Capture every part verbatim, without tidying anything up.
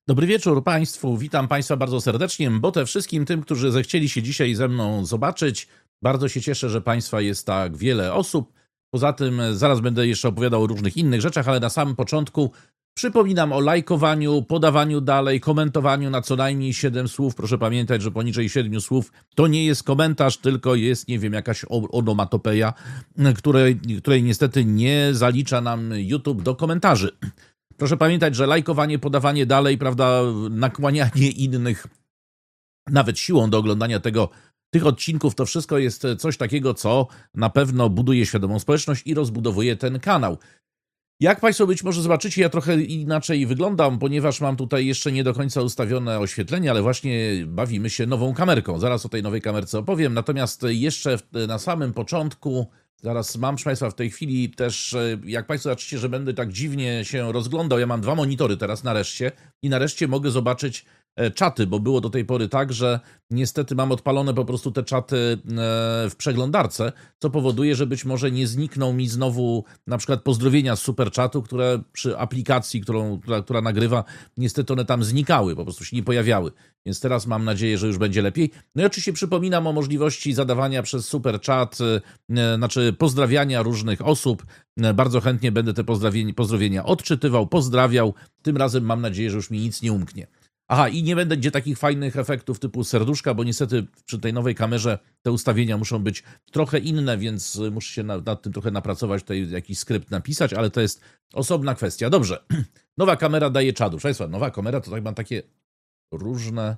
Dobry wieczór Państwu, witam Państwa bardzo serdecznie, bo te wszystkim tym, którzy zechcieli się dzisiaj ze mną zobaczyć. Bardzo się cieszę, że Państwa jest tak wiele osób. Poza tym zaraz będę jeszcze opowiadał o różnych innych rzeczach, ale na samym początku przypominam o lajkowaniu, podawaniu dalej, komentowaniu na co najmniej siedem słów. Proszę pamiętać, że poniżej siedmiu słów to nie jest komentarz, tylko jest, nie wiem, jakaś onomatopeja, której, której niestety nie zalicza nam YouTube do komentarzy. Proszę pamiętać, że lajkowanie, podawanie dalej, prawda, nakłanianie innych, nawet siłą do oglądania tego, tych odcinków, to wszystko jest coś takiego, co na pewno buduje świadomą społeczność i rozbudowuje ten kanał. Jak Państwo być może zobaczycie, ja trochę inaczej wyglądam, ponieważ mam tutaj jeszcze nie do końca ustawione oświetlenie, ale właśnie bawimy się nową kamerką. Zaraz o tej nowej kamerce opowiem, natomiast jeszcze na samym początku, zaraz mam, proszę Państwa, w tej chwili też, jak Państwo zobaczycie, że będę tak dziwnie się rozglądał, ja mam dwa monitory teraz nareszcie i nareszcie mogę zobaczyć czaty, bo było do tej pory tak, że niestety mam odpalone po prostu te czaty w przeglądarce, co powoduje, że być może nie znikną mi znowu na przykład pozdrowienia z superchatu, które przy aplikacji, którą, która, która nagrywa, niestety one tam znikały, po prostu się nie pojawiały. Więc teraz mam nadzieję, że już będzie lepiej. No i oczywiście przypominam o możliwości zadawania przez superchat, znaczy pozdrawiania różnych osób. Bardzo chętnie będę te pozdrowienia, pozdrowienia odczytywał, pozdrawiał. Tym razem mam nadzieję, że już mi nic nie umknie. Aha, i nie będzie takich fajnych efektów typu serduszka, bo niestety przy tej nowej kamerze te ustawienia muszą być trochę inne, więc muszę się nad, nad tym trochę napracować, tutaj jakiś skrypt napisać, ale to jest osobna kwestia. Dobrze, nowa kamera daje czadu. Proszę Państwa, nowa kamera to tak mam takie różne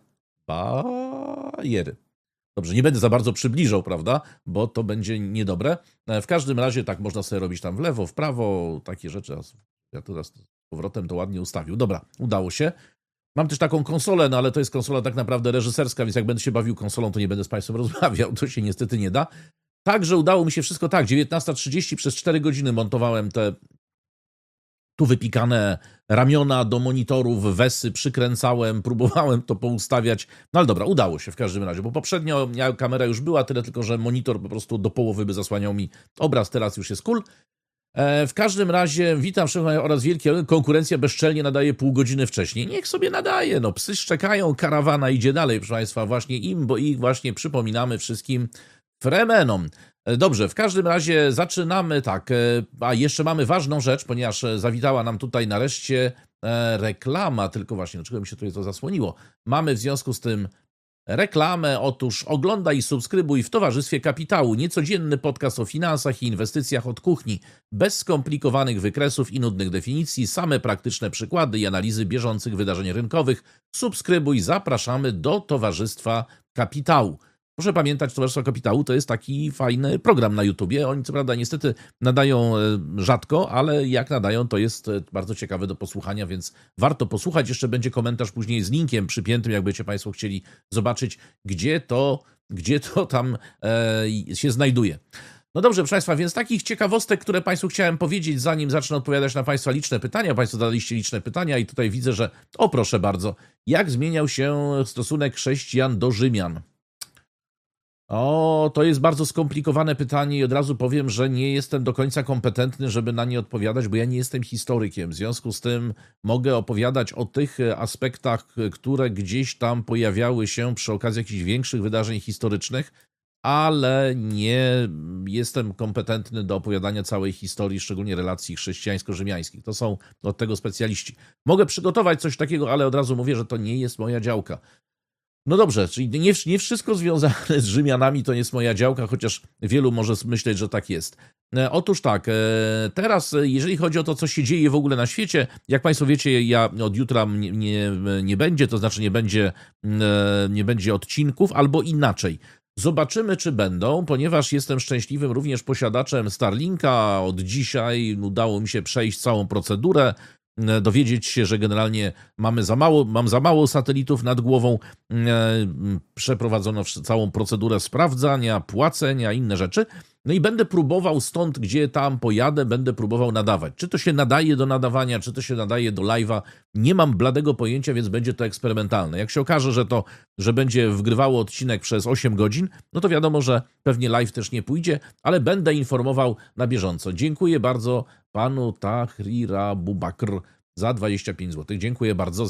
bariery. Dobrze, nie będę za bardzo przybliżał, prawda, bo to będzie niedobre. W każdym razie tak można sobie robić tam w lewo, w prawo, takie rzeczy. Ja teraz z powrotem to ładnie ustawił. Dobra, udało się. Mam też taką konsolę, no ale to jest konsola tak naprawdę reżyserska, więc jak będę się bawił konsolą, to nie będę z Państwem rozmawiał. To się niestety nie da. Także udało mi się wszystko tak. dziewiętnasta trzydzieści przez cztery godziny montowałem te tu wypikane ramiona do monitorów, wesy, przykręcałem, próbowałem to poustawiać. No ale dobra, udało się w każdym razie, bo poprzednio kamera już była, tyle tylko, że monitor po prostu do połowy by zasłaniał mi obraz, teraz już jest cool. W każdym razie witam wszystkich oraz wielkie, konkurencja bezczelnie nadaje pół godziny wcześniej. Niech sobie nadaje, no psy szczekają, karawana idzie dalej, proszę Państwa, właśnie im, bo ich właśnie przypominamy wszystkim fremenom. Dobrze, w każdym razie zaczynamy tak, a jeszcze mamy ważną rzecz, ponieważ zawitała nam tutaj nareszcie reklama, tylko właśnie, dlaczego mi się tutaj to zasłoniło. Mamy w związku z tym reklamę, otóż oglądaj i subskrybuj w Towarzystwie Kapitału. Niecodzienny podcast o finansach i inwestycjach od kuchni. Bez skomplikowanych wykresów i nudnych definicji, same praktyczne przykłady i analizy bieżących wydarzeń rynkowych. Subskrybuj, zapraszamy do Towarzystwa Kapitału. Proszę pamiętać, Towarzystwo Kapitału to jest taki fajny program na YouTubie. Oni co prawda niestety nadają rzadko, ale jak nadają, to jest bardzo ciekawe do posłuchania, więc warto posłuchać. Jeszcze będzie komentarz później z linkiem przypiętym, jak będziecie Państwo chcieli zobaczyć, gdzie to, gdzie to tam e, się znajduje. No dobrze, proszę Państwa, więc takich ciekawostek, które Państwu chciałem powiedzieć, zanim zacznę odpowiadać na Państwa liczne pytania. Państwo zadaliście liczne pytania i tutaj widzę, że, o proszę bardzo, jak zmieniał się stosunek chrześcijan do Rzymian? O, to jest bardzo skomplikowane pytanie i od razu powiem, że nie jestem do końca kompetentny, żeby na nie odpowiadać, bo ja nie jestem historykiem. W związku z tym mogę opowiadać o tych aspektach, które gdzieś tam pojawiały się przy okazji jakichś większych wydarzeń historycznych, ale nie jestem kompetentny do opowiadania całej historii, szczególnie relacji chrześcijańsko-rzymiańskich. To są od tego specjaliści. Mogę przygotować coś takiego, ale od razu mówię, że to nie jest moja działka. No dobrze, czyli nie, nie wszystko związane z Rzymianami to nie jest moja działka, chociaż wielu może myśleć, że tak jest. E, otóż tak, e, teraz jeżeli chodzi o to, co się dzieje w ogóle na świecie, jak Państwo wiecie, ja od jutra nie, nie, nie będzie, to znaczy nie będzie, e, nie będzie odcinków, albo inaczej. Zobaczymy, czy będą, ponieważ jestem szczęśliwym również posiadaczem Starlinka. Od dzisiaj udało mi się przejść całą procedurę, dowiedzieć się, że generalnie mamy za mało, mam za mało satelitów nad głową, przeprowadzono całą procedurę sprawdzania, płacenia, inne rzeczy. No i będę próbował stąd, gdzie tam pojadę, będę próbował nadawać. Czy to się nadaje do nadawania, czy to się nadaje do live'a, nie mam bladego pojęcia, więc będzie to eksperymentalne. Jak się okaże, że to, że będzie wgrywało odcinek przez osiem godzin, no to wiadomo, że pewnie live też nie pójdzie, ale będę informował na bieżąco. Dziękuję bardzo panu Tahrira Bubakr za dwadzieścia pięć złotych. Dziękuję bardzo za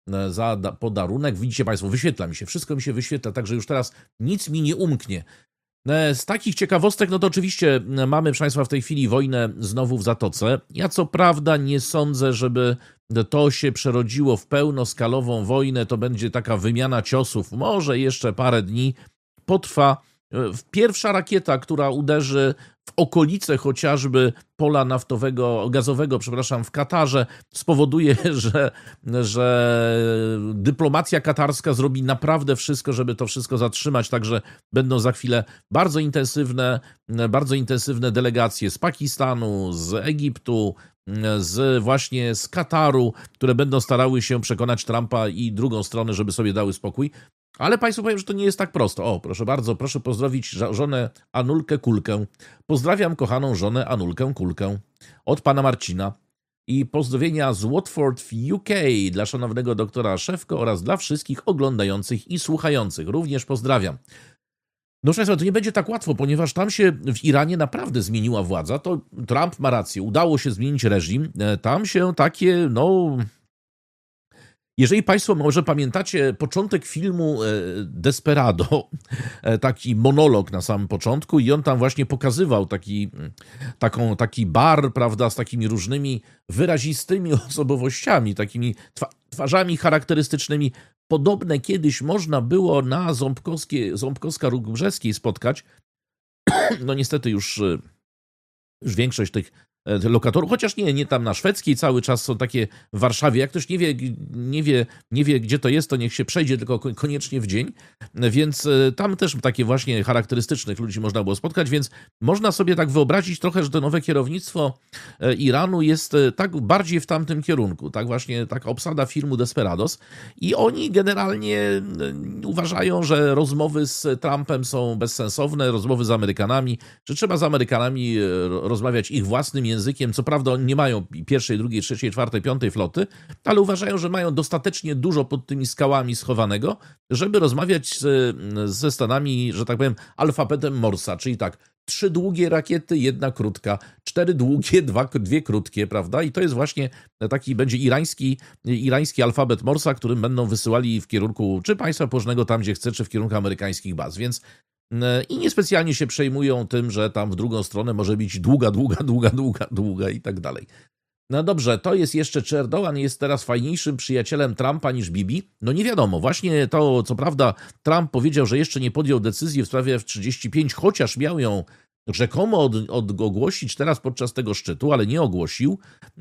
za podarunek. Widzicie Państwo, wyświetla mi się, wszystko mi się wyświetla, także już teraz nic mi nie umknie. Z takich ciekawostek, no to oczywiście mamy, proszę Państwa, w tej chwili wojnę znowu w Zatoce. Ja co prawda nie sądzę, żeby to się przerodziło w pełnoskalową wojnę, to będzie taka wymiana ciosów, może jeszcze parę dni potrwa. Pierwsza rakieta, która uderzy w okolice chociażby pola naftowego, gazowego, przepraszam, w Katarze, spowoduje, że, że dyplomacja katarska zrobi naprawdę wszystko, żeby to wszystko zatrzymać, także będą za chwilę bardzo intensywne, bardzo intensywne delegacje z Pakistanu, z Egiptu, z właśnie z Kataru, które będą starały się przekonać Trumpa i drugą stronę, żeby sobie dały spokój. Ale Państwu powiem, że to nie jest tak prosto. O, proszę bardzo, proszę pozdrowić żonę Anulkę Kulkę. Pozdrawiam kochaną żonę Anulkę Kulkę od pana Marcina. I pozdrowienia z Watford w U K dla szanownego doktora Szewko oraz dla wszystkich oglądających i słuchających. Również pozdrawiam. No Państwa, to nie będzie tak łatwo, ponieważ tam się w Iranie naprawdę zmieniła władza. To Trump ma rację, udało się zmienić reżim. Tam się takie, no... Jeżeli Państwo może pamiętacie początek filmu Desperado, taki monolog na samym początku i on tam właśnie pokazywał taki, taką, taki bar, prawda, z takimi różnymi wyrazistymi osobowościami, takimi twarzami charakterystycznymi. Podobne kiedyś można było na Ząbkowskie, Ząbkowska Róg Brzeskiej spotkać. No niestety już, już większość tych lokatorów, chociaż nie, nie tam na Szwedzkiej cały czas są takie w Warszawie. Jak ktoś nie wie, nie wie, nie wie gdzie to jest, to niech się przejdzie tylko koniecznie w dzień. Więc tam też takie właśnie charakterystycznych ludzi można było spotkać, więc można sobie tak wyobrazić trochę, że to nowe kierownictwo Iranu jest tak bardziej w tamtym kierunku. Tak właśnie taka obsada filmu Desperados i oni generalnie uważają, że rozmowy z Trumpem są bezsensowne, rozmowy z Amerykanami, że trzeba z Amerykanami rozmawiać ich własnym językiem. Co prawda oni nie mają pierwszej, drugiej, trzeciej, czwartej, piątej floty, ale uważają, że mają dostatecznie dużo pod tymi skałami schowanego, żeby rozmawiać z, ze Stanami, że tak powiem, alfabetem Morsa, czyli tak, trzy długie rakiety, jedna krótka, cztery długie, dwa, dwie krótkie, prawda? I to jest właśnie taki będzie irański, irański alfabet Morsa, którym będą wysyłali w kierunku czy państwa położonego tam, gdzie chce, czy w kierunku amerykańskich baz, więc i niespecjalnie się przejmują tym, że tam w drugą stronę może być długa, długa, długa, długa, długa i tak dalej. No dobrze, to jest jeszcze, czy Erdogan jest teraz fajniejszym przyjacielem Trumpa niż Bibi? No nie wiadomo. Właśnie to, co prawda, Trump powiedział, że jeszcze nie podjął decyzji w sprawie F trzydzieści pięć, chociaż miał ją rzekomo od, od, ogłosić teraz podczas tego szczytu, ale nie ogłosił.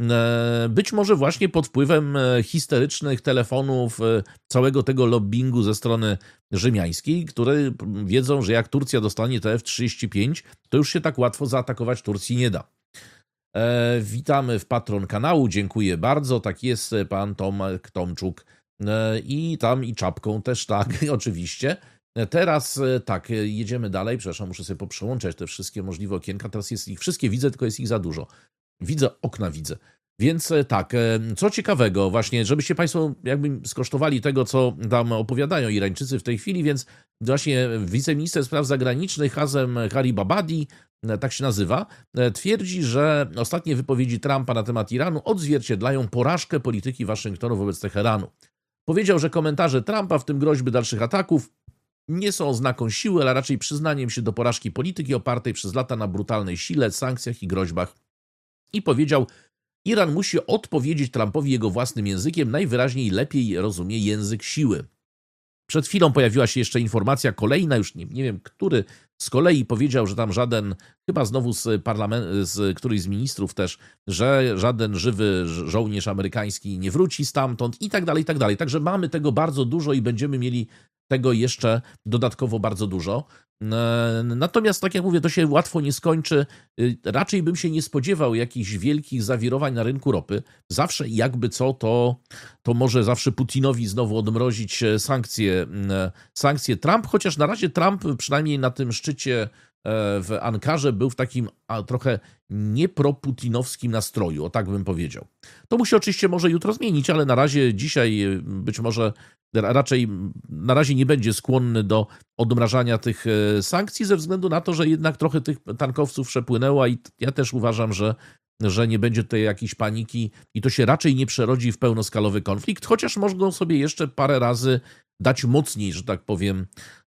Być może właśnie pod wpływem histerycznych telefonów, całego tego lobbingu ze strony rzymiańskiej, które wiedzą, że jak Turcja dostanie te F trzydzieści pięć, to już się tak łatwo zaatakować Turcji nie da. E, witamy w patron kanału, dziękuję bardzo, tak jest pan Tomek Tomczuk e, i tam i czapką też tak, oczywiście. Teraz tak, jedziemy dalej, przepraszam, muszę sobie poprzełączać te wszystkie możliwe okienka, teraz jest ich wszystkie, widzę, tylko jest ich za dużo. Widzę, okna widzę. Więc tak, co ciekawego właśnie, żebyście Państwo jakby skosztowali tego, co tam opowiadają Irańczycy w tej chwili, więc właśnie wiceminister spraw zagranicznych Hazem Haribabadi, tak się nazywa, twierdzi, że ostatnie wypowiedzi Trumpa na temat Iranu odzwierciedlają porażkę polityki Waszyngtonu wobec Teheranu. Powiedział, że komentarze Trumpa, w tym groźby dalszych ataków, nie są oznaką siły, ale raczej przyznaniem się do porażki polityki opartej przez lata na brutalnej sile, sankcjach i groźbach. I powiedział, Iran musi odpowiedzieć Trumpowi jego własnym językiem, najwyraźniej lepiej rozumie język siły. Przed chwilą pojawiła się jeszcze informacja kolejna, już nie, nie wiem, który z kolei powiedział, że tam żaden, chyba znowu z parlamentu, z któryś z ministrów też, że żaden żywy żo- żołnierz amerykański nie wróci stamtąd i tak dalej, i tak dalej. Także mamy tego bardzo dużo i będziemy mieli tego jeszcze dodatkowo bardzo dużo. Natomiast, tak jak mówię, to się łatwo nie skończy. Raczej bym się nie spodziewał jakichś wielkich zawirowań na rynku ropy. Zawsze jakby co, to, to może zawsze Putinowi znowu odmrozić sankcje, sankcje Trump, chociaż na razie Trump przynajmniej na tym szczycie w Ankarze był w takim a, trochę nieproputinowskim nastroju, o tak bym powiedział. To mu się oczywiście może jutro zmienić, ale na razie dzisiaj być może raczej na razie nie będzie skłonny do odmrażania tych sankcji ze względu na to, że jednak trochę tych tankowców przepłynęło i ja też uważam, że że nie będzie tutaj jakiejś paniki i to się raczej nie przerodzi w pełnoskalowy konflikt, chociaż mogą sobie jeszcze parę razy dać mocniej, że tak powiem,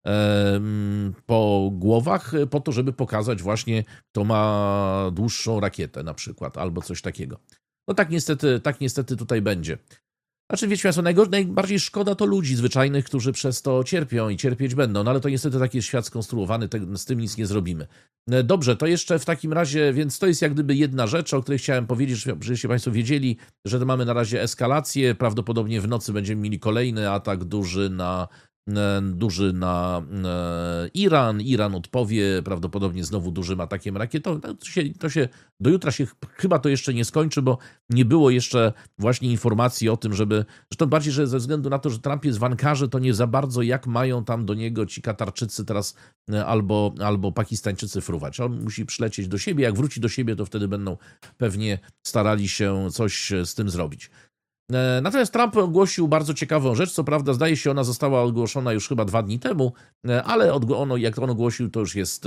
po głowach, po to, żeby pokazać właśnie, kto ma dłuższą rakietę na przykład, albo coś takiego. No tak niestety, tak niestety tutaj będzie. Znaczy, wiecie Państwo, najbardziej szkoda to ludzi zwyczajnych, którzy przez to cierpią i cierpieć będą, no ale to niestety taki jest świat skonstruowany, z tym nic nie zrobimy. Dobrze, to jeszcze w takim razie, więc to jest jak gdyby jedna rzecz, o której chciałem powiedzieć, żebyście Państwo wiedzieli, że mamy na razie eskalację, prawdopodobnie w nocy będziemy mieli kolejny atak duży na duży na Iran. Iran odpowie prawdopodobnie znowu dużym atakiem rakietowym. To się, to się do jutra się chyba to jeszcze nie skończy, bo nie było jeszcze właśnie informacji o tym, żeby... Zresztą bardziej, że ze względu na to, że Trump jest w Ankarze, to nie za bardzo jak mają tam do niego ci Katarczycy teraz albo, albo Pakistańczycy fruwać. On musi przylecieć do siebie. Jak wróci do siebie, to wtedy będą pewnie starali się coś z tym zrobić. Natomiast Trump ogłosił bardzo ciekawą rzecz, co prawda zdaje się ona została ogłoszona już chyba dwa dni temu, ale ono, jak on ogłosił, to już jest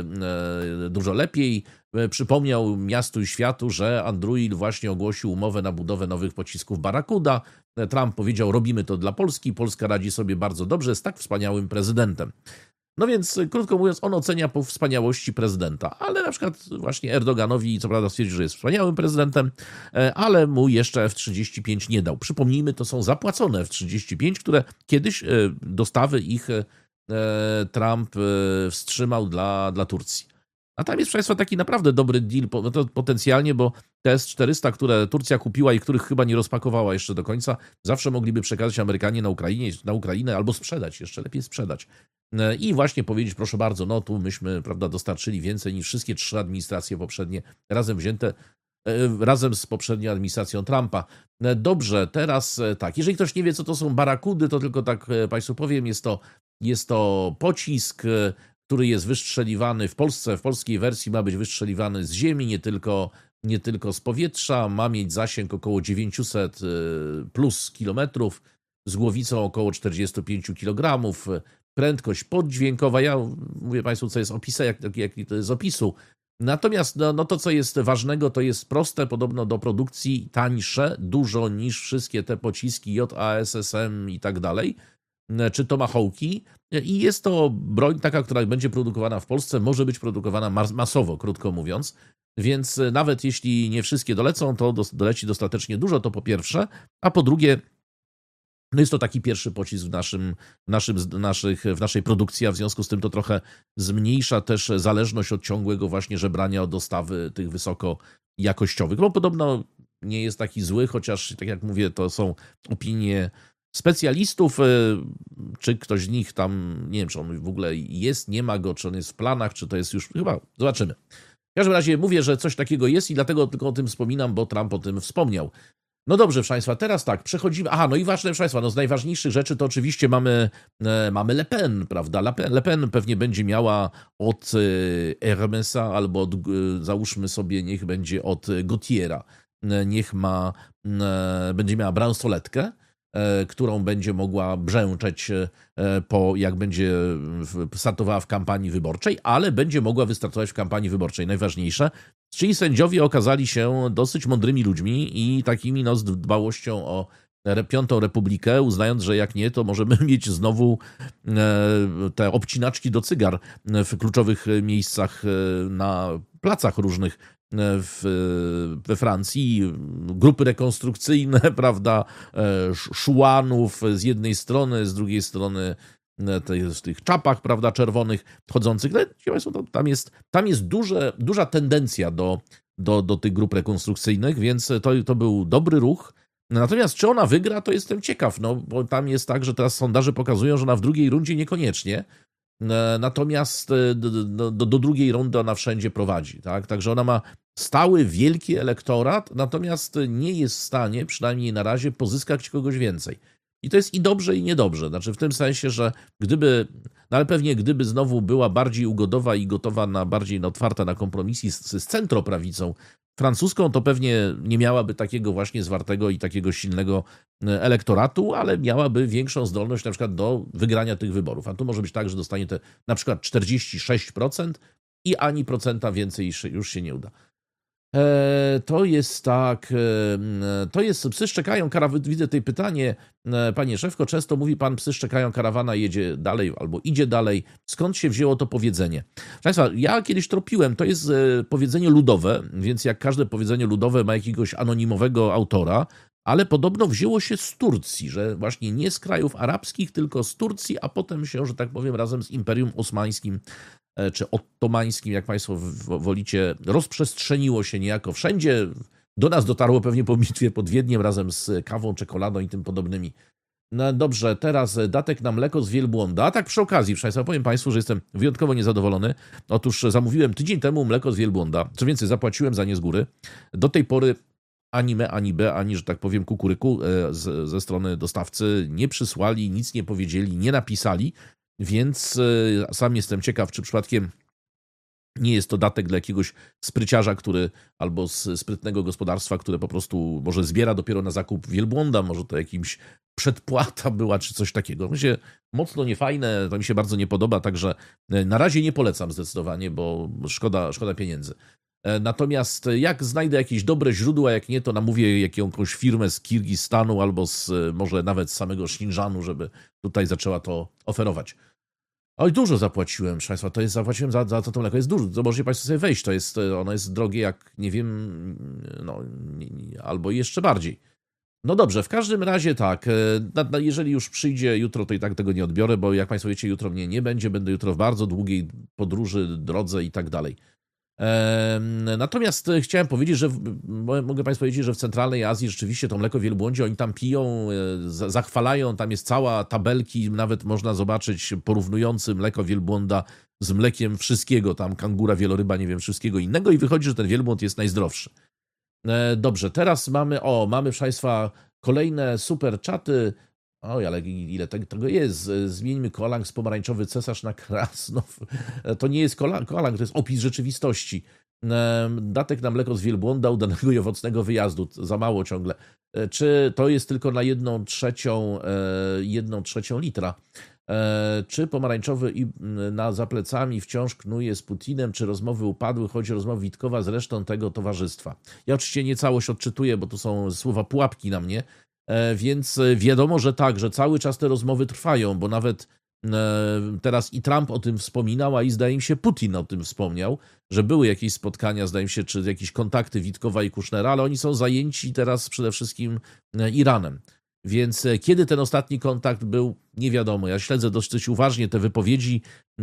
dużo lepiej. Przypomniał miastu i światu, że Anduril właśnie ogłosił umowę na budowę nowych pocisków Barracuda. Trump powiedział, robimy to dla Polski, Polska radzi sobie bardzo dobrze, jest tak wspaniałym prezydentem. No więc, krótko mówiąc, on ocenia po wspaniałości prezydenta, ale na przykład właśnie Erdoganowi, co prawda stwierdził, że jest wspaniałym prezydentem, ale mu jeszcze F trzydzieści pięć nie dał. Przypomnijmy, to są zapłacone F trzydzieści pięć, które kiedyś dostawy ich Trump wstrzymał dla, dla Turcji. A tam jest, proszę Państwa, taki naprawdę dobry deal no to potencjalnie, bo te S czterysta, które Turcja kupiła i których chyba nie rozpakowała jeszcze do końca, zawsze mogliby przekazać Amerykanie na Ukrainie, na Ukrainę albo sprzedać, jeszcze lepiej sprzedać. I właśnie powiedzieć, proszę bardzo, no tu myśmy, prawda, dostarczyli więcej niż wszystkie trzy administracje poprzednie razem wzięte, razem z poprzednią administracją Trumpa. Dobrze, teraz tak, jeżeli ktoś nie wie, co to są Barracudy, to tylko tak Państwu powiem, jest to, jest to pocisk, który jest wystrzeliwany w Polsce, w polskiej wersji ma być wystrzeliwany z ziemi, nie tylko, nie tylko z powietrza, ma mieć zasięg około dziewięćset plus kilometrów, z głowicą około czterdzieści pięć kilogramów, prędkość poddźwiękowa, ja mówię Państwu, co jest opisa, jak, jak to jest z opisu. Natomiast no, no to, co jest ważnego, to jest proste, podobno do produkcji, tańsze, dużo niż wszystkie te pociski J A S S M i tak dalej, czy Tomahawki. I jest to broń taka, która będzie produkowana w Polsce, może być produkowana masowo, krótko mówiąc. Więc nawet jeśli nie wszystkie dolecą, to doleci dostatecznie dużo, to po pierwsze, a po drugie, no jest to taki pierwszy pocisk w, naszym, naszym, naszych, w naszej produkcji, a w związku z tym to trochę zmniejsza też zależność od ciągłego właśnie żebrania o dostawy tych wysokojakościowych. Bo podobno nie jest taki zły, chociaż tak jak mówię, to są opinie specjalistów, czy ktoś z nich tam, nie wiem, czy on w ogóle jest, nie ma go, czy on jest w planach, czy to jest już, chyba zobaczymy. W każdym razie mówię, że coś takiego jest i dlatego tylko o tym wspominam, bo Trump o tym wspomniał. No dobrze, proszę Państwa, teraz tak, przechodzimy... Aha, no i ważne, proszę Państwa, no z najważniejszych rzeczy to oczywiście mamy, e, mamy Le Pen, prawda? Le Pen, Le Pen pewnie będzie miała od e, Hermesa albo od, e, załóżmy sobie, niech będzie od Gautiera. E, niech ma, e, będzie miała bransoletkę, e, którą będzie mogła brzęczeć, e, po, jak będzie w, startowała w kampanii wyborczej, ale będzie mogła wystartować w kampanii wyborczej. Najważniejsze. Czyli sędziowie okazali się dosyć mądrymi ludźmi i takimi no, z dbałością o Piątą Republikę, uznając, że jak nie, to możemy mieć znowu te obcinaczki do cygar w kluczowych miejscach na placach różnych w, we Francji, grupy rekonstrukcyjne, prawda, szułanów z jednej strony, z drugiej strony w tych czapach, prawda, czerwonych chodzących. Tam jest, tam jest duże, duża tendencja do, do, do tych grup rekonstrukcyjnych, więc to, to był dobry ruch. Natomiast czy ona wygra, to jestem ciekaw, no bo tam jest tak, że teraz sondaże pokazują, że ona w drugiej rundzie niekoniecznie. Natomiast do, do, do drugiej rundy ona wszędzie prowadzi, tak? Także ona ma stały, wielki elektorat, natomiast nie jest w stanie, przynajmniej na razie, pozyskać kogoś więcej. I to jest i dobrze, i niedobrze. Znaczy w tym sensie, że gdyby, no ale pewnie gdyby znowu była bardziej ugodowa i gotowa na bardziej no, otwarta na kompromisy z, z centroprawicą francuską, to pewnie nie miałaby takiego właśnie zwartego i takiego silnego elektoratu, ale miałaby większą zdolność na przykład do wygrania tych wyborów. A tu może być tak, że dostanie te na przykład czterdzieści sześć procent i ani procenta więcej już się nie uda. E, To jest tak, e, to jest, psy szczekają, karawana, widzę tutaj pytanie, e, panie Szewko, często mówi pan, psy szczekają, karawana jedzie dalej albo idzie dalej. Skąd się wzięło to powiedzenie? Proszę Państwa, ja kiedyś tropiłem, to jest e, powiedzenie ludowe, więc jak każde powiedzenie ludowe ma jakiegoś anonimowego autora, ale podobno wzięło się z Turcji, że właśnie nie z krajów arabskich, tylko z Turcji, a potem się, że tak powiem, razem z Imperium Osmańskim czy ottomańskim, jak Państwo wolicie, rozprzestrzeniło się niejako wszędzie. Do nas dotarło pewnie po bitwie pod Wiedniem razem z kawą, czekoladą i tym podobnymi. No dobrze, teraz datek na mleko z wielbłąda. A tak przy okazji, proszę Państwa, powiem Państwu, że jestem wyjątkowo niezadowolony. Otóż zamówiłem tydzień temu mleko z wielbłąda. Co więcej, zapłaciłem za nie z góry. Do tej pory ani me, ani be, ani, że tak powiem, kukuryku z, ze strony dostawcy nie przysłali, nic nie powiedzieli, nie napisali. Więc sam jestem ciekaw, czy przypadkiem nie jest to datek dla jakiegoś spryciarza, który albo z sprytnego gospodarstwa, które po prostu może zbiera dopiero na zakup wielbłąda, może to jakimś przedpłata była, czy coś takiego. To się mocno niefajne, to mi się bardzo nie podoba, także na razie nie polecam zdecydowanie, bo szkoda, szkoda pieniędzy. Natomiast jak znajdę jakieś dobre źródła, jak nie, to namówię jakąś firmę z Kirgistanu albo z, może nawet z samego Xinjiangu, żeby tutaj zaczęła to oferować. Oj, dużo zapłaciłem, proszę Państwa, to jest, zapłaciłem za, za to mleko, jest dużo, to możecie Państwo sobie wejść, to jest, ono jest drogie jak, nie wiem, no, albo jeszcze bardziej. No dobrze, w każdym razie tak, jeżeli już przyjdzie jutro, to i tak tego nie odbiorę, bo jak Państwo wiecie, jutro mnie nie będzie, będę jutro w bardzo długiej podróży, drodze i tak dalej. Natomiast chciałem powiedzieć, że mogę Państwu powiedzieć, że w centralnej Azji rzeczywiście to mleko wielbłądzie oni tam piją, zachwalają, tam jest cała tabelki, nawet można zobaczyć porównujący mleko wielbłąda z mlekiem wszystkiego, tam kangura, wieloryba, nie wiem, wszystkiego innego i wychodzi, że ten wielbłąd jest najzdrowszy. Dobrze, teraz mamy, o, mamy proszę Państwa kolejne super czaty. Oj, ale ile tego jest? Zmieńmy kolang z pomarańczowy cesarz na krasnow. To nie jest kolang, kolang, to jest opis rzeczywistości. Datek na mleko z wielbłąda udanego i owocnego wyjazdu. Za mało ciągle. Czy to jest tylko na jedną trzecią, jedną trzecią litra? Czy pomarańczowy i na za plecami wciąż knuje z Putinem? Czy rozmowy upadły? Chodzi o rozmowę Witkowa z resztą tego towarzystwa. Ja oczywiście nie całość odczytuję, bo to są słowa pułapki na mnie. Więc wiadomo, że tak, że cały czas te rozmowy trwają, bo nawet teraz i Trump o tym wspominał, a i zdaje mi się Putin o tym wspomniał, że były jakieś spotkania, zdaje mi się, czy jakieś kontakty Witkowa i Kusznera, ale oni są zajęci teraz przede wszystkim Iranem. Więc kiedy ten ostatni kontakt był, nie wiadomo. Ja śledzę dosyć uważnie te wypowiedzi,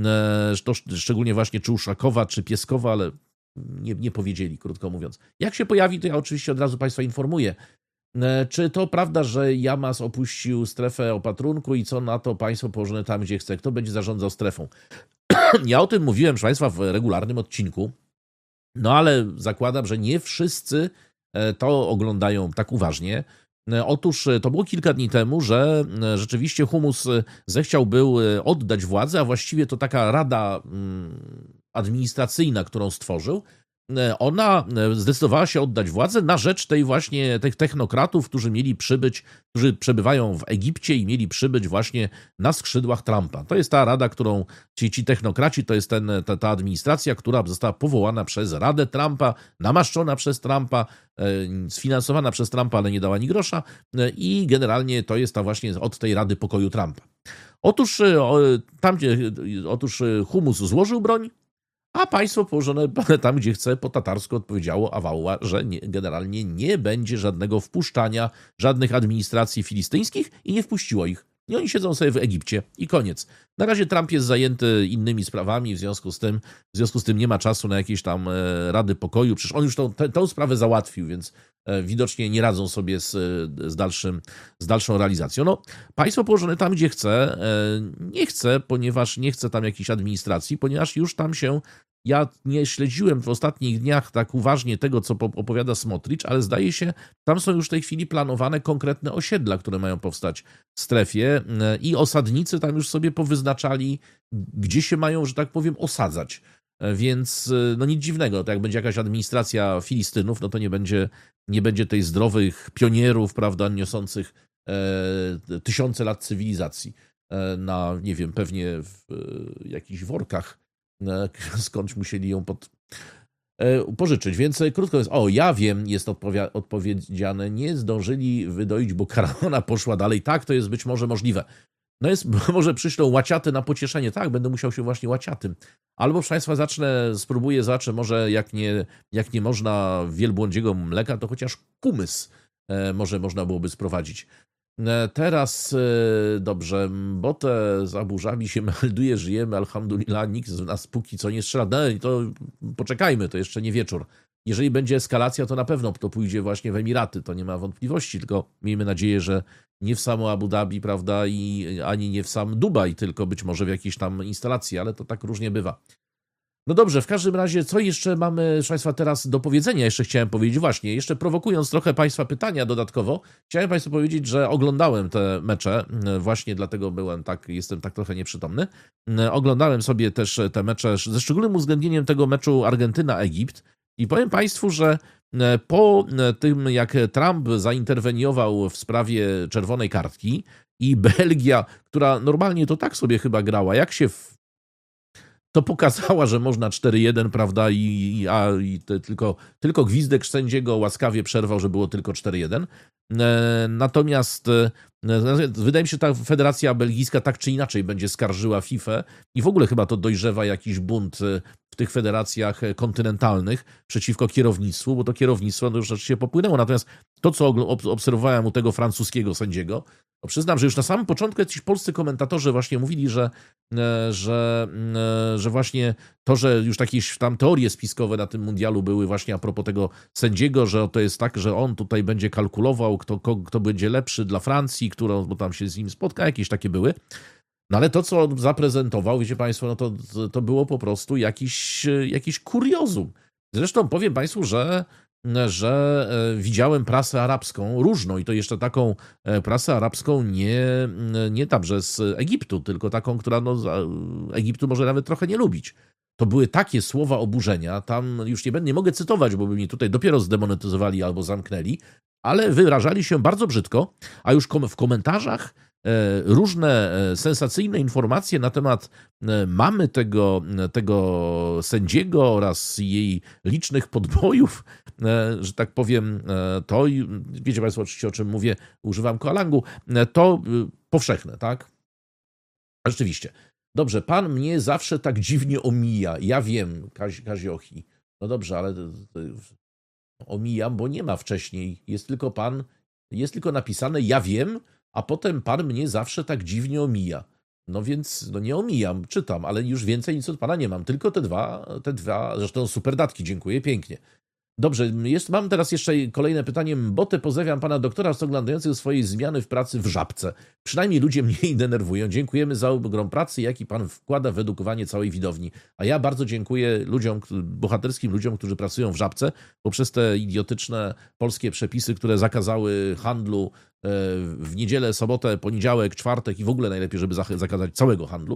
to szczególnie właśnie czy Uszakowa, czy Pieskowa, ale nie, nie powiedzieli, krótko mówiąc. Jak się pojawi, to ja oczywiście od razu Państwa informuję. Czy to prawda, że Jamas opuścił strefę opatrunku i co na to państwo położone tam, gdzie chce? Kto będzie zarządzał strefą? Ja o tym mówiłem, proszę Państwa, w regularnym odcinku, no ale zakładam, że nie wszyscy to oglądają tak uważnie. Otóż to było kilka dni temu, że rzeczywiście Humus zechciał był oddać władzę, a właściwie to taka rada administracyjna, którą stworzył, ona zdecydowała się oddać władzę na rzecz tej właśnie tych technokratów, którzy mieli przybyć, którzy przebywają w Egipcie i mieli przybyć właśnie na skrzydłach Trumpa. To jest ta rada, którą ci, ci technokraci, to jest ten, ta, ta administracja, która została powołana przez Radę Trumpa, namaszczona przez Trumpa, sfinansowana przez Trumpa, ale nie dała ani grosza i generalnie to jest ta właśnie od tej Rady Pokoju Trumpa. Otóż, tam, otóż Humus złożył broń, a państwo położone tam, gdzie chce, po tatarsku odpowiedziało Awała, że nie, generalnie nie będzie żadnego wpuszczania żadnych administracji filistyńskich i nie wpuściło ich. I oni siedzą sobie w Egipcie i koniec. Na razie Trump jest zajęty innymi sprawami, w związku z tym, w związku z tym nie ma czasu na jakieś tam rady pokoju. Przecież on już tą, tę, tą sprawę załatwił, więc widocznie nie radzą sobie z, z, dalszym, z dalszą realizacją. No, państwo położone tam, gdzie chce, nie chce, ponieważ nie chce tam jakiejś administracji, ponieważ już tam się ja nie śledziłem w ostatnich dniach tak uważnie tego, co opowiada Smotrich, ale zdaje się, tam są już w tej chwili planowane konkretne osiedla, które mają powstać w strefie i osadnicy tam już sobie powyznaczali, gdzie się mają, że tak powiem, osadzać. Więc no nic dziwnego, to jak będzie jakaś administracja Filistynów, no to nie będzie, nie będzie tej zdrowych pionierów, prawda, niosących e, tysiące lat cywilizacji e, na, nie wiem, pewnie w e, jakichś workach, skądś musieli ją pod, pożyczyć. Więc krótko jest, o, ja wiem, jest odpowiedziane, nie zdążyli wydoić, bo karawana poszła dalej. Tak, to jest być może możliwe. No jest, może przyślą łaciaty na pocieszenie. Tak, będę musiał się właśnie łaciatym. Albo, proszę Państwa, zacznę, spróbuję, zacznę, może jak nie, jak nie można wielbłądziego mleka, to chociaż kumys e, może można byłoby sprowadzić. E, teraz, e, dobrze, bo te z Abu-Żabi się melduje, żyjemy, alhamdulillah, nikt z nas póki co nie strzela. No to poczekajmy, to jeszcze nie wieczór. Jeżeli będzie eskalacja, to na pewno to pójdzie właśnie w Emiraty, to nie ma wątpliwości, tylko miejmy nadzieję, że nie w samo Abu Dhabi, prawda, i ani nie w sam Dubaj, tylko być może w jakiejś tam instalacji, ale to tak różnie bywa. No dobrze, w każdym razie, co jeszcze mamy, proszę Państwa, teraz do powiedzenia? Jeszcze chciałem powiedzieć, właśnie, jeszcze prowokując trochę Państwa pytania dodatkowo, chciałem Państwu powiedzieć, że oglądałem te mecze, właśnie dlatego byłem tak, jestem tak trochę nieprzytomny. Oglądałem sobie też te mecze ze szczególnym uwzględnieniem tego meczu Argentyna-Egipt i powiem Państwu, że po tym, jak Trump zainterweniował w sprawie czerwonej kartki i Belgia, która normalnie to tak sobie chyba grała, jak się w... to pokazała, że można cztery jeden, prawda, i, i, a, i te, tylko, tylko gwizdek sędziego łaskawie przerwał, że było tylko cztery jeden. E, natomiast e, wydaje mi się, że ta federacja belgijska tak czy inaczej będzie skarżyła FIFA i w ogóle chyba to dojrzewa jakiś bunt w tych federacjach kontynentalnych przeciwko kierownictwu, bo to kierownictwo no, już rzeczywiście popłynęło. Natomiast to, co obserwowałem u tego francuskiego sędziego, to przyznam, że już na samym początku jacyś polscy komentatorzy właśnie mówili, że, że, że właśnie to, że już jakieś tam teorie spiskowe na tym mundialu były właśnie a propos tego sędziego, że to jest tak, że on tutaj będzie kalkulował, kto, kto będzie lepszy dla Francji, którą, bo tam się z nim spotka, jakieś takie były. No ale to, co on zaprezentował, wiecie Państwo, no to, to było po prostu jakiś, jakiś kuriozum. Zresztą powiem Państwu, że, że widziałem prasę arabską różną i to jeszcze taką prasę arabską nie, nie tam, że z Egiptu, tylko taką, która no, Egiptu może nawet trochę nie lubić. To były takie słowa oburzenia, tam już nie, będę, nie mogę cytować, bo by mnie tutaj dopiero zdemonetyzowali albo zamknęli, ale wyrażali się bardzo brzydko, a już w komentarzach różne sensacyjne informacje na temat mamy tego, tego sędziego oraz jej licznych podbojów, że tak powiem, to, wiecie Państwo oczywiście o czym mówię, używam koalangu, to powszechne, tak? Rzeczywiście. Dobrze, pan mnie zawsze tak dziwnie omija. Ja wiem, Kazi, Kaziochi. No dobrze, ale omijam, bo nie ma wcześniej. Jest tylko pan, jest tylko napisane ja wiem, a potem pan mnie zawsze tak dziwnie omija. No więc, no nie omijam, czytam, ale już więcej nic od pana nie mam. Tylko te dwa, te dwa, zresztą super datki, dziękuję pięknie. Dobrze, jest, mam teraz jeszcze kolejne pytanie. Botę, pozdrawiam pana doktora z oglądających swojej zmiany w pracy w Żabce. Przynajmniej ludzie mniej denerwują. Dziękujemy za ogrom pracy, jaki pan wkłada w edukowanie całej widowni. A ja bardzo dziękuję ludziom, bohaterskim ludziom, którzy pracują w Żabce, bo przez te idiotyczne polskie przepisy, które zakazały handlu w niedzielę, sobotę, poniedziałek, czwartek i w ogóle najlepiej, żeby zakazać całego handlu.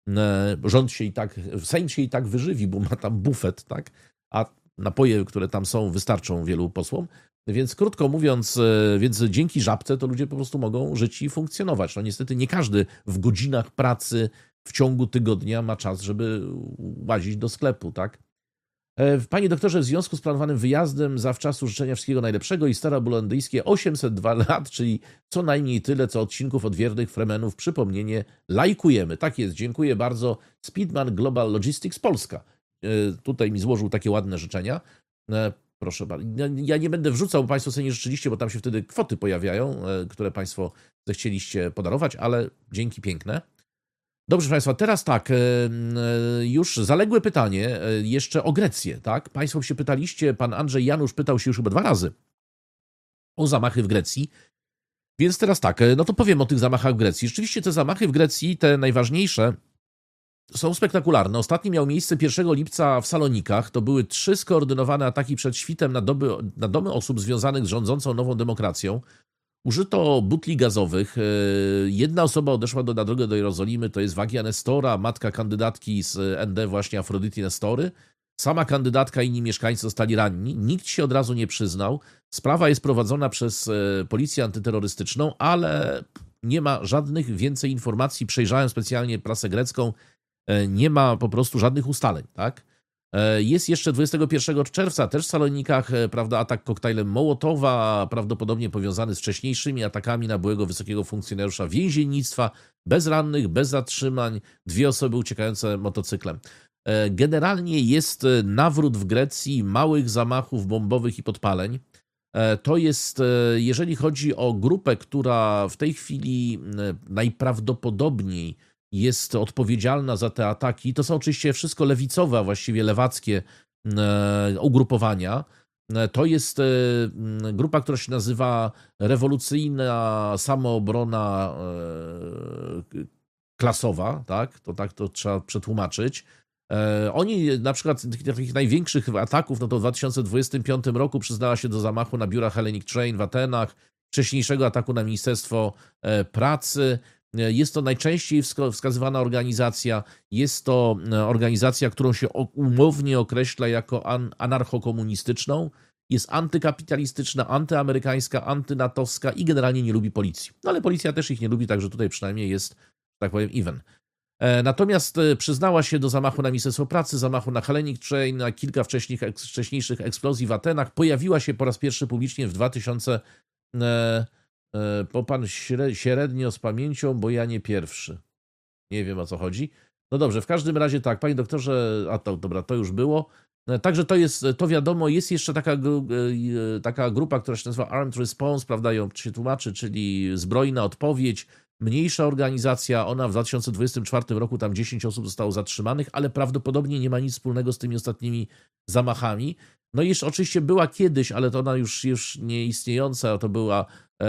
Rząd się i tak, Sejm się i tak wyżywi, bo ma tam bufet, tak? A napoje, które tam są, wystarczą wielu posłom. Więc krótko mówiąc, więc dzięki Żabce to ludzie po prostu mogą żyć i funkcjonować. No niestety nie każdy w godzinach pracy w ciągu tygodnia ma czas, żeby łazić do sklepu, tak? Panie doktorze, w związku z planowanym wyjazdem zawczasu życzenia wszystkiego najlepszego i starobulandyjskie osiemset dwa lat, czyli co najmniej tyle, co odcinków odwiernych Fremenów, przypomnienie, lajkujemy. Tak jest, dziękuję bardzo. Speedman Global Logistics Polska. Tutaj mi złożył takie ładne życzenia. Proszę bardzo. Ja nie będę wrzucał, bo Państwo sobie nie życzyliście, bo tam się wtedy kwoty pojawiają, które Państwo zechcieliście podarować, ale dzięki piękne. Dobrze Państwa, teraz tak, już zaległe pytanie jeszcze o Grecję, tak? Państwo się pytaliście, pan Andrzej Janusz pytał się już chyba dwa razy o zamachy w Grecji. Więc teraz tak, no to powiem o tych zamachach w Grecji. Rzeczywiście te zamachy w Grecji, te najważniejsze, są spektakularne. Ostatni miał miejsce pierwszego lipca w Salonikach. To były trzy skoordynowane ataki przed świtem na, doby, na domy osób związanych z rządzącą Nową Demokracją. Użyto butli gazowych. Jedna osoba odeszła do, na drogę do Jerozolimy, to jest Wagia Nestora, matka kandydatki z N D właśnie Afrodyty Nestory. Sama kandydatka i inni mieszkańcy zostali ranni. Nikt się od razu nie przyznał. Sprawa jest prowadzona przez policję antyterrorystyczną, ale nie ma żadnych więcej informacji. Przejrzałem specjalnie prasę grecką. Nie ma po prostu żadnych ustaleń, tak? Jest jeszcze dwudziestego pierwszego czerwca, też w Salonikach, prawda, atak koktajlem Mołotowa, prawdopodobnie powiązany z wcześniejszymi atakami na byłego wysokiego funkcjonariusza więziennictwa, bez rannych, bez zatrzymań, dwie osoby uciekające motocyklem. Generalnie jest nawrót w Grecji małych zamachów bombowych i podpaleń. To jest, jeżeli chodzi o grupę, która w tej chwili najprawdopodobniej jest odpowiedzialna za te ataki, to są oczywiście wszystko lewicowe, a właściwie lewackie ugrupowania. To jest grupa, która się nazywa Rewolucyjna Samoobrona Klasowa, tak? To tak to trzeba przetłumaczyć. Oni na przykład takich największych ataków, no to w dwa tysiące dwudziestym piątym roku przyznała się do zamachu na biura Hellenic Train w Atenach, wcześniejszego ataku na Ministerstwo Pracy. Jest to najczęściej wskazywana organizacja, jest to organizacja, którą się umownie określa jako anarchokomunistyczną, jest antykapitalistyczna, antyamerykańska, antynatowska i generalnie nie lubi policji. No ale policja też ich nie lubi, także tutaj przynajmniej jest, tak powiem, even. Natomiast przyznała się do zamachu na Ministerstwo Pracy, zamachu na Hellenic Train, na kilka wcześniejszych eksplozji w Atenach. Pojawiła się po raz pierwszy publicznie w dwa tysiące... Po pan średnio z pamięcią, bo ja nie pierwszy. Nie wiem, o co chodzi. No dobrze, w każdym razie tak, panie doktorze, a to dobra, to już było. Także to jest, to wiadomo, jest jeszcze taka, taka grupa, która się nazywa Armed Response, prawda, ją się tłumaczy, czyli zbrojna odpowiedź, mniejsza organizacja, ona w dwa tysiące dwudziestym czwartym roku, tam dziesięć osób zostało zatrzymanych, ale prawdopodobnie nie ma nic wspólnego z tymi ostatnimi zamachami. No i jeszcze oczywiście była kiedyś, ale to ona już, już nie istniejąca, to była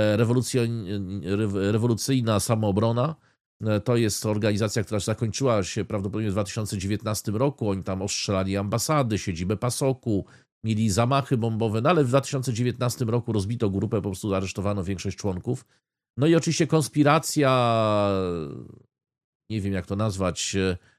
rewolucyjna samoobrona. To jest organizacja, która zakończyła się prawdopodobnie w dwa tysiące dziewiętnastym roku. Oni tam ostrzelali ambasady, siedzibę Pasoku, mieli zamachy bombowe, no ale w dwa tysiące dziewiętnastym roku rozbito grupę, po prostu aresztowano większość członków. No i oczywiście konspiracja, nie wiem jak to nazwać,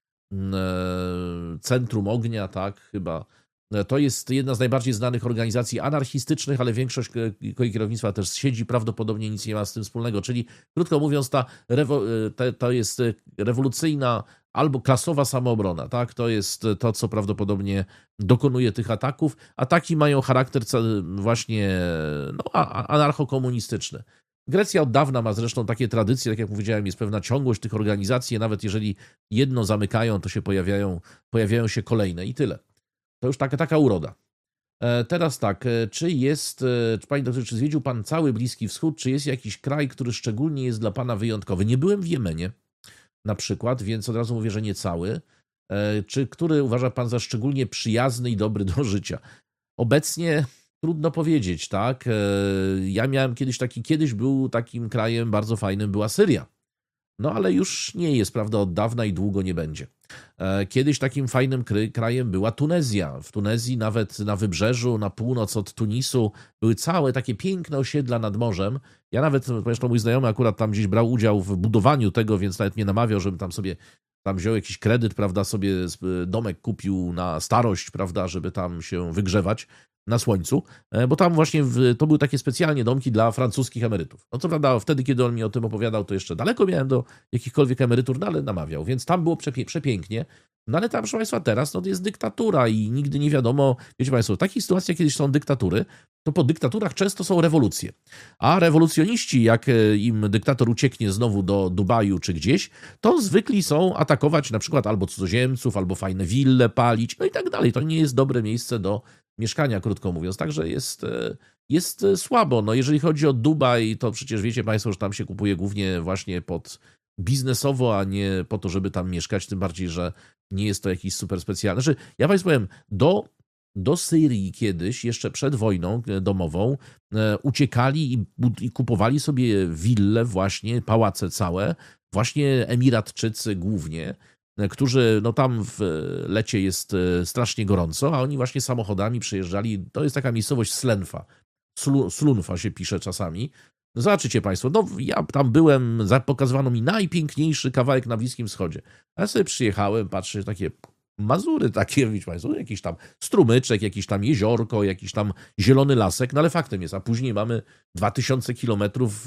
Centrum Ognia, tak, chyba. To jest jedna z najbardziej znanych organizacji anarchistycznych, ale większość kierownictwa też siedzi, prawdopodobnie nic nie ma z tym wspólnego. Czyli, krótko mówiąc, ta rewo- te, to jest rewolucyjna albo klasowa samoobrona. Tak? To jest to, co prawdopodobnie dokonuje tych ataków. Ataki mają charakter właśnie no, anarchokomunistyczny. Grecja od dawna ma zresztą takie tradycje, tak jak powiedziałem, jest pewna ciągłość tych organizacji. Nawet jeżeli jedno zamykają, to się pojawiają, pojawiają się kolejne i tyle. To już taka, taka uroda. Teraz tak, czy jest, czy panie doktorze, czy zwiedził pan cały Bliski Wschód, czy jest jakiś kraj, który szczególnie jest dla pana wyjątkowy? Nie byłem w Jemenie na przykład, więc od razu mówię, że nie cały. Czy który uważa pan za szczególnie przyjazny i dobry do życia? Obecnie trudno powiedzieć, tak? Ja miałem kiedyś taki, kiedyś był takim krajem bardzo fajnym, była Syria. No ale już nie jest, prawda, od dawna i długo nie będzie. Kiedyś takim fajnym krajem była Tunezja. W Tunezji nawet na wybrzeżu, na północ od Tunisu były całe takie piękne osiedla nad morzem. Ja nawet, zresztą mój znajomy akurat tam gdzieś brał udział w budowaniu tego, więc nawet mnie namawiał, żebym tam sobie tam wziął jakiś kredyt, prawda, sobie domek kupił na starość, prawda, żeby tam się wygrzewać na słońcu, bo tam właśnie w, to były takie specjalnie domki dla francuskich emerytów. No co prawda wtedy, kiedy on mi o tym opowiadał, to jeszcze daleko miałem do jakichkolwiek emerytur, no ale namawiał, więc tam było przepie- przepięknie. No ale tam, proszę państwa, teraz no, to jest dyktatura i nigdy nie wiadomo, wiecie państwo, w takich sytuacjach, kiedy są dyktatury, to po dyktaturach często są rewolucje. A rewolucjoniści, jak im dyktator ucieknie znowu do Dubaju czy gdzieś, to zwykli są atakować na przykład albo cudzoziemców, albo fajne wille palić, no i tak dalej. To nie jest dobre miejsce do mieszkania, krótko mówiąc. Także jest, jest słabo. No jeżeli chodzi o Dubaj, to przecież wiecie państwo, że tam się kupuje głównie właśnie pod biznesowo, a nie po to, żeby tam mieszkać, tym bardziej, że nie jest to jakiś super specjalny. Znaczy, ja państwu powiem, do, do Syrii kiedyś, jeszcze przed wojną domową, uciekali i, i kupowali sobie wille właśnie, pałace całe, właśnie Emiratczycy głównie, którzy, no tam w lecie jest strasznie gorąco, a oni właśnie samochodami przyjeżdżali, to jest taka miejscowość Slenfa, Slu, Slunfa się pisze czasami. No zobaczycie państwo, no ja tam byłem, pokazywano mi najpiękniejszy kawałek na Bliskim Wschodzie. A ja sobie przyjechałem, patrzę, takie Mazury takie, widzicie państwo, jakiś tam strumyczek, jakiś tam jeziorko, jakiś tam zielony lasek, no ale faktem jest, a później mamy dwa tysiące kilometrów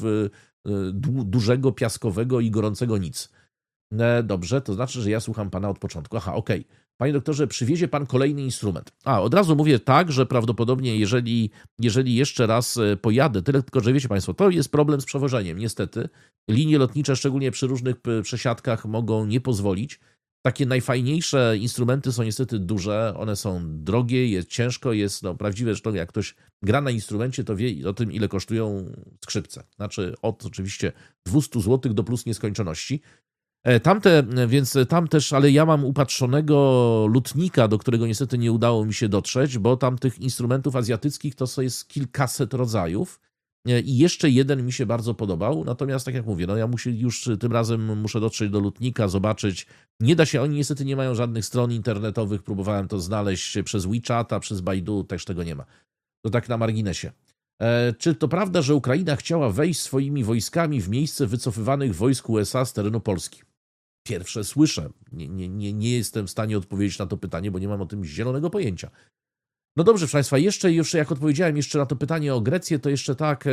dużego, piaskowego i gorącego nic. Dobrze, to znaczy, że ja słucham pana od początku. Aha, okej. Okay. Panie doktorze, przywiezie pan kolejny instrument. A, od razu mówię tak, że prawdopodobnie jeżeli, jeżeli jeszcze raz pojadę, tyle tylko, że wiecie państwo, to jest problem z przewożeniem, niestety. Linie lotnicze, szczególnie przy różnych przesiadkach, mogą nie pozwolić. Takie najfajniejsze instrumenty są niestety duże, one są drogie, jest ciężko, jest no, prawdziwe, zresztą jak ktoś gra na instrumencie, to wie o tym, ile kosztują skrzypce. Znaczy od oczywiście dwieście złotych do plus nieskończoności. Tamte, więc tam też, ale ja mam upatrzonego lutnika, do którego niestety nie udało mi się dotrzeć, bo tam tych instrumentów azjatyckich to jest kilkaset rodzajów i jeszcze jeden mi się bardzo podobał, natomiast tak jak mówię, no ja muszę, już tym razem muszę dotrzeć do lutnika, zobaczyć, nie da się, oni niestety nie mają żadnych stron internetowych, próbowałem to znaleźć przez WeChata, przez Baidu, też tego nie ma. To tak na marginesie. E, czy to prawda, że Ukraina chciała wejść swoimi wojskami w miejsce wycofywanych wojsk U S A z terenu Polski? Pierwsze słyszę. Nie, nie, nie, nie jestem w stanie odpowiedzieć na to pytanie, bo nie mam o tym zielonego pojęcia. No dobrze, proszę państwa, jeszcze, jeszcze jak odpowiedziałem jeszcze na to pytanie o Grecję, to jeszcze tak,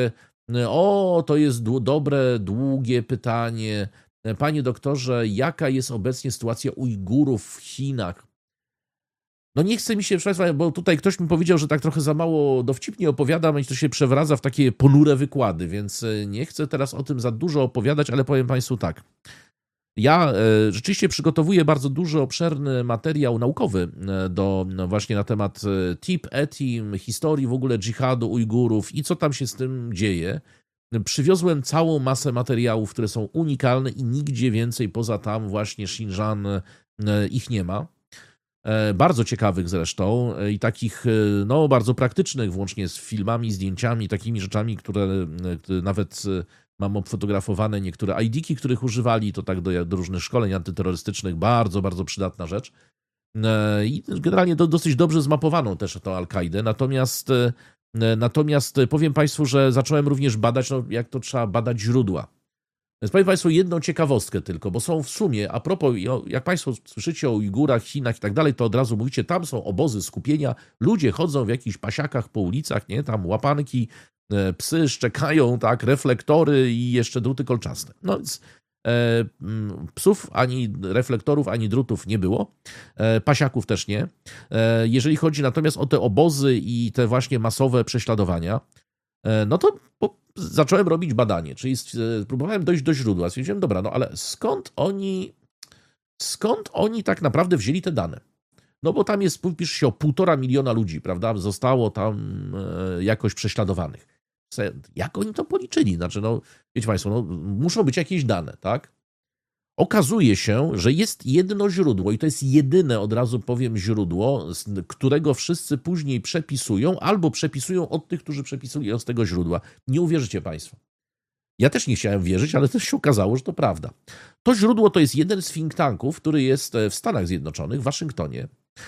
o, to jest dobre, długie pytanie. Panie doktorze, jaka jest obecnie sytuacja Ujgurów w Chinach? No nie chce mi się, proszę państwa, bo tutaj ktoś mi powiedział, że tak trochę za mało dowcipnie opowiadam i to się przewraca w takie ponure wykłady, więc nie chcę teraz o tym za dużo opowiadać, ale powiem państwu tak. Ja e, rzeczywiście przygotowuję bardzo duży, obszerny materiał naukowy do, no właśnie na temat Tib, Etim, historii w ogóle dżihadu, Ujgurów i co tam się z tym dzieje. Przywiozłem całą masę materiałów, które są unikalne i nigdzie więcej poza tam właśnie Xinjiang ich nie ma. E, bardzo ciekawych zresztą i takich no bardzo praktycznych, włącznie z filmami, zdjęciami, takimi rzeczami, które, które nawet mam obfotografowane niektóre I D-ki, których używali, to tak do, do różnych szkoleń antyterrorystycznych, bardzo, bardzo przydatna rzecz. I generalnie do, dosyć dobrze zmapowaną też tą Al-Kaidę, natomiast, natomiast powiem państwu, że zacząłem również badać, no, jak to trzeba badać źródła. Więc powiem państwu jedną ciekawostkę tylko, bo są w sumie, a propos, jak państwo słyszycie o Ujgurach, Chinach i tak dalej, to od razu mówicie, tam są obozy skupienia, ludzie chodzą w jakichś pasiakach po ulicach, nie, tam łapanki, psy szczekają, tak, reflektory i jeszcze druty kolczaste. No więc e, psów, ani reflektorów, ani drutów nie było, e, pasiaków też nie. E, jeżeli chodzi natomiast o te obozy i te właśnie masowe prześladowania, e, no to po, zacząłem robić badanie, czyli e, próbowałem dojść do źródła. Stwierdziłem, dobra, no ale skąd oni, skąd oni tak naprawdę wzięli te dane? No bo tam jest, pisze się o półtora miliona ludzi, prawda, zostało tam e, jakoś prześladowanych. Jak oni to policzyli? Znaczy, no, wiecie państwo, no, muszą być jakieś dane, tak? Okazuje się, że jest jedno źródło i to jest jedyne, od razu powiem, źródło, z którego wszyscy później przepisują albo przepisują od tych, którzy przepisują z tego źródła. Nie uwierzycie państwo. Ja też nie chciałem wierzyć, ale też się okazało, że to prawda. To źródło to jest jeden z think tanków, który jest w Stanach Zjednoczonych, w Waszyngtonie,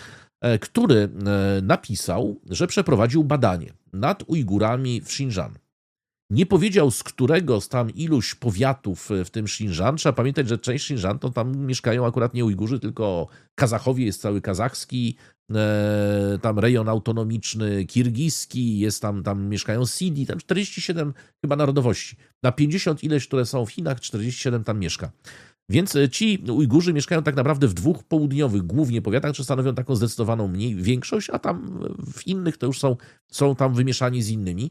który napisał, że przeprowadził badanie nad Ujgurami w Xinjiang. Nie powiedział, z którego z tam iluś powiatów w tym Xinjiang. Trzeba pamiętać, że część Xinjiang to tam mieszkają akurat nie Ujgurzy, tylko Kazachowie, jest cały kazachski, tam rejon autonomiczny kirgiski, jest tam, tam mieszkają Sidi, tam czterdzieści siedem chyba narodowości. Na pięćdziesiąt ileś, które są w Chinach, czterdzieści siedem tam mieszka. Więc ci Ujgurzy mieszkają tak naprawdę w dwóch południowych głównie powiatach, czy stanowią taką zdecydowaną mniej większość, a tam w innych to już są, są tam wymieszani z innymi,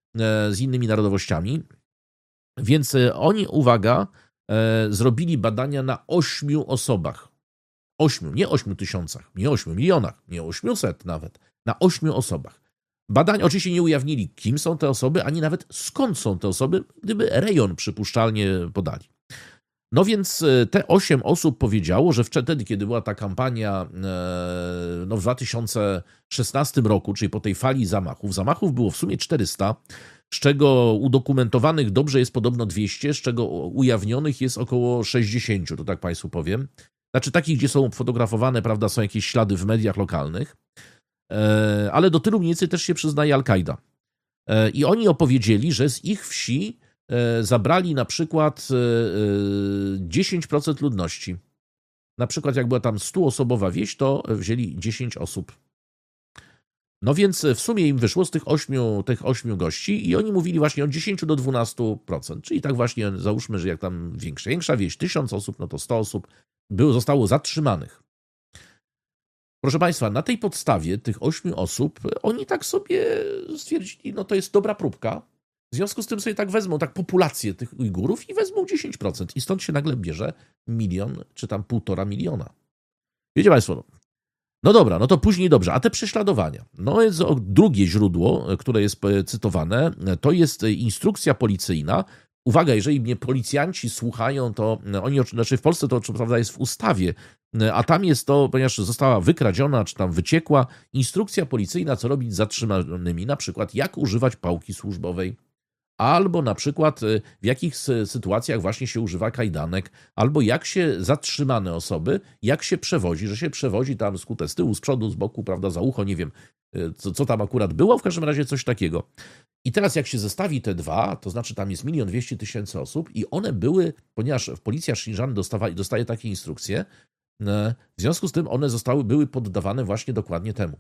z innymi narodowościami. Więc oni, uwaga, zrobili badania na ośmiu osobach. Ośmiu, nie ośmiu tysiącach, nie ośmiu milionach, nie ośmiuset nawet, na ośmiu osobach. Badań oczywiście nie ujawnili, kim są te osoby, ani nawet skąd są te osoby, gdyby rejon przypuszczalnie podali. No więc te osiem osób powiedziało, że wtedy, kiedy była ta kampania no w dwa tysiące szesnastym roku, czyli po tej fali zamachów, zamachów było w sumie czterysta, z czego udokumentowanych dobrze jest podobno dwieście, z czego ujawnionych jest około sześćdziesiąt, to tak państwu powiem. Znaczy takich, gdzie są fotografowane, prawda, są jakieś ślady w mediach lokalnych, ale do tylu mniej więcej też się przyznaje Al-Kaida. I oni opowiedzieli, że z ich wsi zabrali na przykład dziesięć procent ludności. Na przykład jak była tam stuosobowa wieś, to wzięli dziesięć osób. No więc w sumie im wyszło z tych ośmiu, tych ośmiu gości i oni mówili właśnie od dziesięciu do dwunastu procent. Czyli tak właśnie załóżmy, że jak tam większa, większa wieś, tysiąc osób, no to sto osób było, zostało zatrzymanych. Proszę Państwa, na tej podstawie tych ośmiu osób oni tak sobie stwierdzili, no to jest dobra próbka. W związku z tym sobie tak wezmą, tak populację tych Ujgurów i wezmą dziesięć procent. I stąd się nagle bierze milion, czy tam półtora miliona. Wiecie Państwo, no, no dobra, no to później dobrze. A te prześladowania? No jest drugie źródło, które jest cytowane, to jest instrukcja policyjna. Uwaga, jeżeli mnie policjanci słuchają, to oni, znaczy w Polsce to co prawda jest w ustawie, a tam jest to, ponieważ została wykradziona, czy tam wyciekła, instrukcja policyjna, co robić z zatrzymanymi, na przykład jak używać pałki służbowej, albo na przykład w jakich sytuacjach właśnie się używa kajdanek, albo jak się zatrzymane osoby, jak się przewozi, że się przewozi tam skute z tyłu, z przodu, z boku, prawda, za ucho, nie wiem, co, co tam akurat było, w każdym razie coś takiego. I teraz jak się zestawi te dwa, to znaczy tam jest milion dwieście tysięcy osób i one były, ponieważ policja Xinjiang dostawa, dostaje takie instrukcje, w związku z tym one zostały, były poddawane właśnie dokładnie temu.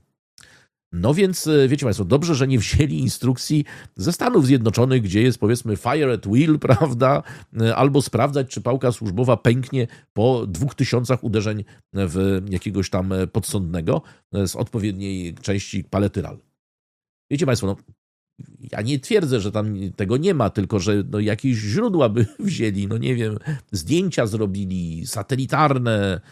No więc, wiecie Państwo, dobrze, że nie wzięli instrukcji ze Stanów Zjednoczonych, gdzie jest powiedzmy fire at will, prawda, albo sprawdzać, czy pałka służbowa pęknie po dwóch tysiącach uderzeń w jakiegoś tam podsądnego z odpowiedniej części palety ral. Wiecie Państwo, no, ja nie twierdzę, że tam tego nie ma, tylko że no, jakieś źródła by wzięli, no nie wiem, zdjęcia zrobili, satelitarne,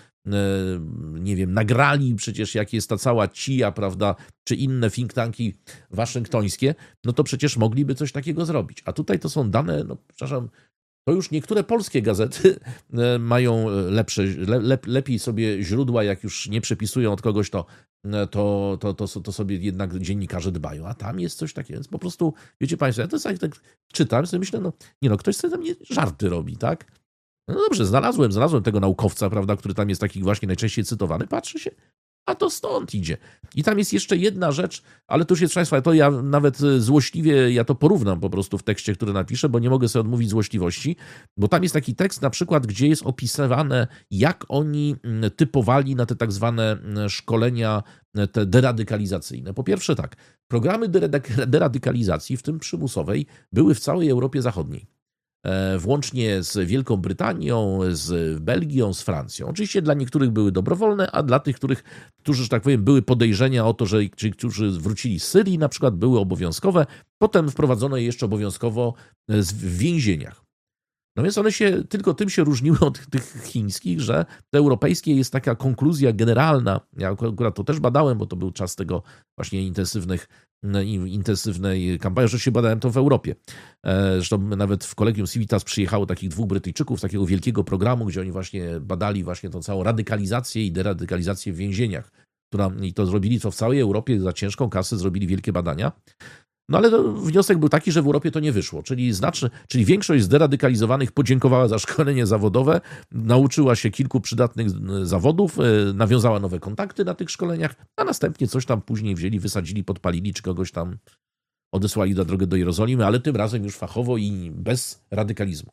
nie wiem, nagrali przecież jak jest ta cała C I A, prawda, czy inne think tanki waszyngtońskie, no to przecież mogliby coś takiego zrobić. A tutaj to są dane, no przepraszam, to już niektóre polskie gazety mają lepsze, le, lepiej sobie źródła, jak już nie przepisują od kogoś, to, to, to, to, to sobie jednak dziennikarze dbają. A tam jest coś takiego, więc po prostu, wiecie Państwo, ja to sobie tak czytam, sobie myślę, no nie no, ktoś sobie tam żarty robi, tak? No dobrze, znalazłem, znalazłem tego naukowca, prawda, który tam jest taki właśnie najczęściej cytowany, patrzy się, a to stąd idzie. I tam jest jeszcze jedna rzecz, ale to już jest, Państwa, to ja nawet złośliwie, ja to porównam po prostu w tekście, który napiszę, bo nie mogę sobie odmówić złośliwości, bo tam jest taki tekst na przykład, gdzie jest opisywane, jak oni typowali na te tak zwane szkolenia te deradykalizacyjne. Po pierwsze tak, programy deradykalizacji, w tym przymusowej, były w całej Europie Zachodniej. Włącznie z Wielką Brytanią, z Belgią, z Francją. Oczywiście dla niektórych były dobrowolne, a dla tych, których, którzy, że tak powiem, były podejrzenia o to, że ci, którzy wrócili z Syrii, na przykład były obowiązkowe. Potem wprowadzono je jeszcze obowiązkowo w więzieniach. No więc one się, tylko tym się różniły od tych chińskich, że te europejskie jest taka konkluzja generalna. Ja akurat to też badałem, bo to był czas tego właśnie intensywnych intensywnej kampanii, że się badałem to w Europie. Zresztą nawet w Kolegium Civitas przyjechało takich dwóch Brytyjczyków z takiego wielkiego programu, gdzie oni właśnie badali właśnie tą całą radykalizację i deradykalizację w więzieniach. Która, i to zrobili to w całej Europie, za ciężką kasę zrobili wielkie badania. No ale to wniosek był taki, że w Europie to nie wyszło, czyli, znaczy, czyli większość zderadykalizowanych podziękowała za szkolenie zawodowe, nauczyła się kilku przydatnych zawodów, nawiązała nowe kontakty na tych szkoleniach, a następnie coś tam później wzięli, wysadzili, podpalili, czy kogoś tam odesłali na drogę do Jerozolimy, ale tym razem już fachowo i bez radykalizmu.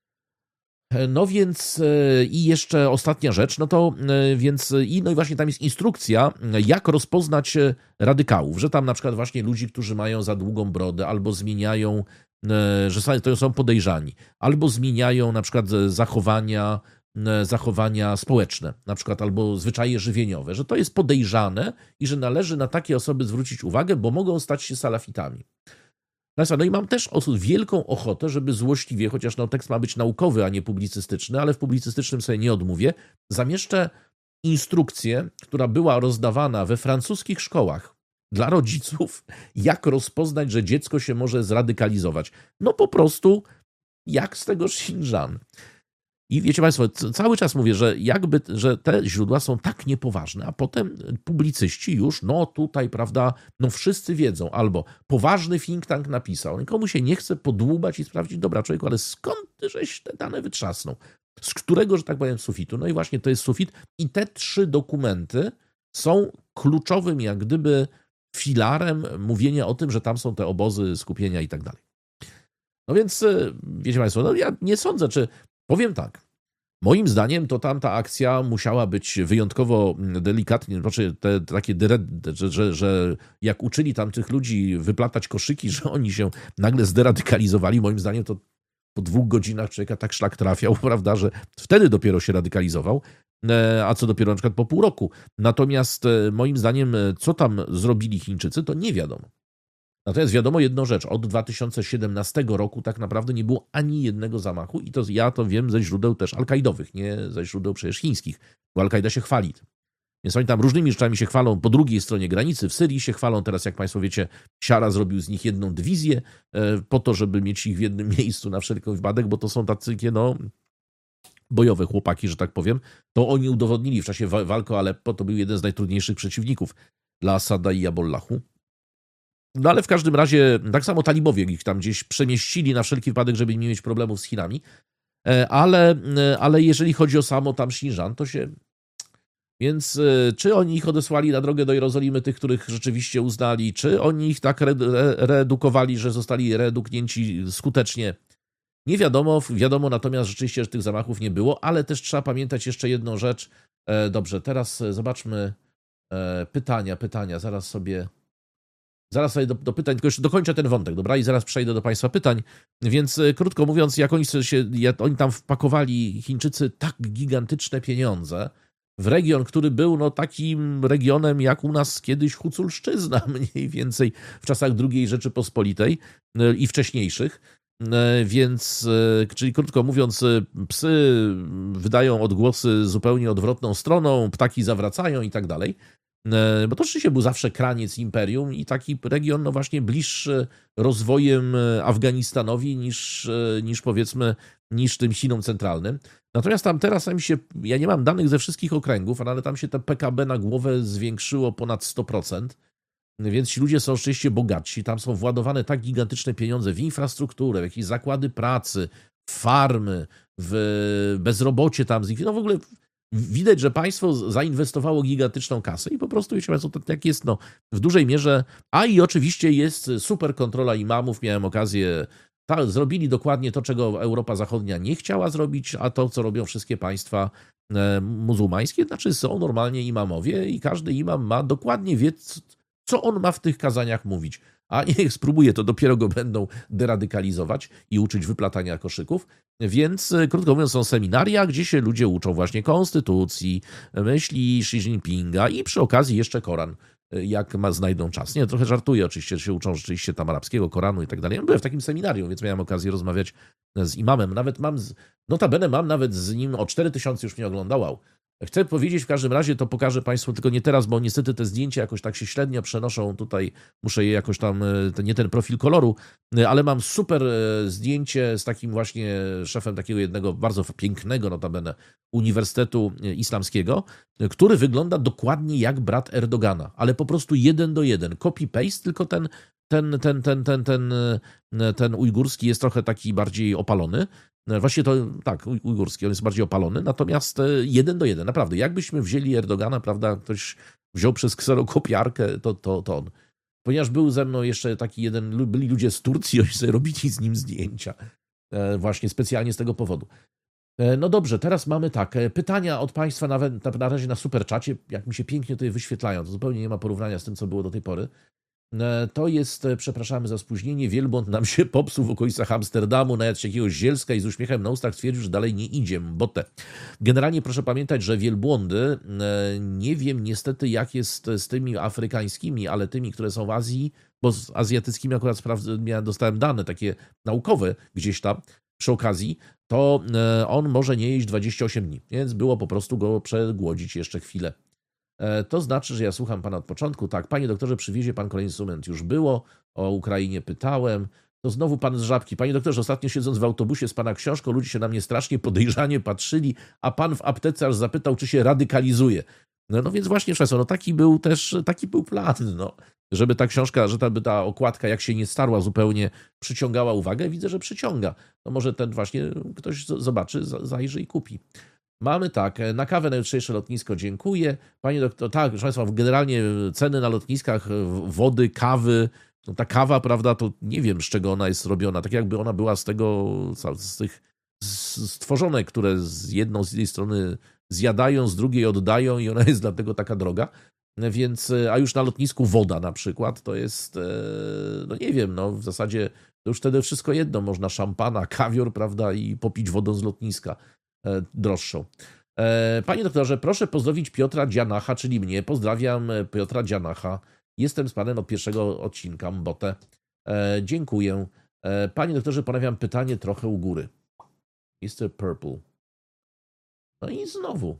No więc i jeszcze ostatnia rzecz, no to więc i no i właśnie tam jest instrukcja, jak rozpoznać radykałów, że tam na przykład właśnie ludzi, którzy mają za długą brodę, albo zmieniają, że to są podejrzani, albo zmieniają na przykład zachowania, zachowania społeczne, na przykład albo zwyczaje żywieniowe, że to jest podejrzane i że należy na takie osoby zwrócić uwagę, bo mogą stać się salafitami. No i mam też wielką ochotę, żeby złośliwie, chociaż no, tekst ma być naukowy, a nie publicystyczny, ale w publicystycznym sobie nie odmówię, zamieszczę instrukcję, która była rozdawana we francuskich szkołach dla rodziców, jak rozpoznać, że dziecko się może zradykalizować. No po prostu jak z tego Xinjiang. I wiecie Państwo, cały czas mówię, że jakby, że te źródła są tak niepoważne, a potem publicyści już, no tutaj, prawda, no wszyscy wiedzą, albo poważny think tank napisał, nikomu się nie chce podłubać i sprawdzić, dobra człowieku, ale skąd ty żeś te dane wytrzasnął? Z którego, że tak powiem, sufitu? No i właśnie to jest sufit i te trzy dokumenty są kluczowym jak gdyby filarem mówienia o tym, że tam są te obozy skupienia i tak dalej. No więc, wiecie Państwo, no ja nie sądzę, czy powiem tak, moim zdaniem to tam ta akcja musiała być wyjątkowo delikatnie, znaczy te takie, że, że, że jak uczyli tam tych ludzi wyplatać koszyki, że oni się nagle zderadykalizowali, moim zdaniem to po dwóch godzinach człowieka tak szlak trafiał, prawda, że wtedy dopiero się radykalizował, a co dopiero na przykład po pół roku. Natomiast moim zdaniem, co tam zrobili Chińczycy, to nie wiadomo. Natomiast wiadomo jedną rzecz, od dwa tysiące siedemnastego roku tak naprawdę nie było ani jednego zamachu i to ja to wiem ze źródeł też al-Kaidowych, nie ze źródeł przecież chińskich, bo Al-Kaida się chwali. Więc oni tam różnymi rzeczami się chwalą, po drugiej stronie granicy, w Syrii się chwalą, teraz jak Państwo wiecie, Siara zrobił z nich jedną dywizję po to, żeby mieć ich w jednym miejscu na wszelki wypadek, bo to są tacy, no, bojowe chłopaki, że tak powiem. To oni udowodnili w czasie walki o Aleppo, to był jeden z najtrudniejszych przeciwników dla Asada i Abollahu. No ale w każdym razie, tak samo talibowie ich tam gdzieś przemieścili na wszelki wypadek, żeby nie mieć problemów z Chinami, ale, ale jeżeli chodzi o samo tam Xinjiang, to się... Więc czy oni ich odesłali na drogę do Jerozolimy, tych, których rzeczywiście uznali, czy oni ich tak re- reedukowali, że zostali reeduknięci skutecznie, nie wiadomo. Wiadomo natomiast rzeczywiście, że tych zamachów nie było, ale też trzeba pamiętać jeszcze jedną rzecz. Dobrze, teraz zobaczmy pytania, pytania, zaraz sobie... Zaraz sobie do, do pytań, tylko jeszcze dokończę ten wątek, dobra? I zaraz przejdę do Państwa pytań. Więc krótko mówiąc, jak oni, się, jak oni tam wpakowali, Chińczycy, tak gigantyczne pieniądze w region, który był no, takim regionem jak u nas kiedyś Huculszczyzna, mniej więcej w czasach drugiej Rzeczypospolitej i wcześniejszych. Więc, czyli krótko mówiąc, psy wydają odgłosy zupełnie odwrotną stroną, ptaki zawracają i tak dalej. Bo to oczywiście był zawsze kraniec imperium i taki region no właśnie bliższy rozwojem Afganistanowi niż, niż powiedzmy niż tym Chinom centralnym. Natomiast tam teraz tam się, ja nie mam danych ze wszystkich okręgów, ale tam się to P K B na głowę zwiększyło ponad sto procent, więc ci ludzie są oczywiście bogatsi, tam są władowane tak gigantyczne pieniądze w infrastrukturę, w jakieś zakłady pracy, w farmy, w bezrobocie tam, no w ogóle... Widać, że państwo zainwestowało gigantyczną kasę i po prostu, wiecie państwo, tak jest no, w dużej mierze, a i oczywiście jest super kontrola imamów, miałem okazję, ta, zrobili dokładnie to, czego Europa Zachodnia nie chciała zrobić, a to, co robią wszystkie państwa e, muzułmańskie, znaczy są normalnie imamowie i każdy imam ma dokładnie wie, co on ma w tych kazaniach mówić. A niech spróbuje, to dopiero go będą deradykalizować i uczyć wyplatania koszyków. Więc, krótko mówiąc, są seminaria, gdzie się ludzie uczą właśnie konstytucji, myśli Xi Jinpinga i przy okazji jeszcze Koran, jak ma, znajdą czas. Nie, trochę żartuję oczywiście, się uczą rzeczywiście tam arabskiego Koranu i tak dalej. Byłem w takim seminarium, więc miałem okazję rozmawiać z imamem. Nawet mam, z, notabene mam nawet z nim, o cztery tysiące już mnie oglądał. Chcę powiedzieć w każdym razie, to pokażę Państwu, tylko nie teraz, bo niestety te zdjęcia jakoś tak się średnio przenoszą tutaj, muszę je jakoś tam, nie ten profil koloru, ale mam super zdjęcie z takim właśnie szefem takiego jednego bardzo pięknego notabene Uniwersytetu Islamskiego, który wygląda dokładnie jak brat Erdogana, ale po prostu jeden do jeden, copy-paste, tylko ten ten, ten, ten, ten, ten, ten ujgurski jest trochę taki bardziej opalony. Właśnie to, tak, ujgurski, on jest bardziej opalony, natomiast jeden do jeden, naprawdę, jakbyśmy wzięli Erdogana, prawda, ktoś wziął przez kserokopiarkę, to, to, to on. Ponieważ był ze mną jeszcze taki jeden, byli ludzie z Turcji, oni sobie robili z nim zdjęcia, właśnie specjalnie z tego powodu. No dobrze, teraz mamy tak, pytania od Państwa nawet na razie na superczacie, jak mi się pięknie tutaj wyświetlają, to zupełnie nie ma porównania z tym, co było do tej pory. To jest, przepraszamy za spóźnienie, wielbłąd nam się popsuł w okolicach Amsterdamu, najadł się jakiegoś zielska i z uśmiechem na ustach twierdził, że dalej nie idzie, botę. Generalnie proszę pamiętać, że wielbłądy, nie wiem niestety jak jest z tymi afrykańskimi, ale tymi, które są w Azji, bo z azjatyckimi akurat sprawdzę, dostałem dane takie naukowe gdzieś tam przy okazji, to on może nie jeść dwadzieścia osiem dni, więc było po prostu go przegłodzić jeszcze chwilę. To znaczy, że ja słucham Pana od początku. Tak, Panie doktorze, przywiezie Pan kolejny instrument. Już było, o Ukrainie pytałem. To znowu Pan z Żabki. Panie doktorze, ostatnio siedząc w autobusie z Pana książką, ludzie się na mnie strasznie podejrzanie patrzyli, a Pan w aptece aż zapytał, czy się radykalizuje. No, no więc właśnie, profesor, no taki był też, taki był plan, no, żeby ta książka, że ta, by ta okładka, jak się nie starła zupełnie, przyciągała uwagę. Widzę, że przyciąga. No może ten właśnie ktoś zobaczy, zajrzy i kupi. Mamy tak, na kawę najjutrzejsze lotnisko, dziękuję. Panie doktor, tak, proszę Państwa, generalnie ceny na lotniskach, wody, kawy, no ta kawa, prawda, to nie wiem, z czego ona jest robiona, tak jakby ona była z tego, z tych stworzone, które z jedną, z jednej strony zjadają, z drugiej oddają i ona jest dlatego taka droga. Więc, a już na lotnisku woda na przykład, to jest, no nie wiem, no w zasadzie to już wtedy wszystko jedno, można szampana, kawior, prawda, i popić wodą z lotniska e, droższą. E, panie doktorze, proszę pozdrowić Piotra Dzianacha, czyli mnie. Pozdrawiam Piotra Dzianacha. Jestem z panem od pierwszego odcinka, Mbotę. E, dziękuję. E, panie doktorze, ponawiam pytanie trochę u góry. mister Purple. No i znowu.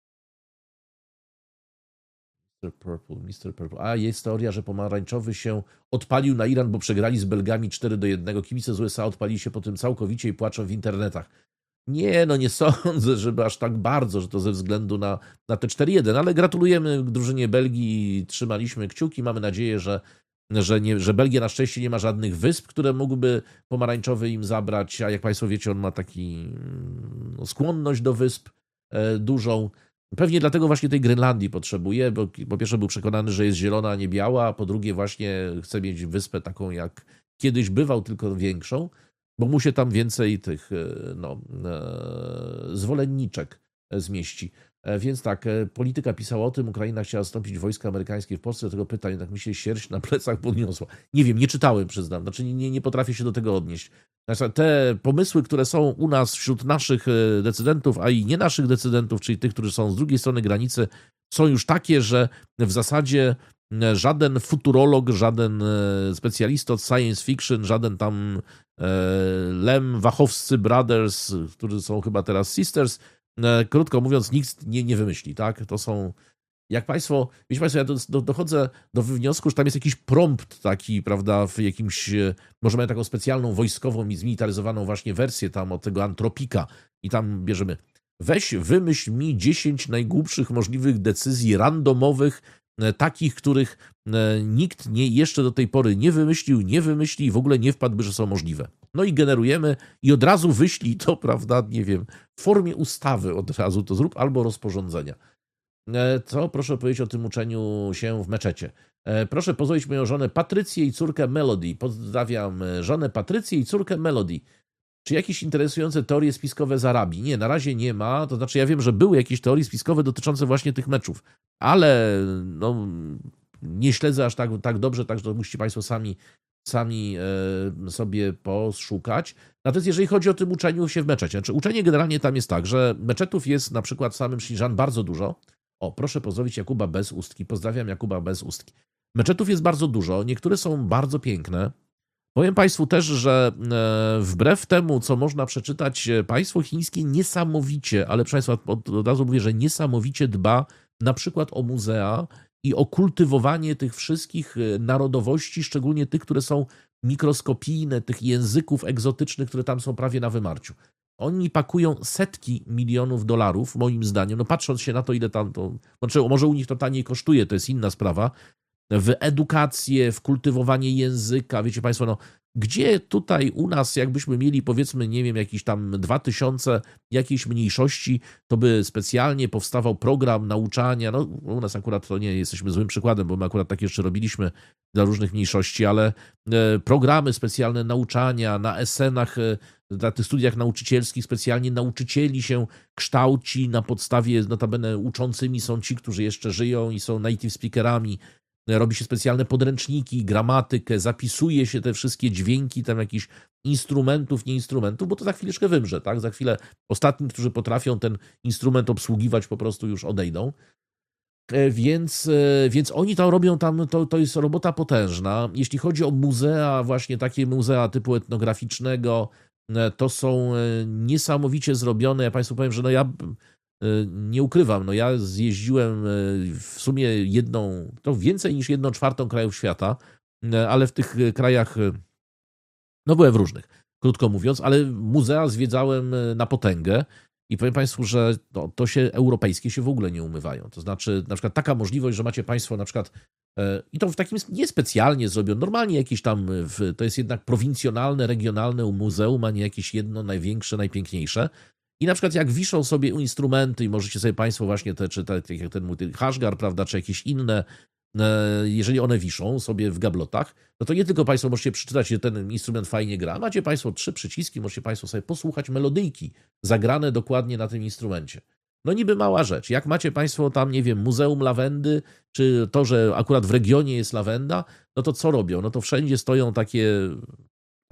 mister Purple, mister Purple. A, jest teoria, że pomarańczowy się odpalił na Iran, bo przegrali z Belgami cztery do jednego. Kibice z U S A odpalili się po tym całkowicie i płaczą w internetach. Nie, no nie sądzę, żeby aż tak bardzo, że to ze względu na, na te cztery jeden, ale gratulujemy drużynie Belgii, trzymaliśmy kciuki, mamy nadzieję, że, że, nie, że Belgia na szczęście nie ma żadnych wysp, które mógłby pomarańczowy im zabrać, a jak Państwo wiecie, on ma taki no, skłonność do wysp e, dużą. Pewnie dlatego właśnie tej Grenlandii potrzebuje, bo po pierwsze był przekonany, że jest zielona, a nie biała, a po drugie właśnie chce mieć wyspę taką, jak kiedyś bywał, tylko większą, bo mu się tam więcej tych no, zwolenniczek zmieści. Więc tak, Polityka pisała o tym, Ukraina chciała zastąpić wojska amerykańskie w Polsce, do tego pytania, tak mi się sierść na plecach podniosła. Nie wiem, nie czytałem, przyznam, znaczy nie, nie potrafię się do tego odnieść. Znaczy, te pomysły, które są u nas wśród naszych decydentów, a i nie naszych decydentów, czyli tych, którzy są z drugiej strony granicy, są już takie, że w zasadzie żaden futurolog, żaden specjalista od science fiction, żaden tam Lem, Wachowscy Brothers, którzy są chyba teraz Sisters, krótko mówiąc, nikt nie, nie wymyśli, tak? To są, jak Państwo, wiecie Państwo, ja do, do, dochodzę do wniosku, że tam jest jakiś prompt taki, prawda, w jakimś, może mają taką specjalną wojskową i zmilitaryzowaną właśnie wersję tam od tego Antropika i tam bierzemy, weź wymyśl mi dziesięć najgłupszych możliwych decyzji randomowych, takich, których nikt nie, jeszcze do tej pory nie wymyślił, nie wymyśli i w ogóle nie wpadłby, że są możliwe. No i generujemy i od razu wyślij to, prawda, nie wiem, w formie ustawy od razu to zrób albo rozporządzenia. Co proszę powiedzieć o tym uczeniu się w meczecie? Proszę pozdrowić moją żonę Patrycję i córkę Melody. Pozdrawiam żonę Patrycję i córkę Melody. Czy jakieś interesujące teorie spiskowe z Arabii? Nie, na razie nie ma. To znaczy ja wiem, że były jakieś teorie spiskowe dotyczące właśnie tych meczów, ale no, nie śledzę aż tak, tak dobrze, tak że musicie Państwo sami, sami e, sobie poszukać. Natomiast jeżeli chodzi o tym uczeniu się w meczecie, znaczy uczenie generalnie tam jest tak, że meczetów jest na przykład w samym Szynżan bardzo dużo. O, proszę pozdrowić Jakuba bez ustki. Pozdrawiam Jakuba bez ustki. Meczetów jest bardzo dużo, niektóre są bardzo piękne. Powiem Państwu też, że wbrew temu, co można przeczytać, państwo chińskie niesamowicie, ale proszę Państwa, od, od razu mówię, że niesamowicie dba na przykład o muzea i o kultywowanie tych wszystkich narodowości, szczególnie tych, które są mikroskopijne, tych języków egzotycznych, które tam są prawie na wymarciu. Oni pakują setki milionów dolarów, moim zdaniem, no patrząc się na to, ile tam to, znaczy może u nich to taniej kosztuje, to jest inna sprawa, w edukację, w kultywowanie języka, wiecie Państwo, no gdzie tutaj u nas, jakbyśmy mieli powiedzmy, nie wiem, jakieś tam dwa tysiące jakiejś mniejszości, to by specjalnie powstawał program nauczania, no u nas akurat to nie jesteśmy złym przykładem, bo my akurat tak jeszcze robiliśmy dla różnych mniejszości, ale programy specjalne nauczania na esenach, na tych studiach nauczycielskich specjalnie nauczycieli się kształci na podstawie, notabene uczącymi są ci, którzy jeszcze żyją i są native speakerami. Robi się specjalne podręczniki, gramatykę, zapisuje się te wszystkie dźwięki, tam jakichś instrumentów, nie instrumentów, bo to za chwileczkę wymrze, tak? Za chwilę ostatni, którzy potrafią ten instrument obsługiwać, po prostu już odejdą. Więc, więc oni tam robią, tam, to, to jest robota potężna. Jeśli chodzi o muzea, właśnie takie muzea typu etnograficznego, to są niesamowicie zrobione. Ja Państwu powiem, że no ja nie ukrywam, no ja zjeździłem w sumie jedną, to więcej niż jedną czwartą krajów świata, ale w tych krajach, no byłem w różnych, krótko mówiąc, ale muzea zwiedzałem na potęgę i powiem Państwu, że no, to się europejskie się w ogóle nie umywają. To znaczy na przykład taka możliwość, że macie Państwo na przykład i to w takim niespecjalnie zrobione, normalnie jakieś tam, w, to jest jednak prowincjonalne, regionalne muzeum, a nie jakieś jedno największe, najpiękniejsze. I na przykład jak wiszą sobie instrumenty i możecie sobie Państwo właśnie te, czy te, jak ten mój haszgar, prawda, czy jakieś inne, jeżeli one wiszą sobie w gablotach, no to nie tylko Państwo możecie przeczytać, że ten instrument fajnie gra, macie Państwo trzy przyciski, możecie Państwo sobie posłuchać melodyjki zagrane dokładnie na tym instrumencie. No niby mała rzecz. Jak macie Państwo tam, nie wiem, Muzeum Lawendy, czy to, że akurat w regionie jest lawenda, no to co robią? No to wszędzie stoją takie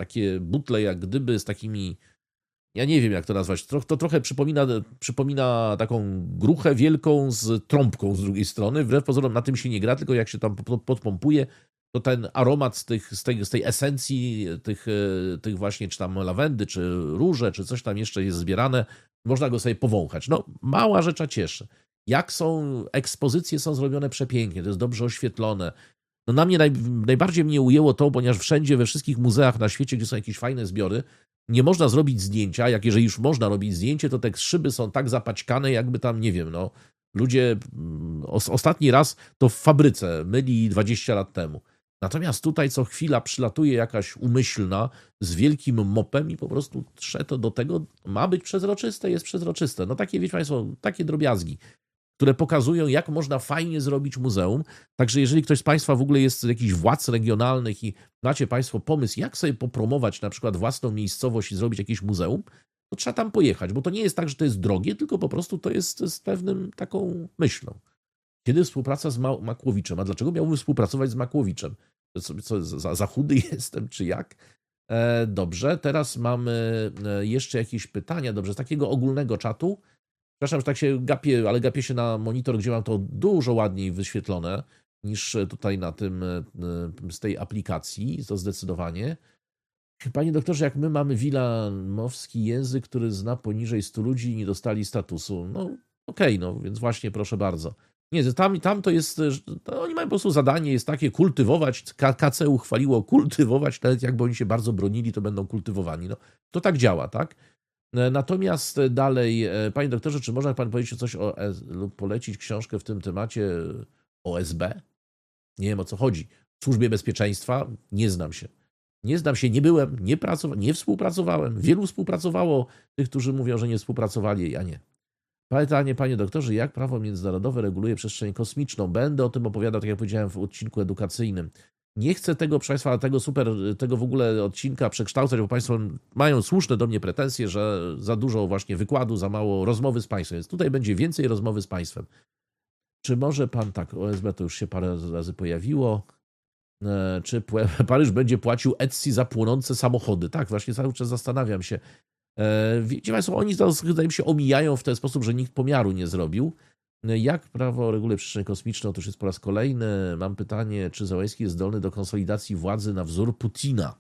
takie butle jak gdyby z takimi, ja nie wiem jak to nazwać, to, to trochę przypomina, przypomina taką gruchę wielką z trąbką z drugiej strony. Wbrew pozorom na tym się nie gra, tylko jak się tam podpompuje, to ten aromat z, tych, z, tej, z tej esencji tych, tych właśnie, czy tam lawendy, czy róże, czy coś tam jeszcze jest zbierane, można go sobie powąchać. No, mała rzecz, a cieszy. Jak są, ekspozycje są zrobione przepięknie, to jest dobrze oświetlone. No na mnie naj, najbardziej mnie ujęło to, ponieważ wszędzie, we wszystkich muzeach na świecie, gdzie są jakieś fajne zbiory, nie można zrobić zdjęcia, jak jeżeli już można robić zdjęcie, to te szyby są tak zapaćkane, jakby tam, nie wiem, no, ludzie os, ostatni raz to w fabryce myli dwadzieścia lat temu. Natomiast tutaj co chwila przylatuje jakaś umyślna z wielkim mopem i po prostu trze to do tego, ma być przezroczyste, jest przezroczyste. No takie, wiecie Państwo, takie drobiazgi, które pokazują, jak można fajnie zrobić muzeum. Także jeżeli ktoś z Państwa w ogóle jest z jakichś władz regionalnych i macie Państwo pomysł, jak sobie popromować na przykład własną miejscowość i zrobić jakieś muzeum, to trzeba tam pojechać, bo to nie jest tak, że to jest drogie, tylko po prostu to jest z pewnym taką myślą. Kiedy współpraca z Ma- Makłowiczem? A dlaczego miałbym współpracować z Makłowiczem? Co, co, za, za chudy jestem, czy jak? E, dobrze, teraz mamy jeszcze jakieś pytania. Dobrze, z takiego ogólnego czatu. Przepraszam, że tak się gapię, ale gapię się na monitor, gdzie mam to dużo ładniej wyświetlone niż tutaj na tym, z tej aplikacji, to zdecydowanie. Panie doktorze, jak my mamy wilamowski język, który zna poniżej stu ludzi i nie dostali statusu. No okej, okay, no więc właśnie proszę bardzo. Nie, tam, tam to jest, to oni mają po prostu zadanie jest takie kultywować, K C uchwaliło kultywować, nawet jakby oni się bardzo bronili, to będą kultywowani. No, to tak działa, tak? Natomiast dalej, panie doktorze, czy można pan powiedzieć coś o lub polecić książkę w tym temacie o S B? Nie wiem o co chodzi. W służbie bezpieczeństwa nie znam się. Nie znam się, nie byłem, nie pracowałem, nie współpracowałem. Wielu współpracowało, tych, którzy mówią, że nie współpracowali, ja nie. Pytanie, panie doktorze, jak prawo międzynarodowe reguluje przestrzeń kosmiczną? Będę o tym opowiadał, tak jak powiedziałem, w odcinku edukacyjnym. Nie chcę tego, proszę Państwa, tego super, tego w ogóle odcinka przekształcać, bo Państwo mają słuszne do mnie pretensje, że za dużo właśnie wykładu, za mało rozmowy z Państwem. Więc tutaj będzie więcej rozmowy z Państwem. Czy może Pan, tak, O S B to już się parę razy pojawiło, czy Paryż będzie płacił Etsy za płonące samochody? Tak, właśnie cały czas zastanawiam się. Wiecie Państwo, oni wydaje mi się omijają w ten sposób, że nikt pomiaru nie zrobił. Jak prawo reguluje przestrzeń kosmiczną? To już jest po raz kolejny. Mam pytanie, czy Załęski jest zdolny do konsolidacji władzy na wzór Putina?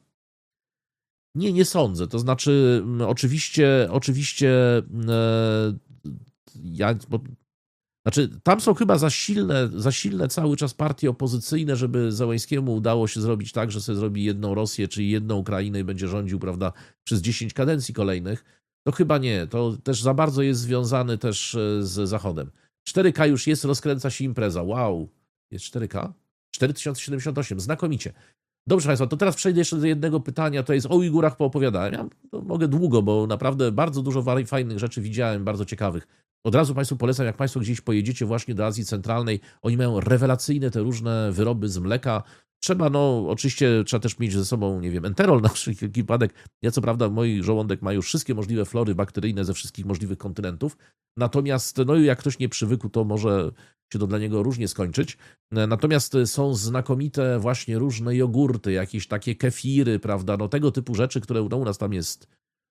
Nie, nie sądzę. To znaczy, oczywiście, oczywiście, e, ja, bo, znaczy, tam są chyba za silne, za silne cały czas partie opozycyjne, żeby Załęskiemu udało się zrobić tak, że sobie zrobi jedną Rosję, czyli jedną Ukrainę i będzie rządził, prawda, przez dziesięć kadencji kolejnych. To chyba nie. To też za bardzo jest związany też z Zachodem. cztery K już jest, rozkręca się impreza. Wow. Jest cztery K? cztery tysiące siedemdziesiąt osiem. Znakomicie. Dobrze Państwa, to teraz przejdę jeszcze do jednego pytania. To jest o Ujgurach poopowiadałem. Ja mogę długo, bo naprawdę bardzo dużo fajnych rzeczy widziałem, bardzo ciekawych. Od razu Państwu polecam, jak Państwo gdzieś pojedziecie właśnie do Azji Centralnej, oni mają rewelacyjne te różne wyroby z mleka. Trzeba, no oczywiście trzeba też mieć ze sobą, nie wiem, enterol na wszelki wypadek. Ja co prawda, mój żołądek ma już wszystkie możliwe flory bakteryjne ze wszystkich możliwych kontynentów. Natomiast, no jak ktoś nie przywykł, to może się to dla niego różnie skończyć. Natomiast są znakomite właśnie różne jogurty, jakieś takie kefiry, prawda, no tego typu rzeczy, które no, u nas tam jest.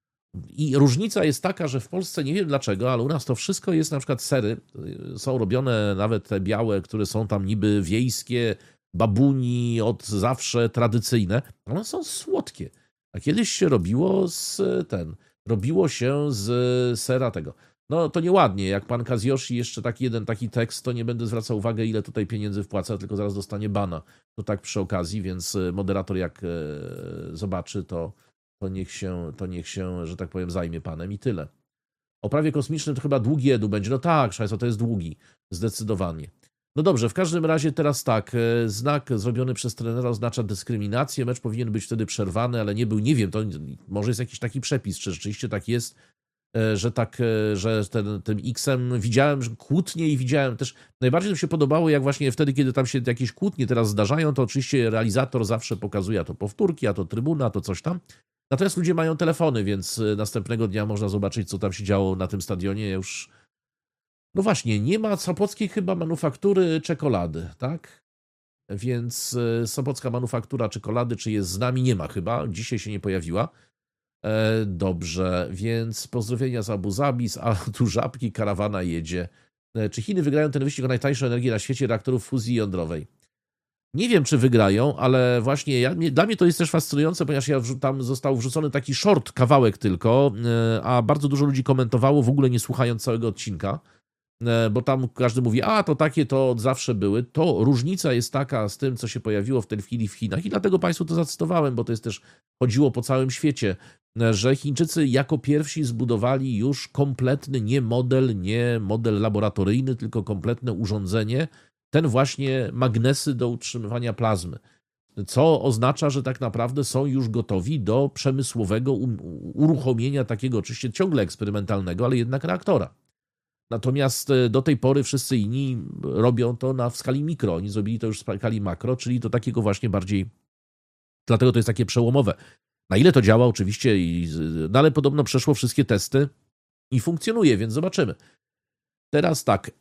I różnica jest taka, że w Polsce, nie wiem dlaczego, ale u nas to wszystko jest, na przykład sery, są robione nawet te białe, które są tam niby wiejskie, babuni, od zawsze tradycyjne, one są słodkie. A kiedyś się robiło z ten, robiło się z sera tego. No to nieładnie, jak pan Kazuyoshi jeszcze taki jeden taki tekst, to nie będę zwracał uwagi, ile tutaj pieniędzy wpłaca, tylko zaraz dostanie bana. To tak przy okazji, więc moderator jak zobaczy, to to niech się, to niech się, że tak powiem, zajmie panem i tyle. O prawie kosmicznym to chyba długi edu będzie. No tak, szajso, to jest długi. Zdecydowanie. No dobrze, w każdym razie teraz tak. Znak zrobiony przez trenera oznacza dyskryminację. Mecz powinien być wtedy przerwany, ale nie był, nie wiem, to może jest jakiś taki przepis, czy rzeczywiście tak jest, że tak, że ten, tym X-em widziałem że kłótnie i widziałem też, najbardziej mi się podobało, jak właśnie wtedy, kiedy tam się jakieś kłótnie teraz zdarzają, to oczywiście realizator zawsze pokazuje, a to powtórki, a to trybuna, a to coś tam. Natomiast ludzie mają telefony, więc następnego dnia można zobaczyć, co tam się działo na tym stadionie. Już. No właśnie, nie ma Sopockiej chyba manufaktury czekolady, tak? więc e, Sopocka Manufaktura Czekolady, czy jest z nami? Nie ma chyba, dzisiaj się nie pojawiła. E, dobrze, więc pozdrowienia z Abu Zabis, a tu żabki, karawana jedzie. E, czy Chiny wygrają ten wyścig o najtańszą energię na świecie reaktorów fuzji jądrowej? Nie wiem, czy wygrają, ale właśnie ja, dla mnie to jest też fascynujące, ponieważ ja wrzu- tam został wrzucony taki short, kawałek tylko, e, a bardzo dużo ludzi komentowało, w ogóle nie słuchając całego odcinka, e, bo tam każdy mówi, a to takie to od zawsze były. To różnica jest taka z tym, co się pojawiło w tej chwili w Chinach i dlatego Państwu to zacytowałem, bo to jest też, chodziło po całym świecie, e, że Chińczycy jako pierwsi zbudowali już kompletny, nie model, nie model laboratoryjny, tylko kompletne urządzenie, ten właśnie magnesy do utrzymywania plazmy, co oznacza, że tak naprawdę są już gotowi do przemysłowego uruchomienia takiego oczywiście ciągle eksperymentalnego, ale jednak reaktora. Natomiast do tej pory wszyscy inni robią to na, w skali mikro, oni zrobili to już w skali makro, czyli do takiego właśnie bardziej, dlatego to jest takie przełomowe. Na ile to działa oczywiście, i, no ale podobno przeszło wszystkie testy i funkcjonuje, więc zobaczymy. Teraz tak,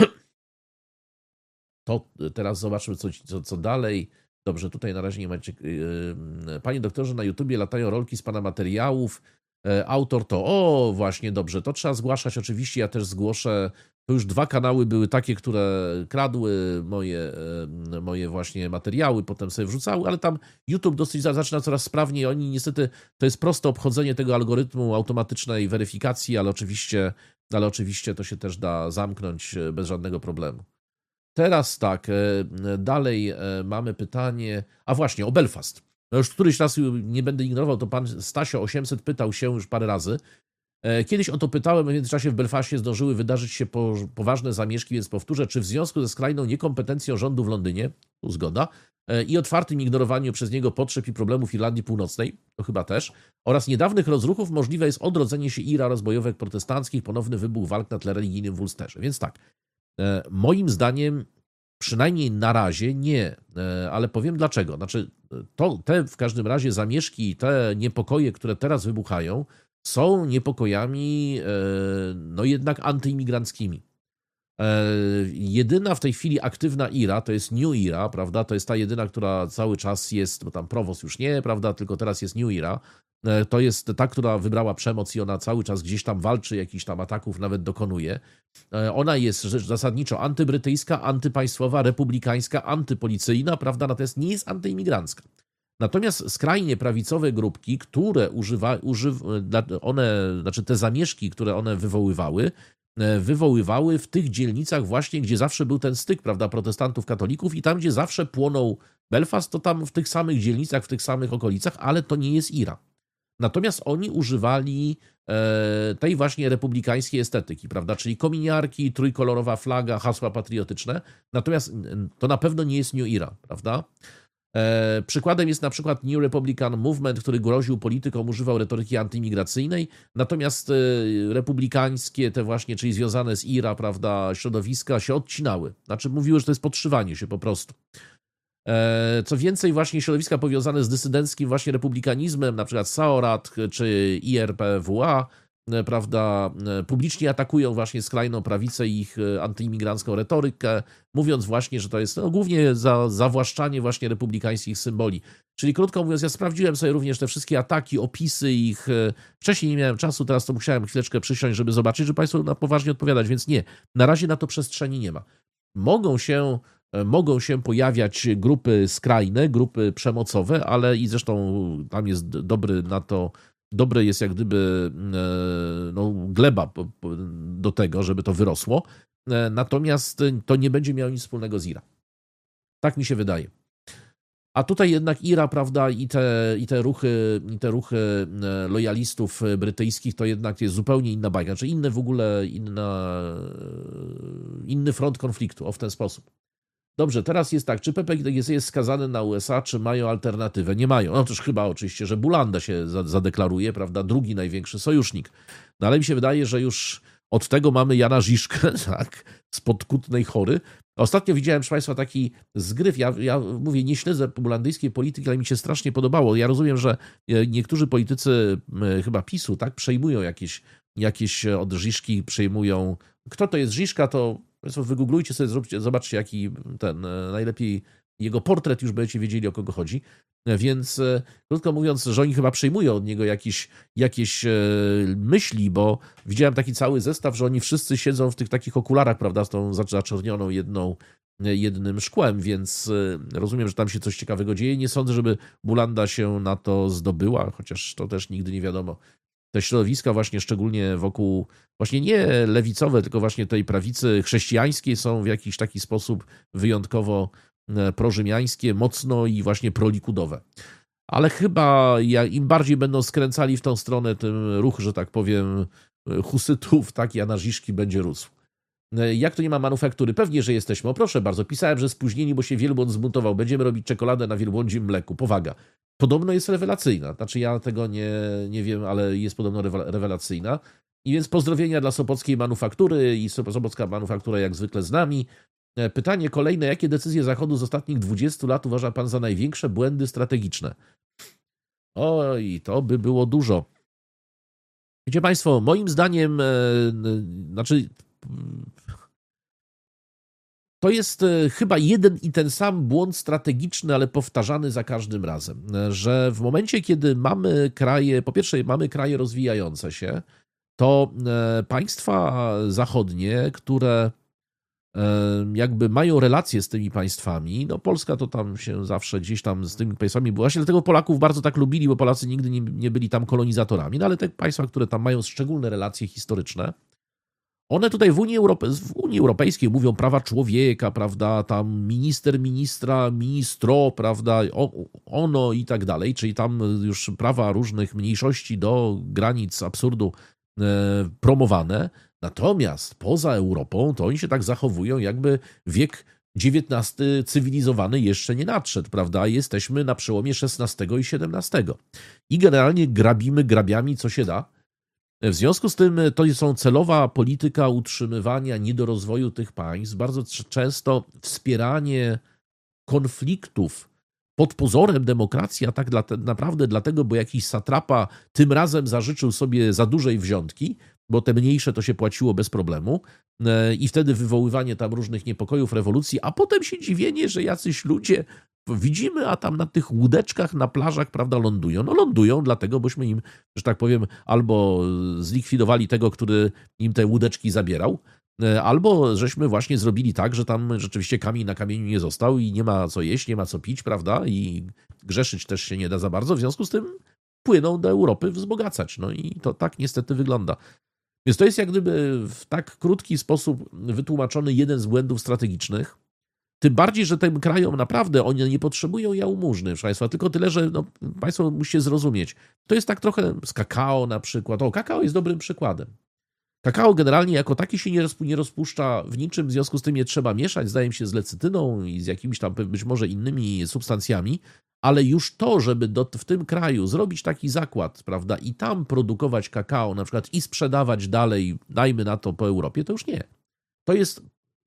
to teraz zobaczmy, co, co, co dalej. Dobrze, tutaj na razie nie macie. Panie doktorze, na YouTubie latają rolki z pana materiałów. Autor to, o właśnie, dobrze, to trzeba zgłaszać oczywiście, ja też zgłoszę. To już dwa kanały były takie, które kradły moje, moje właśnie materiały, potem sobie wrzucały, ale tam YouTube dosyć zaczyna coraz sprawniej. Oni niestety, to jest proste obchodzenie tego algorytmu automatycznej weryfikacji, ale oczywiście, ale oczywiście to się też da zamknąć bez żadnego problemu. Teraz tak, dalej mamy pytanie, a właśnie o Belfast. No już któryś raz nie będę ignorował, to pan Stasio osiemset pytał się już parę razy. Kiedyś o to pytałem, w międzyczasie w Belfaście zdążyły wydarzyć się poważne zamieszki, więc powtórzę, czy w związku ze skrajną niekompetencją rządu w Londynie, tu zgoda, i otwartym ignorowaniu przez niego potrzeb i problemów Irlandii Północnej, to chyba też, oraz niedawnych rozruchów możliwe jest odrodzenie się I R A oraz bojówek protestanckich, ponowny wybuch walk na tle religijnym w Ulsterze. Więc tak, moim zdaniem, przynajmniej na razie nie, ale powiem dlaczego. Znaczy, to, te w każdym razie zamieszki, te niepokoje, które teraz wybuchają, są niepokojami no jednak antyimigranckimi. Jedyna w tej chwili aktywna I R A to jest New I R A, prawda? To jest ta jedyna, która cały czas jest, bo tam Provost już nie, prawda? Tylko teraz jest New I R A. To jest ta, która wybrała przemoc i ona cały czas gdzieś tam walczy, jakichś tam ataków nawet dokonuje. Ona jest rzecz zasadniczo antybrytyjska, antypaństwowa, republikańska, antypolicyjna, prawda? Natomiast nie jest antyimigrancka. Natomiast skrajnie prawicowe grupki, które używa, używ, one, znaczy te zamieszki, które one wywoływały, wywoływały w tych dzielnicach właśnie, gdzie zawsze był ten styk, prawda, protestantów, katolików i tam, gdzie zawsze płonął Belfast, to tam w tych samych dzielnicach, w tych samych okolicach, ale to nie jest I R A. Natomiast oni używali e, tej właśnie republikańskiej estetyki, prawda, czyli kominiarki, trójkolorowa flaga, hasła patriotyczne, natomiast to na pewno nie jest New I R A, prawda. E, przykładem jest na przykład New Republican Movement, który groził politykom, używał retoryki antyimigracyjnej, natomiast e, republikańskie te właśnie, czyli związane z I R A, prawda, środowiska się odcinały. Znaczy mówiły, że to jest podszywanie się po prostu. E, co więcej, właśnie środowiska powiązane z dysydenckim właśnie republikanizmem, na przykład Saorat czy I R P W A, prawda, publicznie atakują właśnie skrajną prawicę i ich antyimigrancką retorykę, mówiąc właśnie, że to jest no, głównie za, zawłaszczanie właśnie republikańskich symboli. Czyli krótko mówiąc, ja sprawdziłem sobie również te wszystkie ataki, opisy ich. Wcześniej nie miałem czasu, teraz to musiałem chwileczkę przysiąść, żeby zobaczyć, żeby Państwu na poważnie odpowiadać, więc nie, na razie na to przestrzeni nie ma. Mogą się Mogą się pojawiać grupy skrajne, grupy przemocowe, ale i zresztą tam jest dobry na to, dobre jest jak gdyby no, gleba do tego, żeby to wyrosło. Natomiast to nie będzie miało nic wspólnego z I R A. Tak mi się wydaje. A tutaj jednak I R A, prawda, i te, i te ruchy, i te ruchy lojalistów brytyjskich to jednak jest zupełnie inna bajka. Znaczy inny w ogóle, inna, inny front konfliktu, o w ten sposób. Dobrze, teraz jest tak, czy P P G C jest skazany na U S A, czy mają alternatywę? Nie mają. No też chyba oczywiście, że Bulanda się zadeklaruje, prawda, drugi największy sojusznik. No ale mi się wydaje, że już od tego mamy Jana Žižkę, tak, spod Kutnej Hory. Ostatnio widziałem, proszę Państwa, taki zgryw, ja, ja mówię, nie śledzę bulandyjskiej polityki, ale mi się strasznie podobało. Ja rozumiem, że niektórzy politycy chyba PiSu, tak, przejmują jakieś, jakieś od Žižki, przejmują... Kto to jest Žižka, to wygooglujcie sobie, zróbcie, zobaczcie, jaki ten najlepiej jego portret, już będziecie wiedzieli, o kogo chodzi. Więc krótko mówiąc, że oni chyba przyjmują od niego jakieś, jakieś myśli, bo widziałem taki cały zestaw, że oni wszyscy siedzą w tych takich okularach, prawda, z tą zaczernioną jedną, jednym szkłem, więc rozumiem, że tam się coś ciekawego dzieje. Nie sądzę, żeby Bulanda się na to zdobyła, chociaż to też nigdy nie wiadomo. Te środowiska właśnie szczególnie wokół, właśnie nie lewicowe, tylko właśnie tej prawicy chrześcijańskiej są w jakiś taki sposób wyjątkowo prorzymiańskie, mocno i właśnie prolikudowe. Ale chyba ja, im bardziej będą skręcali w tą stronę, tym ruch, że tak powiem, husytów, tak, Jana Žižky będzie rósł. Jak to nie ma manufaktury? Pewnie, że jesteśmy. O proszę bardzo, pisałem, że spóźnieni, bo się wielbłąd zmontował. Będziemy robić czekoladę na wielbłądzim mleku. Powaga. Podobno jest rewelacyjna. Znaczy ja tego nie, nie wiem, ale jest podobno rewelacyjna. I więc pozdrowienia dla Sopockiej Manufaktury i Sopocka Manufaktura jak zwykle z nami. Pytanie kolejne. Jakie decyzje Zachodu z ostatnich dwudziestu lat uważa pan za największe błędy strategiczne? Oj, to by było dużo. Wiecie państwo, moim zdaniem, e, znaczy to jest chyba jeden i ten sam błąd strategiczny, ale powtarzany za każdym razem, że w momencie, kiedy mamy kraje, po pierwsze mamy kraje rozwijające się, to państwa zachodnie, które jakby mają relacje z tymi państwami, no Polska to tam się zawsze gdzieś tam z tymi państwami była, właśnie dlatego Polaków bardzo tak lubili, bo Polacy nigdy nie, nie byli tam kolonizatorami, no ale te państwa, które tam mają szczególne relacje historyczne, one tutaj w Unii, Europe- w Unii Europejskiej mówią prawa człowieka, prawda, tam minister, ministra, ministro, prawda, ono i tak dalej, czyli tam już prawa różnych mniejszości do granic absurdu e, promowane. Natomiast poza Europą to oni się tak zachowują, jakby wiek dziewiętnasty cywilizowany jeszcze nie nadszedł, prawda? Jesteśmy na przełomie szesnastego i siedemnastego. I generalnie grabimy grabiami, co się da. W związku z tym to są celowa polityka utrzymywania niedorozwoju tych państw, bardzo często wspieranie konfliktów pod pozorem demokracji, a tak dla, naprawdę dlatego, bo jakiś satrapa tym razem zażyczył sobie za dużej wziątki, bo te mniejsze to się płaciło bez problemu i wtedy wywoływanie tam różnych niepokojów, rewolucji, a potem się dziwienie, że jacyś ludzie widzimy, a tam na tych łódeczkach, na plażach, prawda, lądują. No lądują dlatego, bośmy im, że tak powiem, albo zlikwidowali tego, który im te łódeczki zabierał, albo żeśmy właśnie zrobili tak, że tam rzeczywiście kamień na kamieniu nie został i nie ma co jeść, nie ma co pić, prawda, i grzeszyć też się nie da za bardzo, w związku z tym płyną do Europy wzbogacać. No i to tak niestety wygląda. Więc to jest jak gdyby w tak krótki sposób wytłumaczony jeden z błędów strategicznych. Tym bardziej, że tym krajom naprawdę oni nie potrzebują jałmużny, proszę państwa, tylko tyle, że no, państwo musicie zrozumieć. To jest tak trochę z kakao na przykład. O, kakao jest dobrym przykładem. Kakao generalnie jako taki się nie, rozpu- nie rozpuszcza w niczym, w związku z tym je trzeba mieszać, zdaje mi się, z lecytyną i z jakimiś tam być może innymi substancjami, ale już to, żeby do, w tym kraju zrobić taki zakład, prawda, i tam produkować kakao na przykład i sprzedawać dalej, dajmy na to po Europie, to już nie. To jest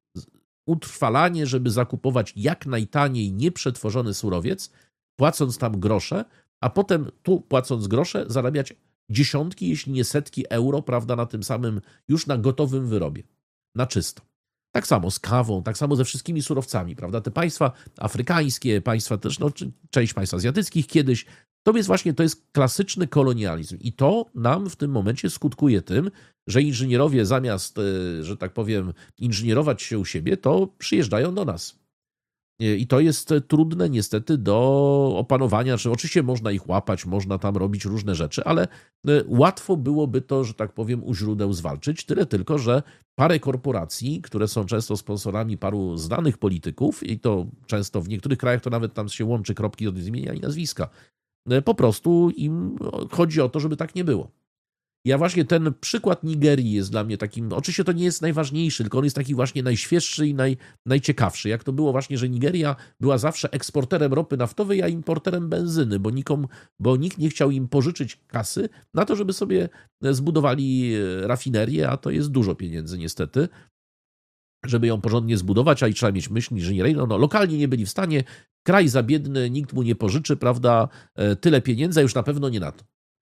utrwalanie, żeby zakupować jak najtaniej nieprzetworzony surowiec, płacąc tam grosze, a potem tu płacąc grosze zarabiać dziesiątki, jeśli nie setki euro, prawda, na tym samym, już na gotowym wyrobie, na czysto. Tak samo z kawą, tak samo ze wszystkimi surowcami, prawda, te państwa afrykańskie, państwa też, no, część państw azjatyckich kiedyś, to jest właśnie, to jest klasyczny kolonializm i to nam w tym momencie skutkuje tym, że inżynierowie zamiast, że tak powiem, inżynierować się u siebie, to przyjeżdżają do nas. I to jest trudne niestety do opanowania. Znaczy, oczywiście można ich łapać, można tam robić różne rzeczy, ale łatwo byłoby to, że tak powiem, u źródeł zwalczyć. Tyle tylko, że parę korporacji, które są często sponsorami paru znanych polityków i to często w niektórych krajach to nawet tam się łączy kropki od imienia i nazwiska. Po prostu im chodzi o to, żeby tak nie było. Ja właśnie ten przykład Nigerii jest dla mnie takim, oczywiście to nie jest najważniejszy, tylko on jest taki właśnie najświeższy i naj, najciekawszy. Jak to było właśnie, że Nigeria była zawsze eksporterem ropy naftowej, a importerem benzyny, bo, nikom, bo nikt nie chciał im pożyczyć kasy na to, żeby sobie zbudowali rafinerię, a to jest dużo pieniędzy niestety, żeby ją porządnie zbudować, a i trzeba mieć myśl inżynieryjną. No, lokalnie nie byli w stanie, kraj za biedny, nikt mu nie pożyczy, prawda, tyle pieniędzy, a już na pewno nie na to.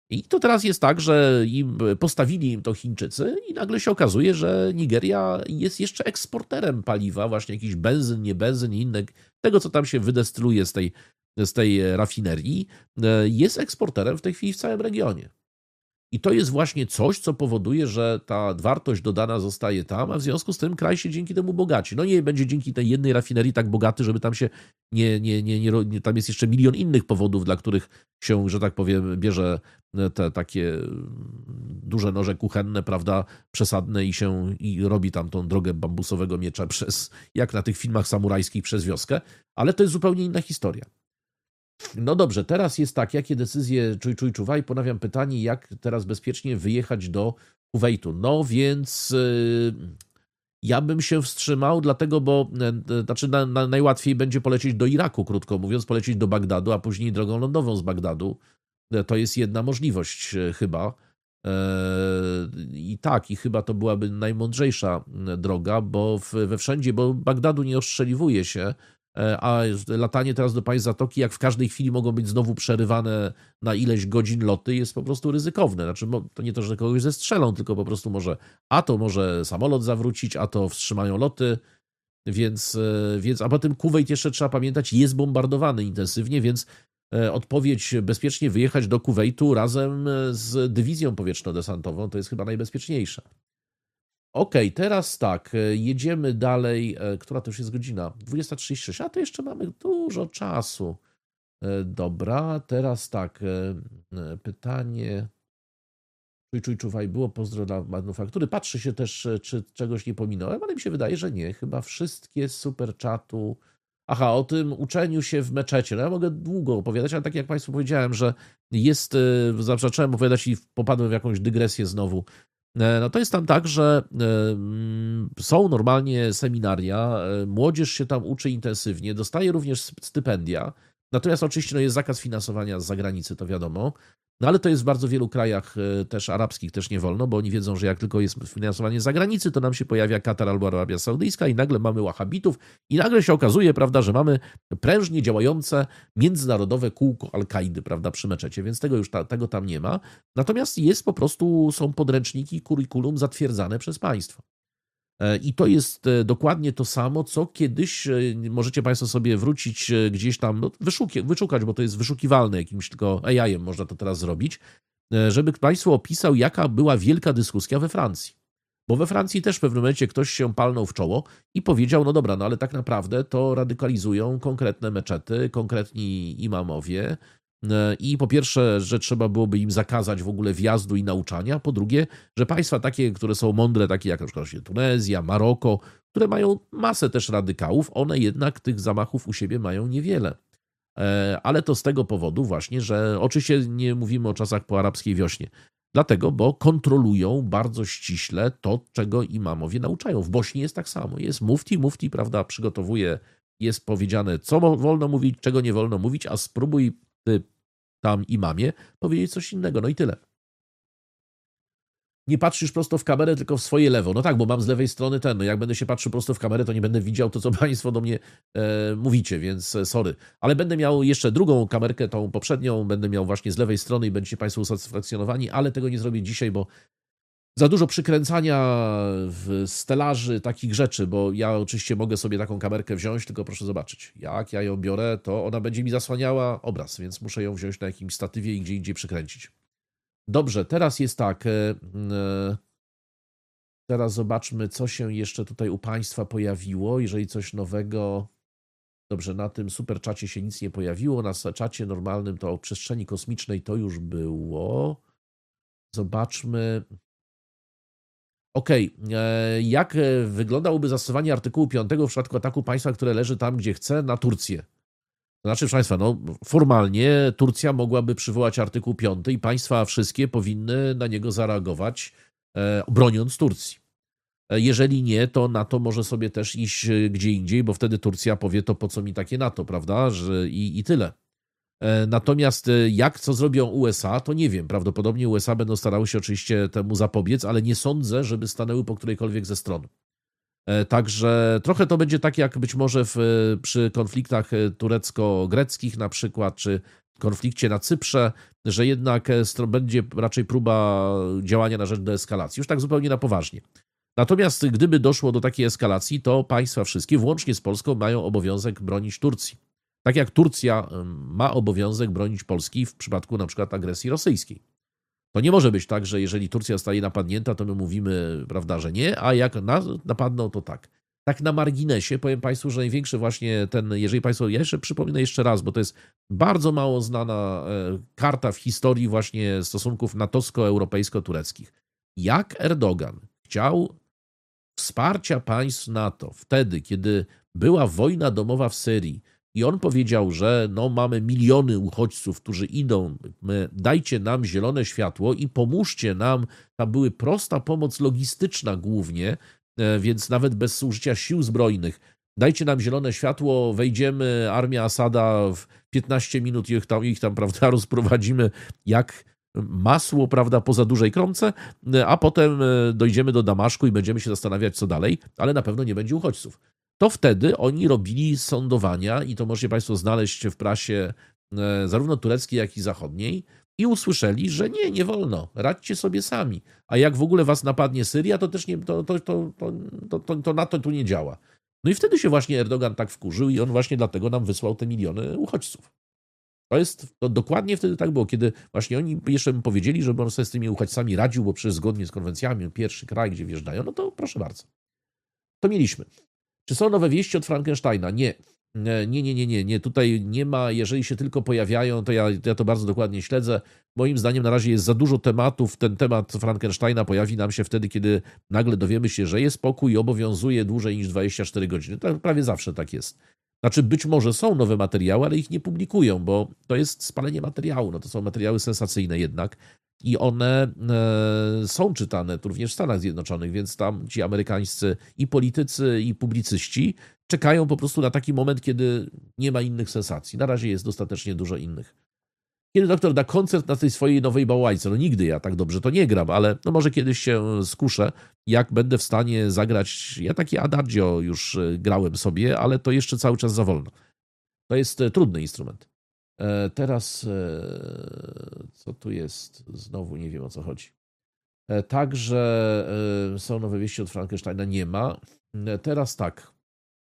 I to teraz jest tak, że im postawili im to Chińczycy i nagle się okazuje, że Nigeria jest jeszcze eksporterem paliwa, właśnie jakiś benzyn, nie benzyn i inne, tego co tam się wydestyluje z tej, z tej rafinerii, jest eksporterem w tej chwili w całym regionie. I to jest właśnie coś, co powoduje, że ta wartość dodana zostaje tam, a w związku z tym kraj się dzięki temu bogaci. No nie będzie dzięki tej jednej rafinerii tak bogaty, żeby tam się nie, nie, nie, nie, nie tam jest jeszcze milion innych powodów, dla których się, że tak powiem, bierze te takie duże noże kuchenne, prawda, przesadne i się i robi tam tą drogę bambusowego miecza przez, jak na tych filmach samurajskich, przez wioskę, ale to jest zupełnie inna historia. No dobrze, teraz jest tak, jakie decyzje, czuj, czuj, czuwaj, ponawiam pytanie, jak teraz bezpiecznie wyjechać do Kuwejtu. No więc yy, ja bym się wstrzymał, dlatego, bo yy, znaczy na, na, najłatwiej będzie polecieć do Iraku, krótko mówiąc, polecieć do Bagdadu, a później drogą lądową z Bagdadu. Yy, to jest jedna możliwość yy, chyba. Yy, I tak, i chyba to byłaby najmądrzejsza droga, bo w, we wszędzie, bo Bagdadu nie ostrzeliwuje się, a latanie teraz do państw Zatoki, jak w każdej chwili mogą być znowu przerywane na ileś godzin loty, jest po prostu ryzykowne. Znaczy, to nie to, że kogoś zestrzelą, tylko po prostu może, a to może samolot zawrócić, a to wstrzymają loty, więc, więc a potem Kuwejt jeszcze trzeba pamiętać, jest bombardowany intensywnie, więc odpowiedź bezpiecznie wyjechać do Kuwejtu razem z dywizją powietrzno-desantową to jest chyba najbezpieczniejsza. Okej, okay, teraz tak, jedziemy dalej. Która to już jest godzina? dwudziesta trzydzieści sześć, a to jeszcze mamy dużo czasu. Dobra, teraz tak, pytanie. Czuj, czuj, czuwaj, było pozdro dla manufaktury. Patrzy się też, czy czegoś nie pominąłem, ale mi się wydaje, że nie. Chyba wszystkie super czatu. Aha, o tym uczeniu się w meczecie. No ja mogę długo opowiadać, ale tak jak Państwu powiedziałem, że jest, zacząłem opowiadać i popadłem w jakąś dygresję znowu. No to jest tam tak, że są normalnie seminaria, młodzież się tam uczy intensywnie, dostaje również stypendia, natomiast oczywiście no jest zakaz finansowania z zagranicy, to wiadomo, no ale to jest w bardzo wielu krajach też arabskich też nie wolno, bo oni wiedzą, że jak tylko jest finansowanie z zagranicy, to nam się pojawia Katar albo Arabia Saudyjska i nagle mamy wahabitów i nagle się okazuje, prawda, że mamy prężnie działające międzynarodowe kółko Al-Kaidy, prawda, przy meczecie, więc tego już ta, tego tam nie ma. Natomiast jest po prostu, są podręczniki, curriculum zatwierdzane przez państwo. I to jest dokładnie to samo, co kiedyś, możecie Państwo sobie wrócić gdzieś tam, no, wyszuki, wyszukać, bo to jest wyszukiwalne jakimś tylko A I-em można to teraz zrobić, żeby Państwu opisał, jaka była wielka dyskusja we Francji. Bo we Francji też w pewnym momencie ktoś się palnął w czoło i powiedział, no dobra, no ale tak naprawdę to radykalizują konkretne meczety, konkretni imamowie, i po pierwsze, że trzeba byłoby im zakazać w ogóle wjazdu i nauczania, po drugie, że państwa takie, które są mądre, takie jak na przykład Tunezja, Maroko, które mają masę też radykałów, one jednak tych zamachów u siebie mają niewiele. Ale to z tego powodu właśnie, że oczywiście nie mówimy o czasach po arabskiej wiośnie, dlatego, bo kontrolują bardzo ściśle to, czego imamowie nauczają. W Bośni jest tak samo, jest mufti, mufti, prawda, przygotowuje, jest powiedziane, co wolno mówić, czego nie wolno mówić, a spróbuj ty tam imamie powiedzieć coś innego, no i tyle. Nie patrzysz prosto w kamerę, tylko w swoje lewo. No tak, bo mam z lewej strony ten, no jak będę się patrzył prosto w kamerę, to nie będę widział to, co Państwo do mnie e, mówicie, więc sorry. Ale będę miał jeszcze drugą kamerkę, tą poprzednią, będę miał właśnie z lewej strony i będziecie Państwo usatysfakcjonowani, ale tego nie zrobię dzisiaj, bo za dużo przykręcania w stelaży, takich rzeczy, bo ja oczywiście mogę sobie taką kamerkę wziąć, tylko proszę zobaczyć, jak ja ją biorę, to ona będzie mi zasłaniała obraz, więc muszę ją wziąć na jakimś statywie i gdzie indziej przykręcić. Dobrze, teraz jest tak, teraz zobaczmy, co się jeszcze tutaj u Państwa pojawiło, jeżeli coś nowego. Dobrze, na tym super czacie się nic nie pojawiło, na czacie normalnym to o przestrzeni kosmicznej to już było. Zobaczmy. Okej, okay. Jak wyglądałoby zastosowanie artykułu piątego w przypadku ataku państwa, które leży tam, gdzie chce, na Turcję? Znaczy, proszę Państwa, no formalnie Turcja mogłaby przywołać artykuł piąty i państwa wszystkie powinny na niego zareagować, e, broniąc Turcji. Jeżeli nie, to NATO może sobie też iść gdzie indziej, bo wtedy Turcja powie, to po co mi takie NATO, prawda? Że i, i tyle. Natomiast jak, co zrobią U S A, to nie wiem. Prawdopodobnie U S A będą starały się oczywiście temu zapobiec, ale nie sądzę, żeby stanęły po którejkolwiek ze stron. Także trochę to będzie tak jak być może w, przy konfliktach turecko-greckich na przykład, czy konflikcie na Cyprze, że jednak będzie raczej próba działania na rzecz deeskalacji. Już tak zupełnie na poważnie. Natomiast gdyby doszło do takiej eskalacji, to państwa wszystkie, włącznie z Polską, mają obowiązek bronić Turcji. Tak jak Turcja ma obowiązek bronić Polski w przypadku na przykład agresji rosyjskiej. To nie może być tak, że jeżeli Turcja zostaje napadnięta, to my mówimy, prawda, że nie, a jak napadną, to tak. Tak na marginesie powiem Państwu, że największy właśnie ten, jeżeli Państwo, ja jeszcze przypominę jeszcze raz, bo to jest bardzo mało znana karta w historii właśnie stosunków natowsko-europejsko-tureckich. Jak Erdogan chciał wsparcia państw NATO wtedy, kiedy była wojna domowa w Syrii i on powiedział, że no mamy miliony uchodźców, którzy idą, dajcie nam zielone światło i pomóżcie nam, tam była prosta pomoc logistyczna głównie, więc nawet bez użycia sił zbrojnych. Dajcie nam zielone światło, wejdziemy, armia Asada w piętnaście minut ich tam, ich tam prawda, rozprowadzimy jak masło, prawda, po za dużej kromce, a potem dojdziemy do Damaszku i będziemy się zastanawiać, co dalej, ale na pewno nie będzie uchodźców. To wtedy oni robili sądowania i to możecie Państwo znaleźć w prasie zarówno tureckiej, jak i zachodniej i usłyszeli, że nie, nie wolno, radźcie sobie sami. A jak w ogóle was napadnie Syria, to też nie, to, to, to, to, to, to NATO tu nie działa. No i wtedy się właśnie Erdogan tak wkurzył i on właśnie dlatego nam wysłał te miliony uchodźców. To jest, to dokładnie wtedy tak było, kiedy właśnie oni jeszcze mu powiedzieli, żeby on sobie z tymi uchodźcami radził, bo przecież zgodnie z konwencjami pierwszy kraj, gdzie wjeżdżają, no to proszę bardzo. To mieliśmy. Czy są nowe wieści od Frankensteina? Nie. Nie, nie, nie, nie, nie. Tutaj nie ma, jeżeli się tylko pojawiają, to ja, ja to bardzo dokładnie śledzę. Moim zdaniem na razie jest za dużo tematów. Ten temat Frankensteina pojawi nam się wtedy, kiedy nagle dowiemy się, że jest pokój i obowiązuje dłużej niż dwadzieścia cztery godziny. To prawie zawsze tak jest. Znaczy być może są nowe materiały, ale ich nie publikują, bo to jest spalenie materiału. No to są materiały sensacyjne jednak i one e, są czytane również w Stanach Zjednoczonych, więc tam ci amerykańscy i politycy, i publicyści czekają po prostu na taki moment, kiedy nie ma innych sensacji. Na razie jest dostatecznie dużo innych. Kiedy doktor da koncert na tej swojej nowej bałajce? No nigdy ja tak dobrze to nie gram, ale no może kiedyś się skuszę, jak będę w stanie zagrać. Ja taki adagio już grałem sobie, ale to jeszcze cały czas za wolno. To jest trudny instrument. E, teraz e, co tu jest? Znowu nie wiem, o co chodzi. E, także e, są nowe wieści od Frankensteina? Nie ma. E, teraz tak.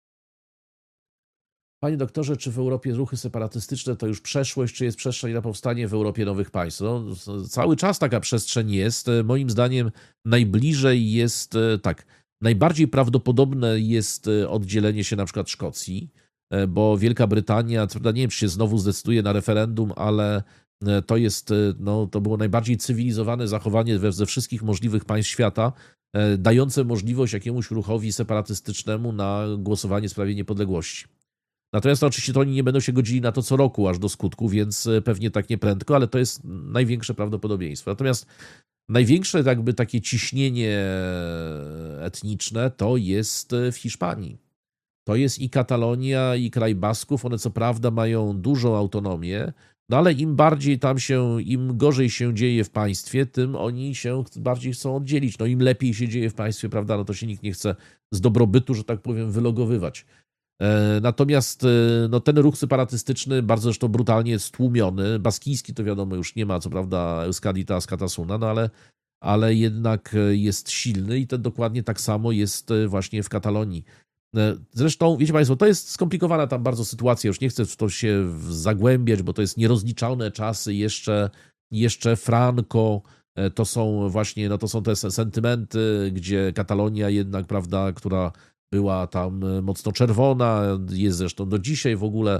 Panie doktorze, czy w Europie ruchy separatystyczne to już przeszłość, czy jest przestrzeń na powstanie w Europie nowych państw? No, cały czas taka przestrzeń jest. Moim zdaniem najbliżej jest, tak, najbardziej prawdopodobne jest oddzielenie się na przykład Szkocji, bo Wielka Brytania, nie wiem, czy się znowu zdecyduje na referendum, ale to jest, no, to było najbardziej cywilizowane zachowanie ze wszystkich możliwych państw świata, dające możliwość jakiemuś ruchowi separatystycznemu na głosowanie w sprawie niepodległości. Natomiast no, oczywiście to oni nie będą się godzili na to co roku aż do skutku, więc pewnie tak nie prędko, ale to jest największe prawdopodobieństwo. Natomiast największe jakby takie ciśnienie etniczne to jest w Hiszpanii. To jest i Katalonia, i kraj Basków. One co prawda mają dużą autonomię, no ale im bardziej tam się, im gorzej się dzieje w państwie, tym oni się bardziej chcą oddzielić. No im lepiej się dzieje w państwie, prawda, no to się nikt nie chce z dobrobytu, że tak powiem, wylogowywać. Natomiast no, ten ruch separatystyczny bardzo zresztą brutalnie jest stłumiony. Baskijski to wiadomo już nie ma, co prawda, Euskadita Skatasuna, no ale, ale jednak jest silny i to dokładnie tak samo jest właśnie w Katalonii. Zresztą, wiecie Państwo, to jest skomplikowana tam bardzo sytuacja, już nie chcę w to się zagłębiać, bo to jest nierozliczone czasy, jeszcze, jeszcze Franco, to są właśnie, no to są te sentymenty, gdzie Katalonia jednak, prawda, która była tam mocno czerwona, jest zresztą do dzisiaj w ogóle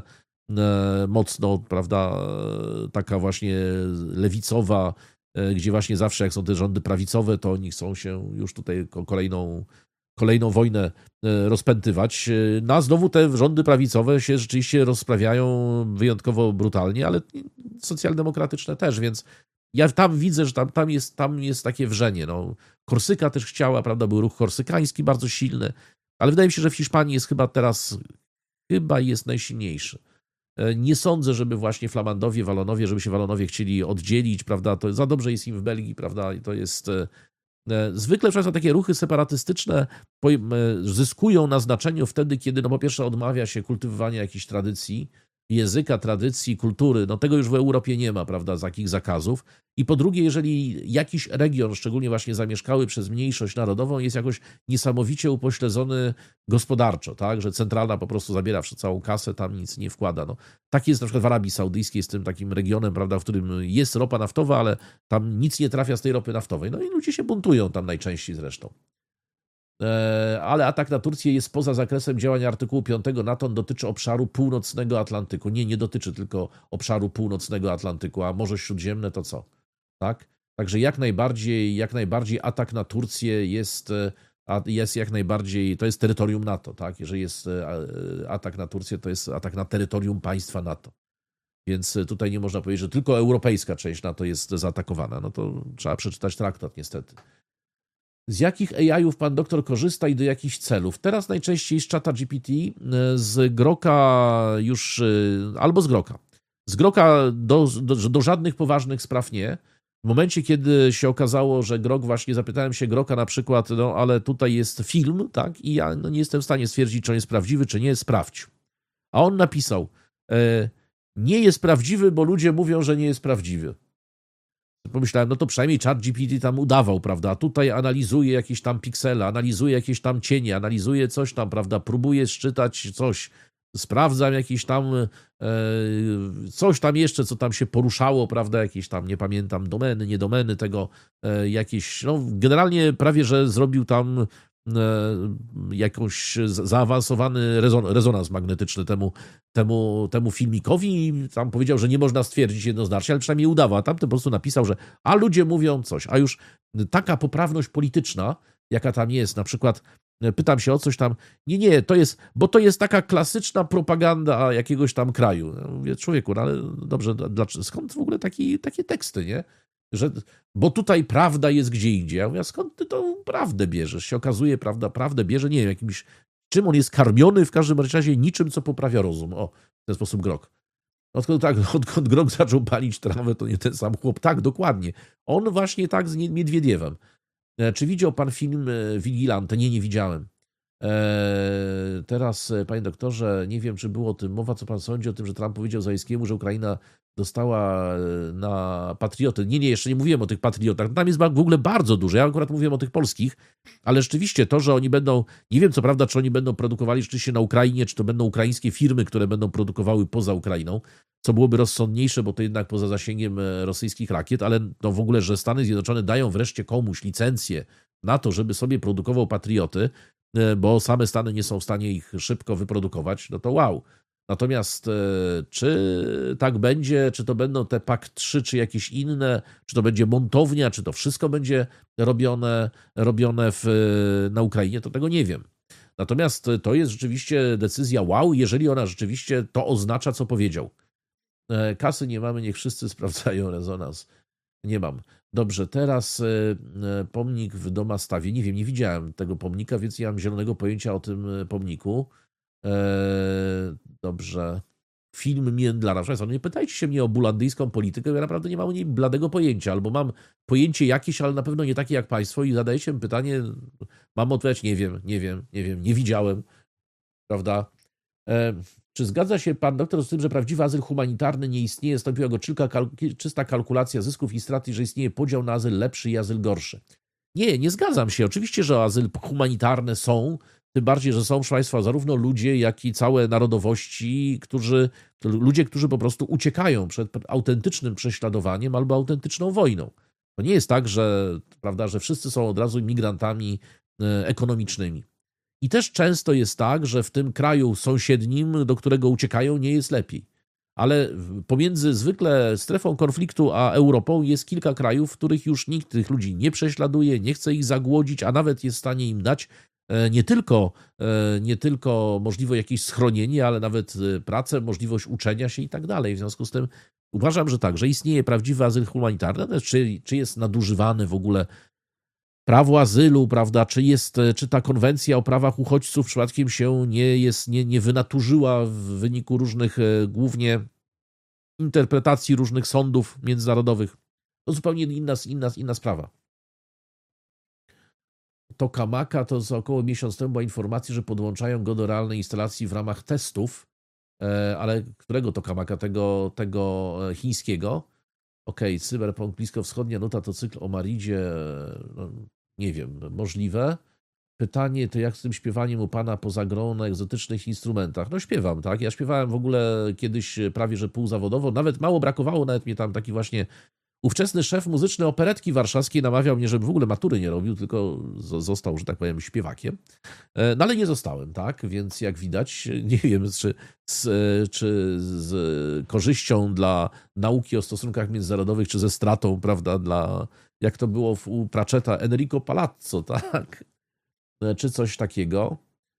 mocno, prawda, taka właśnie lewicowa, gdzie właśnie zawsze jak są te rządy prawicowe, to oni chcą się już tutaj kolejną, kolejną wojnę rozpętywać. No a znowu te rządy prawicowe się rzeczywiście rozprawiają wyjątkowo brutalnie, ale socjaldemokratyczne też, więc ja tam widzę, że tam, tam, jest, tam jest takie wrzenie. No, Korsyka też chciała, prawda, był ruch korsykański bardzo silny, ale wydaje mi się, że w Hiszpanii jest chyba teraz, chyba jest najsilniejszy. Nie sądzę, żeby właśnie Flamandowie, Walonowie, żeby się Walonowie chcieli oddzielić, prawda, to za dobrze jest im w Belgii, prawda, i to jest... Zwykle często takie ruchy separatystyczne zyskują na znaczeniu wtedy, kiedy no po pierwsze odmawia się kultywowania jakichś tradycji, języka, tradycji, kultury, no tego już w Europie nie ma, prawda, takich zakazów. I po drugie, jeżeli jakiś region, szczególnie właśnie zamieszkały przez mniejszość narodową, jest jakoś niesamowicie upośledzony gospodarczo, tak, że centralna po prostu zabiera całą kasę, tam nic nie wkłada. No, tak jest na przykład w Arabii Saudyjskiej, jest tym takim regionem, prawda, w którym jest ropa naftowa, ale tam nic nie trafia z tej ropy naftowej. No i ludzie się buntują tam najczęściej zresztą. Ale atak na Turcję jest poza zakresem działania artykułu piątego NATO, on dotyczy obszaru północnego Atlantyku. Nie, nie dotyczy tylko obszaru północnego Atlantyku, a Morze Śródziemne to co? Tak? Także jak najbardziej, jak najbardziej atak na Turcję jest, jest jak najbardziej, to jest terytorium NATO, tak? Jeżeli jest atak na Turcję, to jest atak na terytorium państwa NATO. Więc tutaj nie można powiedzieć, że tylko europejska część NATO jest zaatakowana. No to trzeba przeczytać traktat niestety. Z jakich A I-ów pan doktor korzysta i do jakich celów? Teraz najczęściej z czata G P T, z Groka już, albo z Groka. Z Groka do, do, do żadnych poważnych spraw nie. W momencie, kiedy się okazało, że Grok, właśnie zapytałem się Groka na przykład, no ale tutaj jest film, tak, i ja no, nie jestem w stanie stwierdzić, czy on jest prawdziwy, czy nie, sprawdź. A on napisał, e, nie jest prawdziwy, bo ludzie mówią, że nie jest prawdziwy. Pomyślałem, no to przynajmniej ChatGPT tam udawał, prawda, a tutaj analizuje jakieś tam piksele, analizuje jakieś tam cienie, analizuje coś tam, prawda, próbuje szczytać coś, sprawdzam jakieś tam e, coś tam jeszcze, co tam się poruszało, prawda, jakieś tam, nie pamiętam, domeny, nie domeny tego, e, jakieś, no generalnie prawie, że zrobił tam jakąś zaawansowany rezon, rezonans magnetyczny temu, temu, temu filmikowi i tam powiedział, że nie można stwierdzić jednoznacznie, ale przynajmniej udawał, a tamten po prostu napisał, że a ludzie mówią coś, a już taka poprawność polityczna, jaka tam jest, na przykład pytam się o coś tam, nie, nie, to jest, bo to jest taka klasyczna propaganda jakiegoś tam kraju. Ja mówię, człowieku, no ale dobrze, dlaczego, skąd w ogóle taki, takie teksty, nie? Że, bo tutaj prawda jest gdzie indziej. Ja mówię, skąd ty tą prawdę bierzesz? Się okazuje, prawda, prawdę bierze, nie wiem, jakimś, czym on jest karmiony, w każdym razie niczym, co poprawia rozum. O, w ten sposób Grok. Odkąd, tak, odkąd Grok zaczął palić trawę, to nie ten sam chłop. Tak, dokładnie. On właśnie tak z Miedwiediewem. Czy widział pan film Vigilante? Nie, nie widziałem. Eee, teraz, panie doktorze, nie wiem, czy było o tym mowa, co pan sądzi o tym, że Trump powiedział Załęckiemu, że Ukraina dostała na patrioty. Nie, nie, jeszcze nie mówiłem o tych patriotach. Tam jest w ogóle bardzo dużo. Ja akurat mówiłem o tych polskich, ale rzeczywiście to, że oni będą, nie wiem co prawda, czy oni będą produkowali rzeczywiście na Ukrainie, czy to będą ukraińskie firmy, które będą produkowały poza Ukrainą, co byłoby rozsądniejsze, bo to jednak poza zasięgiem rosyjskich rakiet, ale no w ogóle, że Stany Zjednoczone dają wreszcie komuś licencję na to, żeby sobie produkował patrioty, bo same Stany nie są w stanie ich szybko wyprodukować, no to wow. Natomiast czy tak będzie, czy to będą te P A K trzy, czy jakieś inne, czy to będzie montownia, czy to wszystko będzie robione, robione w, na Ukrainie, to tego nie wiem. Natomiast to jest rzeczywiście decyzja wow, jeżeli ona rzeczywiście to oznacza, co powiedział. Kasy nie mamy, niech wszyscy sprawdzają rezonans. Nie mam. Dobrze, teraz pomnik w Domastawie. Nie wiem, nie widziałem tego pomnika, więc nie mam zielonego pojęcia o tym pomniku. Dobrze. Film Międlara. Państwo, no nie pytajcie się mnie o bulandyjską politykę, ja naprawdę nie mam o niej bladego pojęcia, albo mam pojęcie jakieś, ale na pewno nie takie jak państwo i zadajecie mi pytanie, mam odpowiedź, nie wiem, nie wiem, nie wiem, nie widziałem, prawda? Czy zgadza się pan doktor z tym, że prawdziwy azyl humanitarny nie istnieje, stąpiła go czysta kalkulacja zysków i strat i że istnieje podział na azyl lepszy i azyl gorszy? Nie, nie zgadzam się. Oczywiście, że azyl humanitarne są, tym bardziej, że są, proszę państwa, zarówno ludzie, jak i całe narodowości, którzy, ludzie, którzy po prostu uciekają przed autentycznym prześladowaniem albo autentyczną wojną. To nie jest tak, że, prawda, że wszyscy są od razu imigrantami ekonomicznymi. I też często jest tak, że w tym kraju sąsiednim, do którego uciekają, nie jest lepiej. Ale pomiędzy zwykle strefą konfliktu a Europą jest kilka krajów, w których już nikt tych ludzi nie prześladuje, nie chce ich zagłodzić, a nawet jest w stanie im dać nie tylko, nie tylko możliwe jakieś schronienie, ale nawet pracę, możliwość uczenia się i tak dalej. W związku z tym uważam, że tak, że istnieje prawdziwy azyl humanitarny, czy, czy jest nadużywany w ogóle prawo azylu, prawda, czy jest, czy ta konwencja o prawach uchodźców przypadkiem się nie jest, nie, nie wynaturzyła w wyniku różnych, głównie interpretacji różnych sądów międzynarodowych. To zupełnie inna, inna, inna sprawa. Tokamaka to za około miesiąc temu była informacja, że podłączają go do realnej instalacji w ramach testów. ale którego tokamaka? Tego, tego chińskiego. Okej, okay, Cyberpunk bliskowschodnia nuta to cykl o Maridzie, no, nie wiem, możliwe. Pytanie to jak z tym śpiewaniem u pana poza grą na egzotycznych instrumentach? No śpiewam, tak? Ja śpiewałem w ogóle kiedyś prawie, że półzawodowo, nawet mało brakowało, nawet mnie tam taki właśnie ówczesny szef muzyczny operetki warszawskiej namawiał mnie, żeby w ogóle matury nie robił, tylko został, że tak powiem, śpiewakiem. No ale nie zostałem, tak? Więc jak widać, nie wiem, czy z, czy z korzyścią dla nauki o stosunkach międzynarodowych, czy ze stratą, prawda, dla, jak to było u Pratchetta, Enrico Palazzo, tak? Czy coś takiego.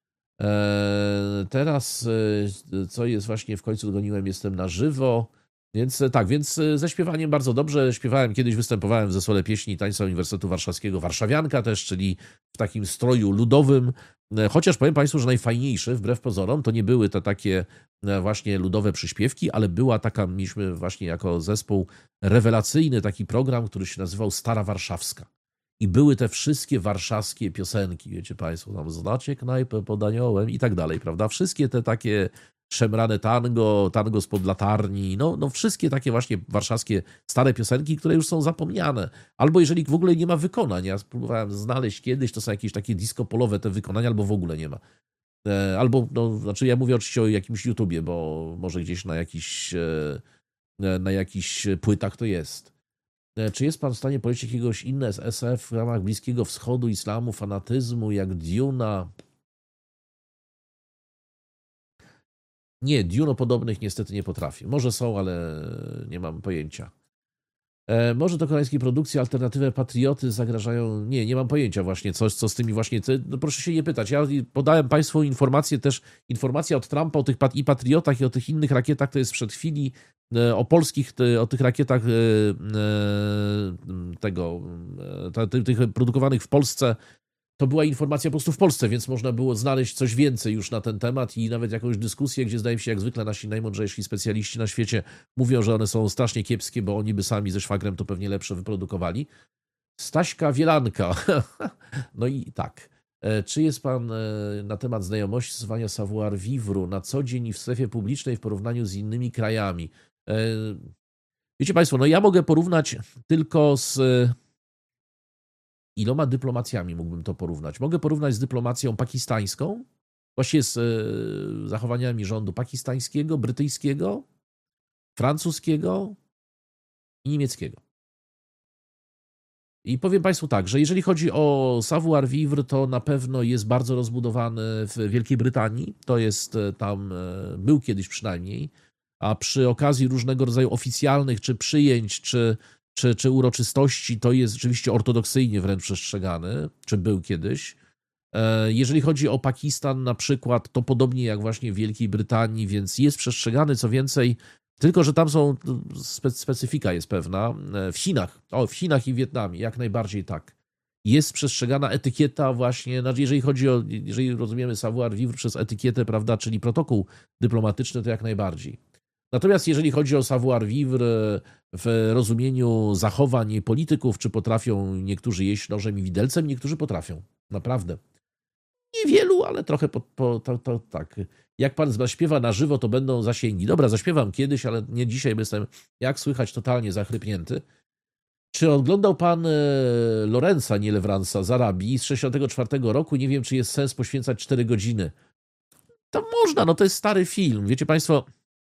Teraz, co jest właśnie w końcu, dogoniłem, jestem na żywo. Więc tak, więc ze śpiewaniem bardzo dobrze. Śpiewałem, kiedyś występowałem w zespole pieśni i tańca Uniwersytetu Warszawskiego Warszawianka też, czyli w takim stroju ludowym. Chociaż powiem Państwu, że najfajniejsze, wbrew pozorom, to nie były te takie właśnie ludowe przyśpiewki, ale była taka, mieliśmy właśnie jako zespół rewelacyjny taki program, który się nazywał Stara Warszawska. I były te wszystkie warszawskie piosenki, wiecie Państwo, tam znacie knajpę pod aniołem i tak dalej, prawda? Wszystkie te takie szemrane tango, tango spod latarni, no, no wszystkie takie właśnie warszawskie stare piosenki, które już są zapomniane. Albo jeżeli w ogóle nie ma wykonań, ja spróbowałem znaleźć kiedyś, to są jakieś takie disco-polowe te wykonania, albo w ogóle nie ma. Albo, no, znaczy ja mówię oczywiście o jakimś YouTubie, bo może gdzieś na jakichś, na jakichś płytach to jest. Czy jest pan w stanie powiedzieć jakiegoś inne z S F w ramach Bliskiego Wschodu, islamu, fanatyzmu, jak Duna? Nie, Duno-podobnych niestety nie potrafię. Może są, ale nie mam pojęcia. E, może do koreańskiej produkcji alternatywne patrioty zagrażają... Nie, nie mam pojęcia właśnie, coś, co z tymi właśnie... No proszę się nie pytać. Ja podałem Państwu informację też, informacja od Trumpa o tych pat- i patriotach i o tych innych rakietach, to jest sprzed chwili, e, o polskich, te, o tych rakietach e, e, tego, e, te, tych produkowanych w Polsce. To była informacja po prostu w Polsce, więc można było znaleźć coś więcej już na ten temat i nawet jakąś dyskusję, gdzie zdaje mi się, jak zwykle nasi najmądrzejsi specjaliści na świecie mówią, że one są strasznie kiepskie, bo oni by sami ze szwagrem to pewnie lepsze wyprodukowali. Staśka Wielanka. No i tak. Czy jest pan na temat znajomości stosowania savoir vivre na co dzień i w strefie publicznej w porównaniu z innymi krajami? Wiecie Państwo, no ja mogę porównać tylko z... Iloma dyplomacjami mógłbym to porównać? Mogę porównać z dyplomacją pakistańską, właściwie z e, zachowaniami rządu pakistańskiego, brytyjskiego, francuskiego i niemieckiego. I powiem Państwu tak, że jeżeli chodzi o savoir vivre, to na pewno jest bardzo rozbudowany w Wielkiej Brytanii. To jest tam, był kiedyś przynajmniej, a przy okazji różnego rodzaju oficjalnych czy przyjęć, czy Czy, czy uroczystości, to jest rzeczywiście ortodoksyjnie wręcz przestrzegany, czy był kiedyś. Jeżeli chodzi o Pakistan na przykład, to podobnie jak właśnie w Wielkiej Brytanii, więc jest przestrzegany, co więcej, tylko że tam są, spe, specyfika jest pewna. W Chinach, o, w Chinach i w Wietnamie, jak najbardziej tak. Jest przestrzegana etykieta właśnie, znaczy jeżeli chodzi o, jeżeli rozumiemy savoir vivre przez etykietę, prawda, czyli protokół dyplomatyczny, to jak najbardziej. Natomiast jeżeli chodzi o savoir vivre w rozumieniu zachowań polityków, czy potrafią niektórzy jeść nożem i widelcem, niektórzy potrafią. Naprawdę. Niewielu, ale trochę po, po, to, to, tak. Jak pan zaśpiewa na żywo, to będą zasięgi. Dobra, zaśpiewam kiedyś, ale nie dzisiaj, bo jestem, jak słychać, totalnie zachrypnięty. Czy oglądał pan Lorenza, nie Lewransa, z Arabii z sześćdziesiątego czwartego roku? Nie wiem, czy jest sens poświęcać cztery godziny. To można, no to jest stary film. Wiecie państwo...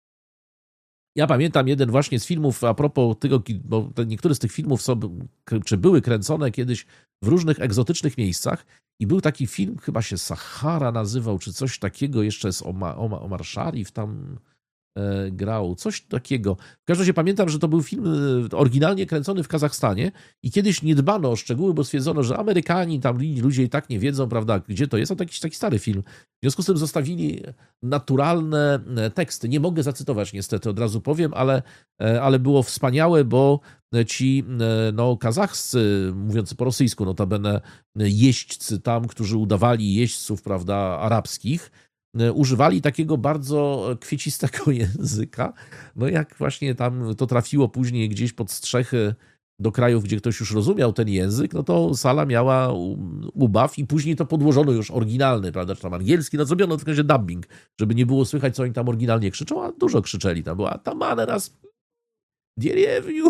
Ja pamiętam jeden właśnie z filmów, a propos tego, bo niektóre z tych filmów są, czy były kręcone kiedyś w różnych egzotycznych miejscach i był taki film, chyba się Sahara nazywał, czy coś takiego, jeszcze z Omar, Omar, Omar Sharif tam e, grał, coś takiego. W każdym razie pamiętam, że to był film oryginalnie kręcony w Kazachstanie i kiedyś nie dbano o szczegóły, bo stwierdzono, że Amerykanie, tam ludzie i tak nie wiedzą, prawda, gdzie to jest, a to jakiś taki stary film. W związku z tym zostawili naturalne teksty. Nie mogę zacytować niestety, od razu powiem, ale, ale było wspaniałe, bo ci no, kazachscy, mówiący po rosyjsku notabene, jeźdźcy tam, którzy udawali jeźdźców, prawda, arabskich, używali takiego bardzo kwiecistego języka. No jak właśnie tam to trafiło później gdzieś pod strzechy do krajów, gdzie ktoś już rozumiał ten język, no to sala miała ubaw i później to podłożono już oryginalny, prawda, czy tam angielski, no zrobiono w każdym razie dubbing, żeby nie było słychać, co oni tam oryginalnie krzyczą, a dużo krzyczeli. Tam była tam raz Dieriewiu.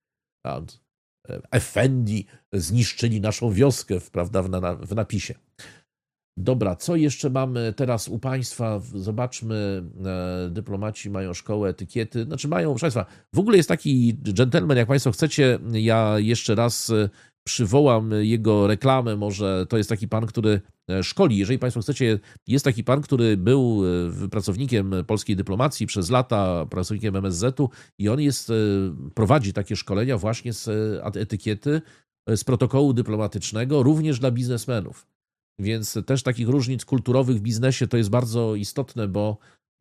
Efendi zniszczyli naszą wioskę, prawda, w, na, w napisie. Dobra, co jeszcze mamy teraz u Państwa? Zobaczmy, e, dyplomaci mają szkołę etykiety. Znaczy mają, proszę Państwa, w ogóle jest taki gentleman, jak Państwo chcecie, ja jeszcze raz przywołam jego reklamę, może to jest taki pan, który szkoli. Jeżeli Państwo chcecie, jest taki pan, który był pracownikiem polskiej dyplomacji przez lata, pracownikiem M S Z u i on jest, prowadzi takie szkolenia właśnie z etykiety, z protokołu dyplomatycznego, również dla biznesmenów. Więc też takich różnic kulturowych w biznesie to jest bardzo istotne, bo,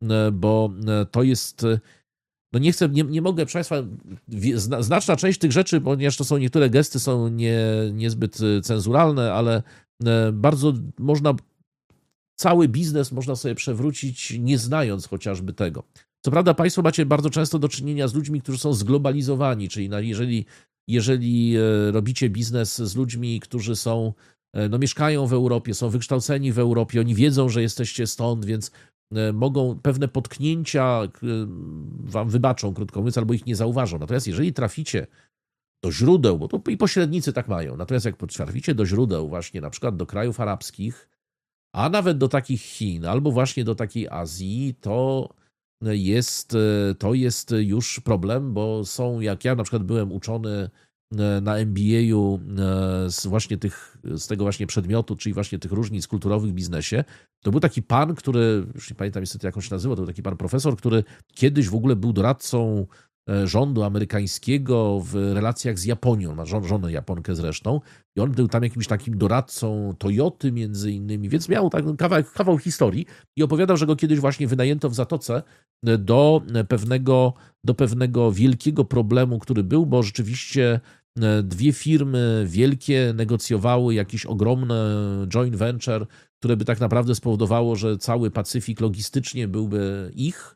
bo to jest... No nie chcę, nie, nie mogę, proszę Państwa, znaczna część tych rzeczy, ponieważ to są niektóre gesty są nie, niezbyt cenzuralne, ale bardzo można, cały biznes można sobie przewrócić, nie znając chociażby tego. Co prawda Państwo macie bardzo często do czynienia z ludźmi, którzy są zglobalizowani, czyli jeżeli, jeżeli robicie biznes z ludźmi, którzy są, no mieszkają w Europie, są wykształceni w Europie, oni wiedzą, że jesteście stąd, więc mogą pewne potknięcia wam wybaczą, krótko mówiąc, albo ich nie zauważą. Natomiast jeżeli traficie do źródeł, bo to i pośrednicy tak mają, natomiast jak traficie do źródeł właśnie na przykład do krajów arabskich, a nawet do takich Chin, albo właśnie do takiej Azji, to jest, to jest już problem, bo są, jak ja na przykład byłem uczony na M B A u z właśnie tych, z tego właśnie przedmiotu, czyli właśnie tych różnic kulturowych w biznesie, to był taki pan, który, już nie pamiętam niestety jak on się nazywał, to był taki pan profesor, który kiedyś w ogóle był doradcą rządu amerykańskiego w relacjach z Japonią, ma żon, żonę Japonkę zresztą, i on był tam jakimś takim doradcą Toyoty między innymi, więc miał tak kawał, kawał historii i opowiadał, że go kiedyś właśnie wynajęto w Zatoce do pewnego, do pewnego wielkiego problemu, który był, bo rzeczywiście dwie firmy wielkie negocjowały jakiś ogromny joint venture, które by tak naprawdę spowodowało, że cały Pacyfik logistycznie byłby ich.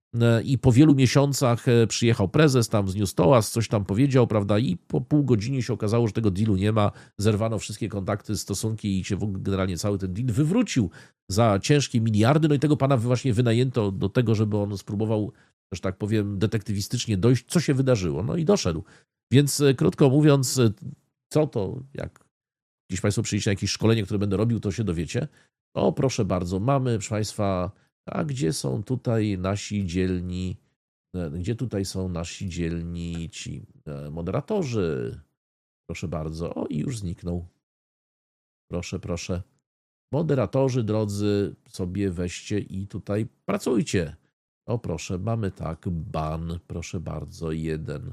I po wielu miesiącach przyjechał prezes, tam zniósł toast, coś tam powiedział, prawda, i po pół godziny się okazało, że tego dealu nie ma, zerwano wszystkie kontakty, stosunki i się w ogóle generalnie cały ten deal wywrócił za ciężkie miliardy, no i tego pana właśnie wynajęto do tego, żeby on spróbował, że tak powiem, detektywistycznie dojść, co się wydarzyło, no i doszedł. Więc krótko mówiąc, co to, jak gdzieś Państwo przyjdziecie na jakieś szkolenie, które będę robił, to się dowiecie. O, proszę bardzo, mamy, proszę Państwa, a gdzie są tutaj nasi dzielni, gdzie tutaj są nasi dzielni ci moderatorzy? Proszę bardzo, o i już zniknął. Proszę, proszę. Moderatorzy, drodzy, sobie weźcie i tutaj pracujcie. O, proszę, mamy tak, ban, proszę bardzo, jeden.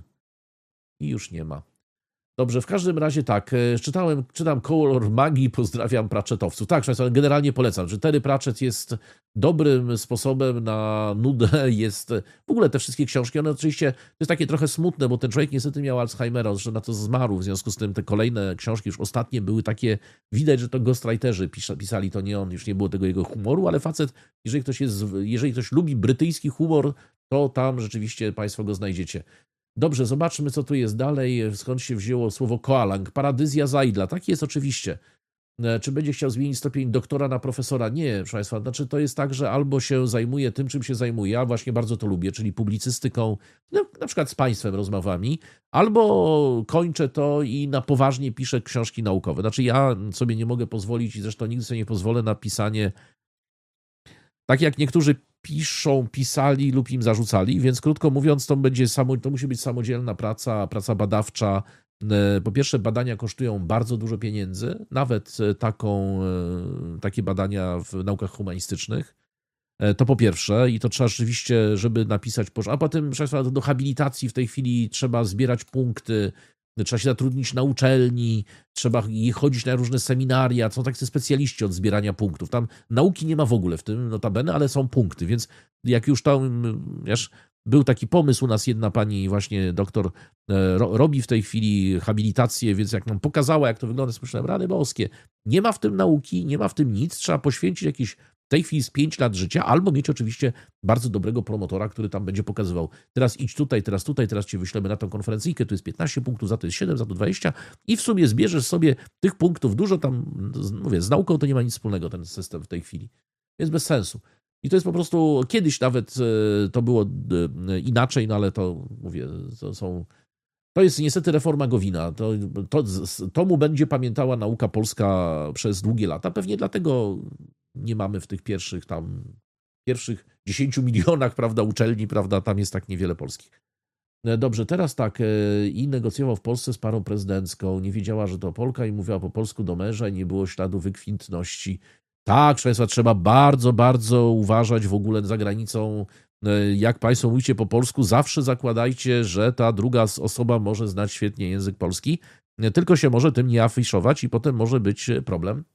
I już nie ma. Dobrze, w każdym razie tak, czytałem, czytam Kolor Magii, pozdrawiam Pratchettowców. Tak, generalnie polecam, że Terry Pratchett jest dobrym sposobem na nudę, jest w ogóle te wszystkie książki, one oczywiście, to jest takie trochę smutne, bo ten człowiek niestety miał Alzheimera, że na to zmarł, w związku z tym te kolejne książki, już ostatnie były takie, widać, że to ghostwriterzy pisali, to nie on, już nie było tego jego humoru, ale facet, jeżeli ktoś jest, jeżeli ktoś lubi brytyjski humor, to tam rzeczywiście Państwo go znajdziecie. Dobrze, zobaczmy, co tu jest dalej, skąd się wzięło słowo koalang. Paradyzja Zajdla, tak jest oczywiście. Czy będzie chciał zmienić stopień doktora na profesora? Nie, proszę Państwa, znaczy to jest tak, że albo się zajmuje tym, czym się zajmuje, ja właśnie bardzo to lubię, czyli publicystyką, no, na przykład z Państwem rozmowami, albo kończę to i na poważnie piszę książki naukowe. Znaczy ja sobie nie mogę pozwolić i zresztą nigdy sobie nie pozwolę na pisanie, tak jak niektórzy piszą, pisali lub im zarzucali, więc krótko mówiąc, to będzie samo, to musi być samodzielna praca, praca badawcza. Po pierwsze, badania kosztują bardzo dużo pieniędzy, nawet taką, takie badania w naukach humanistycznych. To po pierwsze, i to trzeba rzeczywiście, żeby napisać, a potem do habilitacji w tej chwili trzeba zbierać punkty, trzeba się zatrudnić na uczelni, trzeba chodzić na różne seminaria, są tacy specjaliści od zbierania punktów. Tam nauki nie ma w ogóle w tym, notabene, ale są punkty, więc jak już tam, wiesz, był taki pomysł u nas, jedna pani właśnie doktor ro, robi w tej chwili habilitację, więc jak nam pokazała, jak to wygląda, słyszałem, rany boskie, nie ma w tym nauki, nie ma w tym nic, trzeba poświęcić jakieś w tej chwili z pięć lat życia, albo mieć oczywiście bardzo dobrego promotora, który tam będzie pokazywał, teraz idź tutaj, teraz tutaj, teraz cię wyślemy na tą konferencyjkę, tu jest piętnaście punktów, za to jest siedem, za to dwadzieścia i w sumie zbierzesz sobie tych punktów dużo tam, mówię, z nauką to nie ma nic wspólnego ten system w tej chwili, jest bez sensu. I to jest po prostu, kiedyś nawet to było inaczej, no ale to, mówię, to są... To jest niestety reforma Gowina. To, to, to mu będzie pamiętała nauka polska przez długie lata. Pewnie dlatego nie mamy w tych pierwszych tam, pierwszych dziesięciu milionach, prawda, uczelni, prawda, tam jest tak niewiele polskich. Dobrze, teraz tak, i negocjował w Polsce z parą prezydencką, nie wiedziała, że to Polka i mówiła po polsku do męża i nie było śladu wykwintności. Tak, proszę Państwa, trzeba bardzo, bardzo uważać w ogóle za granicą. Jak Państwo mówicie po polsku, zawsze zakładajcie, że ta druga osoba może znać świetnie język polski, tylko się może tym nie afiszować i potem może być problem.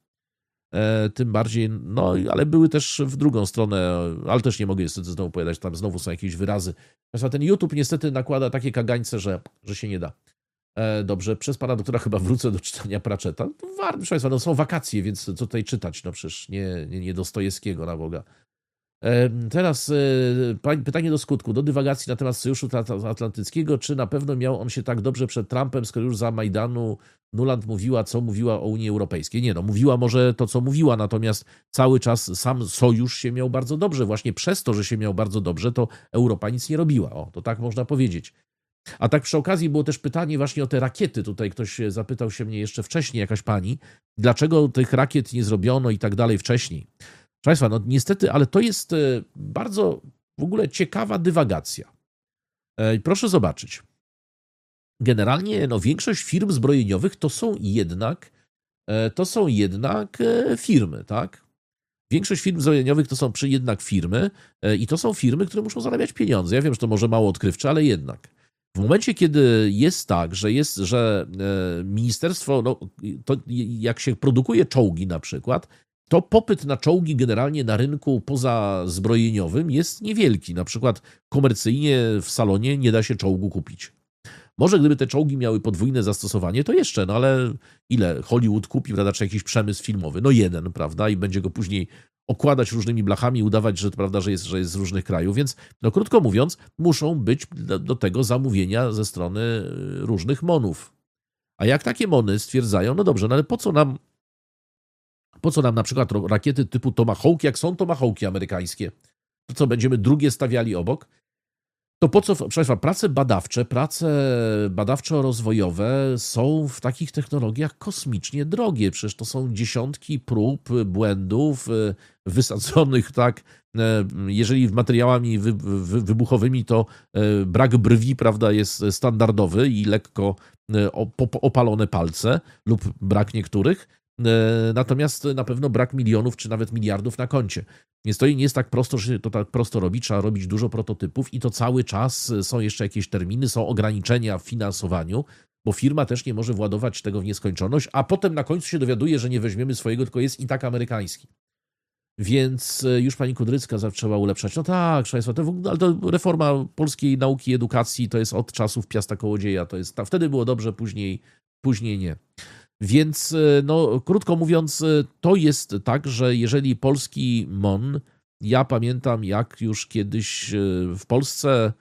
Tym bardziej, no ale były też w drugą stronę, ale też nie mogę niestety znowu opowiadać, tam znowu są jakieś wyrazy. Ten YouTube niestety nakłada takie kagańce, że, że się nie da. Dobrze, przez pana doktora chyba wrócę do czytania Pratchetta. No, warto, proszę Państwa, no są wakacje, więc co tutaj czytać? No przecież nie, nie, nie Dostojewskiego, na Boga. Teraz pytanie do skutku, do dywagacji na temat Sojuszu Atlantyckiego. Czy na pewno miał on się tak dobrze przed Trumpem, skoro już za Majdanu Nuland mówiła, co mówiła o Unii Europejskiej? Nie no, mówiła może to, co mówiła, natomiast cały czas sam Sojusz się miał bardzo dobrze. Właśnie przez to, że się miał bardzo dobrze, to Europa nic nie robiła. O, to tak można powiedzieć. A tak przy okazji było też pytanie właśnie o te rakiety. Tutaj ktoś zapytał się mnie jeszcze wcześniej, jakaś pani, dlaczego tych rakiet nie zrobiono i tak dalej wcześniej. Proszę Państwa, no niestety, ale to jest bardzo w ogóle ciekawa dywagacja. Proszę zobaczyć. Generalnie no, większość firm zbrojeniowych to są jednak to są jednak firmy, tak? Większość firm zbrojeniowych to są przy jednak firmy i to są firmy, które muszą zarabiać pieniądze. Ja wiem, że to może mało odkrywcze, ale jednak. W momencie, kiedy jest tak, że jest, że ministerstwo, no, to jak się produkuje czołgi na przykład, to popyt na czołgi generalnie na rynku pozazbrojeniowym jest niewielki. Na przykład komercyjnie w salonie nie da się czołgu kupić. Może gdyby te czołgi miały podwójne zastosowanie, to jeszcze, no ale ile Hollywood kupi, prawda, czy jakiś przemysł filmowy? No jeden, prawda, i będzie go później okładać różnymi blachami, udawać, że, prawda, że, jest, że jest z różnych krajów, więc no krótko mówiąc, muszą być do, do tego zamówienia ze strony różnych monów. A jak takie mony stwierdzają, no dobrze, no ale po co nam Po co nam na przykład rakiety typu Tomahawk, jak są Tomahawki amerykańskie? To co, będziemy drugie stawiali obok? To po co, proszę Państwa, prace badawcze, prace badawczo-rozwojowe są w takich technologiach kosmicznie drogie. Przecież to są dziesiątki prób, błędów wysadzonych, tak, jeżeli materiałami wy, wy, wybuchowymi, to brak brwi, prawda, jest standardowy i lekko opalone palce lub brak niektórych. Natomiast na pewno brak milionów czy nawet miliardów na koncie. Więc to nie jest tak prosto, że się to tak prosto robi. Trzeba robić dużo prototypów i to cały czas są jeszcze jakieś terminy, są ograniczenia w finansowaniu, bo firma też nie może władować tego w nieskończoność, a potem na końcu się dowiaduje, że nie weźmiemy swojego, tylko jest i tak amerykański. Więc już pani Kudrycka zaczęła ulepszać. No tak, Państwa, to, ale to reforma polskiej nauki i edukacji to jest od czasów Piasta Kołodzieja. To jest, wtedy było dobrze, później, później nie. Więc, no, krótko mówiąc, to jest tak, że jeżeli polski MON, ja pamiętam, jak już kiedyś w Polsce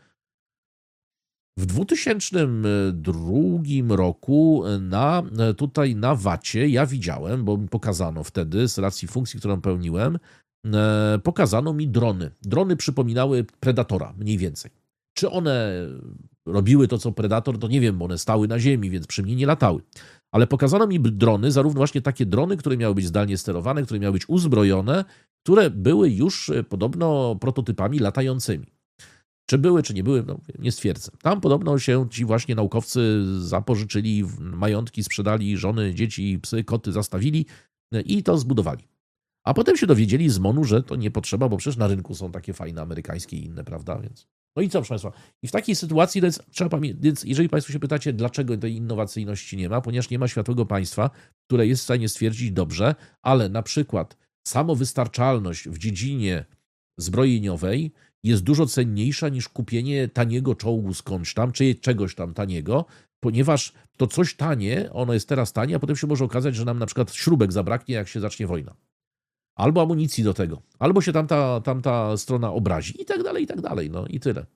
w dwa tysiące drugim roku na, tutaj na wacie ja widziałem, bo mi pokazano wtedy z racji funkcji, którą pełniłem, pokazano mi drony. Drony przypominały Predatora mniej więcej. Czy one robiły to, co Predator, to nie wiem, bo one stały na ziemi, więc przy mnie nie latały. Ale pokazano mi drony, zarówno właśnie takie drony, które miały być zdalnie sterowane, które miały być uzbrojone, które były już podobno prototypami latającymi. Czy były, czy nie były, no, nie stwierdzę. Tam podobno się ci właśnie naukowcy zapożyczyli, majątki sprzedali, żony, dzieci, psy, koty zastawili i to zbudowali. A potem się dowiedzieli z MON-u, że to nie potrzeba, bo przecież na rynku są takie fajne amerykańskie i inne, prawda? Więc... No i co, proszę Państwa? I w takiej sytuacji, więc, trzeba pamiętać, więc jeżeli Państwo się pytacie, dlaczego tej innowacyjności nie ma, ponieważ nie ma światłego państwa, które jest w stanie stwierdzić dobrze, ale na przykład samowystarczalność w dziedzinie zbrojeniowej jest dużo cenniejsza niż kupienie taniego czołgu skądś tam, czy czegoś tam taniego, ponieważ to coś tanie, ono jest teraz tanie, a potem się może okazać, że nam na przykład śrubek zabraknie, jak się zacznie wojna. albo amunicji do tego, albo się tamta, tamta strona obrazi i tak dalej, i tak dalej, no i tyle.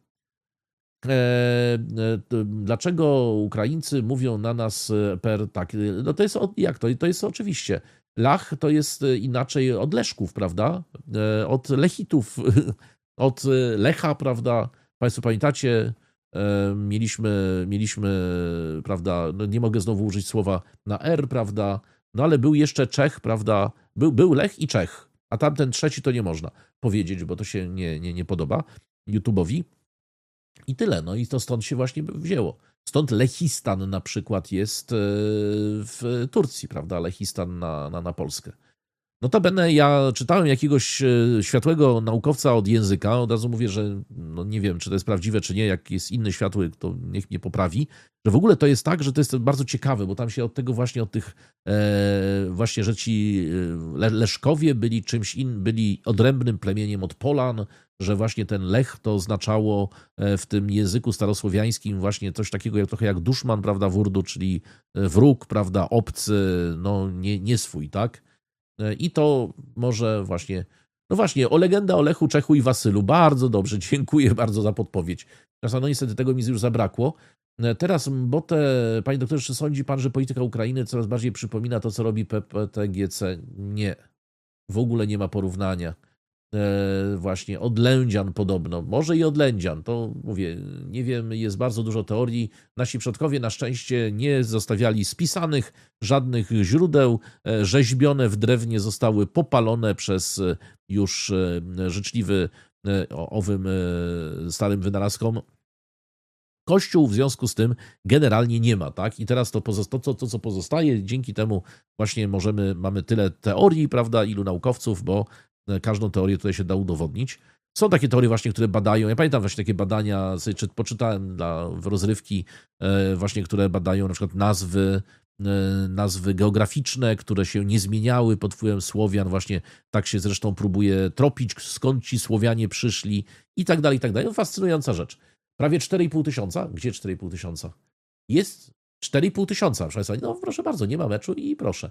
E, dlaczego Ukraińcy mówią na nas per tak? No to jest, jak to? To jest oczywiście. Lach to jest inaczej od Leszków, prawda? Od Lechitów, od Lecha, prawda? Państwo pamiętacie, mieliśmy, mieliśmy, prawda, no nie mogę znowu użyć słowa na R, prawda? No ale był jeszcze Czech, prawda? Był, był Lech i Czech, a tamten trzeci to nie można powiedzieć, bo to się nie, nie, nie podoba YouTube'owi. I tyle, no i to stąd się właśnie wzięło. Stąd Lechistan na przykład jest w Turcji, prawda? Lechistan na, na, na Polskę. Notabene ja czytałem jakiegoś światłego naukowca od języka, od razu mówię, że no nie wiem, czy to jest prawdziwe, czy nie, jak jest inny światły, to niech mnie poprawi, że w ogóle to jest tak, że to jest bardzo ciekawe, bo tam się od tego właśnie, od tych e, właśnie, że ci Le, Leszkowie byli czymś innym, byli odrębnym plemieniem od Polan, że właśnie ten Lech to oznaczało w tym języku starosłowiańskim właśnie coś takiego jak trochę jak duszman, prawda, w urdu, czyli wróg, prawda, obcy, no nie, nie swój, tak? I to może właśnie, no właśnie, o legenda o Lechu, Czechu i Wasylu. Bardzo dobrze, dziękuję bardzo za podpowiedź. No niestety tego mi już zabrakło. Teraz, bo te, panie doktorze, czy sądzi pan, że polityka Ukrainy coraz bardziej przypomina to, co robi P P T G C? Nie. W ogóle nie ma porównania. E, właśnie od Lędzian podobno, może i od Lędzian, to mówię, nie wiem, jest bardzo dużo teorii. Nasi przodkowie na szczęście nie zostawiali spisanych żadnych źródeł, e, rzeźbione w drewnie zostały popalone przez już e, życzliwy e, owym e, starym wynalazkom Kościół, w związku z tym generalnie nie ma, tak? I teraz to, to, to, to co pozostaje, dzięki temu właśnie możemy, mamy tyle teorii, prawda, ilu naukowców, bo każdą teorię tutaj się da udowodnić. Są takie teorie właśnie, które badają, ja pamiętam właśnie takie badania, sobie czy, poczytałem dla, w rozrywki właśnie, które badają na przykład nazwy, nazwy geograficzne, które się nie zmieniały pod wpływem Słowian, właśnie tak się zresztą próbuje tropić, skąd ci Słowianie przyszli i tak dalej, i tak dalej. Fascynująca rzecz. Prawie cztery i pół tysiąca? Gdzie cztery i pół tysiąca? Jest cztery i pół tysiąca, proszę Państwa. No proszę bardzo, nie ma meczu i proszę.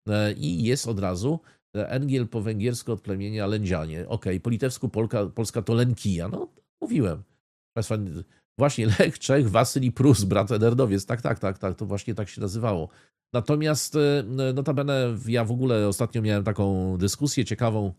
I jest od razu Engiel po węgiersku od plemienia Lędzianie. Okej, okay. Po litewsku Polka, Polska to Lenkija. No, mówiłem. Państwa, właśnie Lech, Czech, Wasyl i Prus, brat Ederdowiec. Tak, tak, tak, tak, to właśnie tak się nazywało. Natomiast notabene ja w ogóle ostatnio miałem taką dyskusję ciekawą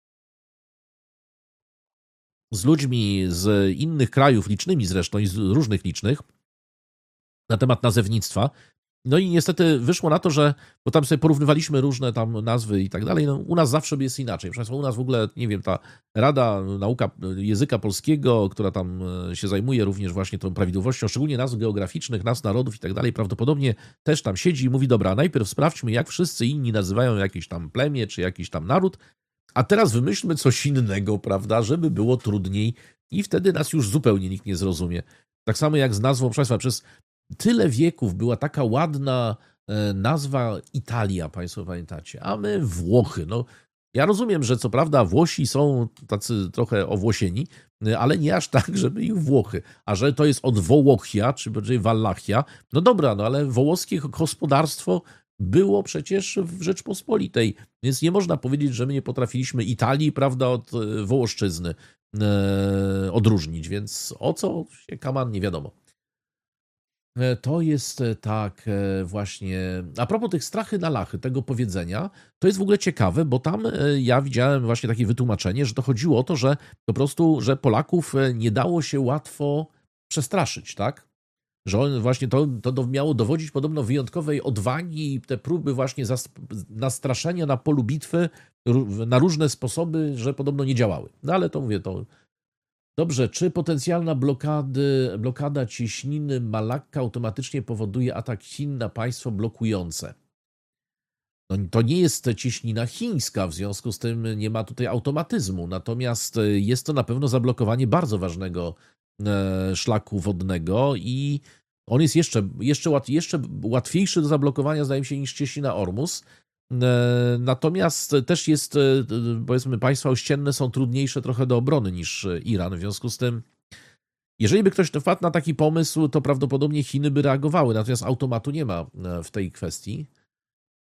z ludźmi z innych krajów, licznymi zresztą i z różnych licznych, na temat nazewnictwa. No i niestety wyszło na to, że, bo tam sobie porównywaliśmy różne tam nazwy i tak dalej, no u nas zawsze jest inaczej. Proszę Państwa, u nas w ogóle, nie wiem, ta Rada Nauka Języka Polskiego, która tam się zajmuje również właśnie tą prawidłowością, szczególnie nazw geograficznych, nazw narodów i tak dalej, prawdopodobnie też tam siedzi i mówi, dobra, najpierw sprawdźmy, jak wszyscy inni nazywają jakieś tam plemię, czy jakiś tam naród, a teraz wymyślmy coś innego, prawda, żeby było trudniej i wtedy nas już zupełnie nikt nie zrozumie. Tak samo jak z nazwą, proszę Państwa, przez tyle wieków była taka ładna nazwa Italia, Państwo pamiętacie, a my Włochy. No, ja rozumiem, że co prawda Włosi są tacy trochę owłosieni, ale nie aż tak, żeby ich Włochy. A że to jest od Wołochia, czy bardziej Wallachia, no dobra, no ale wołoskie gospodarstwo było przecież w Rzeczpospolitej, więc nie można powiedzieć, że my nie potrafiliśmy Italii, prawda, od Wołoszczyzny e, odróżnić, więc o co się kaman nie wiadomo. To jest tak właśnie, a propos tych strachy na lachy, tego powiedzenia, to jest w ogóle ciekawe, bo tam ja widziałem właśnie takie wytłumaczenie, że to chodziło o to, że po prostu, że Polaków nie dało się łatwo przestraszyć, tak? Że on właśnie to, to miało dowodzić podobno wyjątkowej odwagi i te próby właśnie nastraszenia na polu bitwy na różne sposoby, że podobno nie działały. No ale to mówię, to dobrze, czy potencjalna blokady, blokada cieśniny Malakka automatycznie powoduje atak Chin na państwo blokujące? No, to nie jest cieśnina chińska, w związku z tym nie ma tutaj automatyzmu, natomiast jest to na pewno zablokowanie bardzo ważnego szlaku wodnego i on jest jeszcze, jeszcze, łat, jeszcze łatwiejszy do zablokowania, zdaje mi się, niż cieśnina Ormus. Natomiast też jest, powiedzmy, państwa ościenne są trudniejsze trochę do obrony niż Iran. W związku z tym, jeżeli by ktoś wpadł na taki pomysł, to prawdopodobnie Chiny by reagowały. Natomiast automatu nie ma w tej kwestii.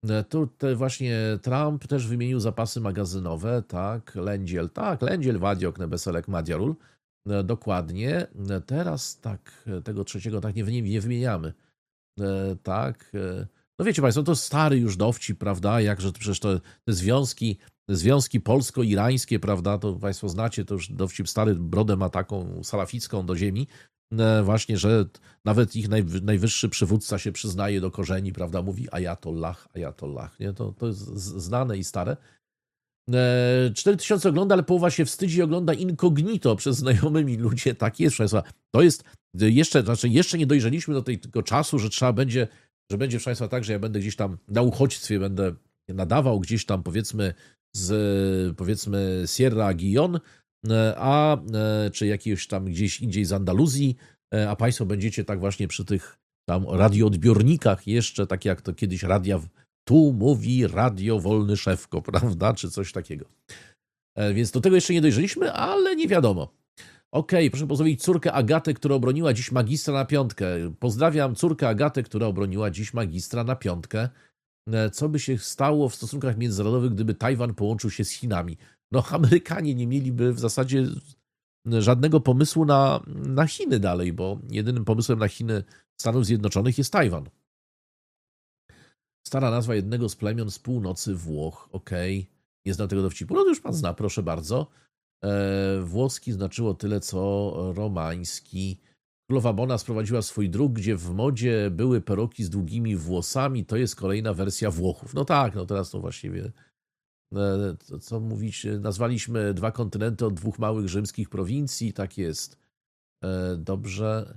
Tu te właśnie Trump też wymienił zapasy magazynowe, tak, Lędziel, tak, Lędziel, Wadiok, Nebeselek, Madiarul, e, dokładnie. E, Teraz tak, e, tego trzeciego tak nie, wy- nie wymieniamy, e, tak. e, No wiecie Państwo, to stary już dowcip, prawda, jakże to przecież te, te związki, związki polsko-irańskie, prawda, to Państwo znacie, to już dowcip stary, brodę ma taką salaficką do ziemi, e, właśnie, że nawet ich naj, najwyższy przywódca się przyznaje do korzeni, prawda, mówi ajatollah, ajatollah, nie? To, to jest z- znane i stare. E, cztery tysiące ogląda, ale połowa się wstydzi i ogląda incognito przez znajomymi ludzie. Tak jest, proszę Państwa. To jest jeszcze, znaczy jeszcze nie dojrzeliśmy do tej- tego czasu, że trzeba będzie, że będzie, proszę Państwa, tak, że ja będę gdzieś tam na uchodźstwie, będę nadawał gdzieś tam, powiedzmy, z, powiedzmy, Sierra Guillon, e, a, e, czy jakiegoś tam gdzieś indziej z Andaluzji, e, a Państwo będziecie tak właśnie przy tych tam radioodbiornikach jeszcze, tak jak to kiedyś radia w- tu mówi radio Wolny Szewko, prawda, czy coś takiego. E, Więc do tego jeszcze nie dojrzeliśmy, ale nie wiadomo. Okej, proszę pozdrowić córkę Agatę, która obroniła dziś magistra na piątkę. Pozdrawiam córkę Agatę, która obroniła dziś magistra na piątkę. E, Co by się stało w stosunkach międzynarodowych, gdyby Tajwan połączył się z Chinami? No, Amerykanie nie mieliby w zasadzie żadnego pomysłu na, na Chiny dalej, bo jedynym pomysłem na Chiny Stanów Zjednoczonych jest Tajwan. Stara nazwa jednego z plemion z północy Włoch. Okej, nie znam tego dowcipu. No to już pan zna, proszę bardzo. E, włoski znaczyło tyle, co romański. Królowa Bona sprowadziła swój druk, gdzie w modzie były peruki z długimi włosami. To jest kolejna wersja Włochów. No tak, no teraz to właściwie, e, to, co mówić, nazwaliśmy dwa kontynenty od dwóch małych rzymskich prowincji. Tak jest. E, dobrze.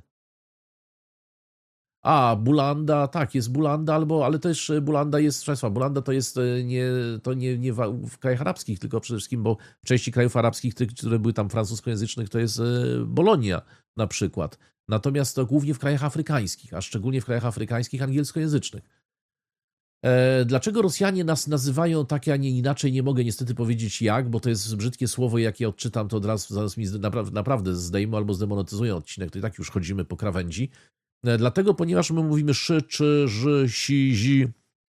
A, Bulanda, tak, jest Bulanda, albo, ale też e, Bulanda jest, proszę Państwa, Bulanda to jest e, nie, to nie, nie w, w krajach arabskich, tylko przede wszystkim, bo w części krajów arabskich, tych, które były tam francuskojęzycznych, to jest e, Bolonia na przykład. Natomiast to głównie w krajach afrykańskich, a szczególnie w krajach afrykańskich angielskojęzycznych. E, Dlaczego Rosjanie nas nazywają tak, a nie inaczej? Nie mogę niestety powiedzieć jak, bo to jest brzydkie słowo, jak je odczytam, to od razu zaraz mi napra- naprawdę zdejmą albo zdemonetyzują odcinek, to i tak już chodzimy po krawędzi. E, Dlatego, ponieważ my mówimy szy, czy, ży, si, zi,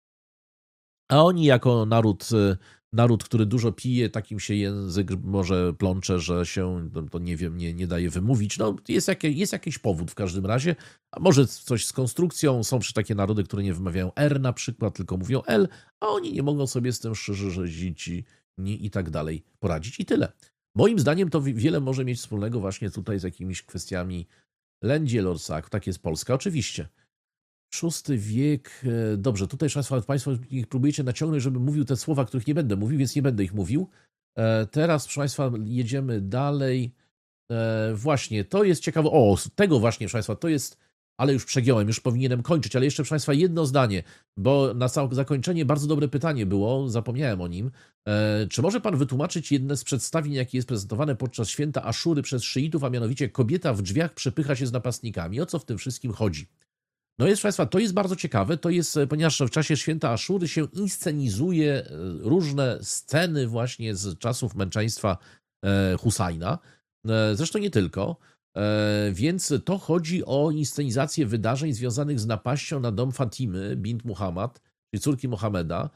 a oni jako naród, e, naród, który dużo pije, takim się język może plącze, że się, to, to nie wiem, nie, nie daje wymówić. No, jest, jakie, jest jakiś powód w każdym razie, a może coś z konstrukcją. Są przecież takie narody, które nie wymawiają R na przykład, tylko mówią L, a oni nie mogą sobie z tym szy, ży, ży, zi, ci, ni i tak dalej poradzić. I tyle. Moim zdaniem to wi- wiele może mieć wspólnego właśnie tutaj z jakimiś kwestiami Lędzie, Lorsak, tak jest Polska, oczywiście. Szósty wiek, e, dobrze, tutaj Państwo, Państwo ich próbujecie naciągnąć, żebym mówił te słowa, których nie będę mówił, więc nie będę ich mówił. E, Teraz, proszę Państwa, jedziemy dalej. E, Właśnie, to jest ciekawe. O, z tego właśnie, proszę Państwa, to jest, ale już przegiąłem, już powinienem kończyć, ale jeszcze, proszę Państwa, jedno zdanie, bo na całe zakończenie bardzo dobre pytanie było, zapomniałem o nim. E, Czy może Pan wytłumaczyć jedne z przedstawień, jakie jest prezentowane podczas święta Aszury przez szyitów, a mianowicie kobieta w drzwiach przepycha się z napastnikami? O co w tym wszystkim chodzi? No jest, proszę Państwa, to jest bardzo ciekawe, to jest, e, ponieważ w czasie święta Aszury się inscenizuje e, różne sceny właśnie z czasów męczeństwa e, Husajna, E, zresztą nie tylko, E, więc to chodzi o inscenizację wydarzeń związanych z napaścią na dom Fatimy bint Muhammad, czyli córki Mohameda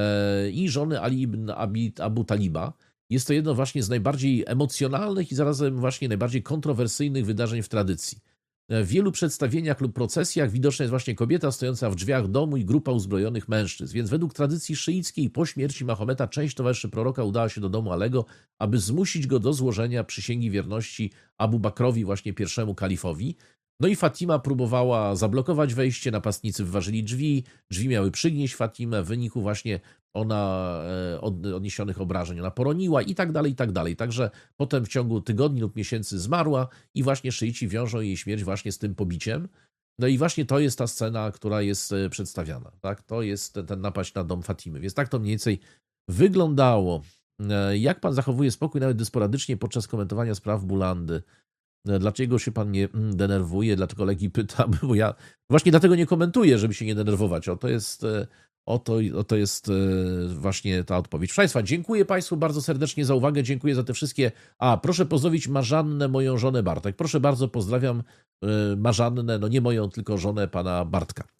e, i żony Ali ibn Abi, Abu Taliba. Jest to jedno właśnie z najbardziej emocjonalnych i zarazem właśnie najbardziej kontrowersyjnych wydarzeń w tradycji. W wielu przedstawieniach lub procesjach widoczna jest właśnie kobieta stojąca w drzwiach domu i grupa uzbrojonych mężczyzn. Więc według tradycji szyickiej po śmierci Mahometa część towarzyszy proroka udała się do domu Alego, aby zmusić go do złożenia przysięgi wierności Abu Bakrowi, właśnie pierwszemu kalifowi. No i Fatima próbowała zablokować wejście, napastnicy wyważyli drzwi, drzwi miały przygnieść Fatimę, w wyniku właśnie ona e, od, odniesionych obrażeń ona poroniła i tak dalej, i tak dalej. Także potem w ciągu tygodni lub miesięcy zmarła i właśnie szyici wiążą jej śmierć właśnie z tym pobiciem. No i właśnie to jest ta scena, która jest e, przedstawiana. Tak? To jest ten, ten napaść na dom Fatimy. Więc tak to mniej więcej wyglądało. E, Jak pan zachowuje spokój nawet gdy sporadycznie podczas komentowania spraw Bulandy? E, Dlaczego się pan nie mm, denerwuje? Dlaczego kolegi pyta? Bo ja właśnie dlatego nie komentuję, żeby się nie denerwować. O, to jest... e, Oto, oto jest e, właśnie ta odpowiedź. Proszę Państwa, dziękuję Państwu bardzo serdecznie za uwagę, dziękuję za te wszystkie... A, proszę pozdrowić Marzannę, moją żonę Bartek. Proszę bardzo, pozdrawiam e, Marzannę, no nie moją, tylko żonę pana Bartka.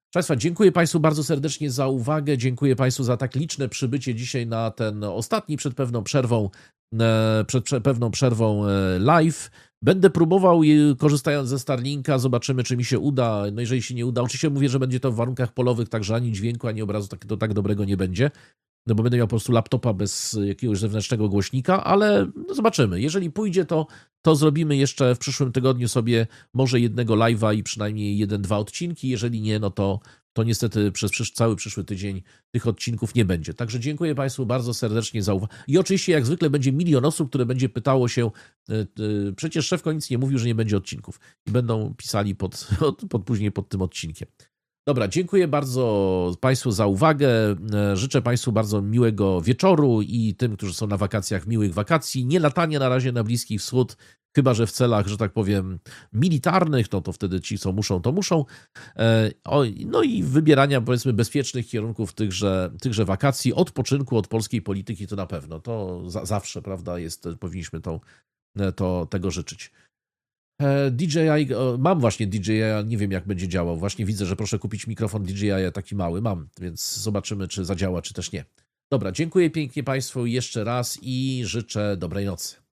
Państwa, dziękuję Państwu bardzo serdecznie za uwagę, dziękuję Państwu za tak liczne przybycie dzisiaj na ten ostatni przed pewną przerwą, przed pewną przerwą live. Będę próbował, korzystając ze Starlinka, zobaczymy, czy mi się uda. No jeżeli się nie uda, oczywiście mówię, że będzie to w warunkach polowych, także ani dźwięku, ani obrazu tak, to tak dobrego nie będzie, no bo będę miał po prostu laptopa bez jakiegoś zewnętrznego głośnika, ale no zobaczymy. Jeżeli pójdzie, to, to zrobimy jeszcze w przyszłym tygodniu sobie może jednego live'a i przynajmniej jeden, dwa odcinki. Jeżeli nie, no to, to niestety przez przysz cały przyszły tydzień tych odcinków nie będzie. Także dziękuję Państwu bardzo serdecznie za uwagę. I oczywiście jak zwykle będzie milion osób, które będzie pytało się, yy, yy, przecież Szefko nic nie mówił, że nie będzie odcinków. I będą pisali pod, pod, później pod tym odcinkiem. Dobra, dziękuję bardzo Państwu za uwagę. Życzę Państwu bardzo miłego wieczoru i tym, którzy są na wakacjach, miłych wakacji. Nie latania na razie na Bliski Wschód, chyba że w celach, że tak powiem, militarnych, no to wtedy ci, co muszą, to muszą. No i wybierania, powiedzmy, bezpiecznych kierunków tychże, tychże wakacji, odpoczynku od polskiej polityki to na pewno. To za, zawsze, prawda, jest, powinniśmy to, to, tego życzyć. D J I, mam właśnie D J I, nie wiem jak będzie działał. Właśnie widzę, że proszę kupić mikrofon D J I, taki mały mam, więc zobaczymy, czy zadziała, czy też nie. Dobra, dziękuję pięknie Państwu jeszcze raz i życzę dobrej nocy.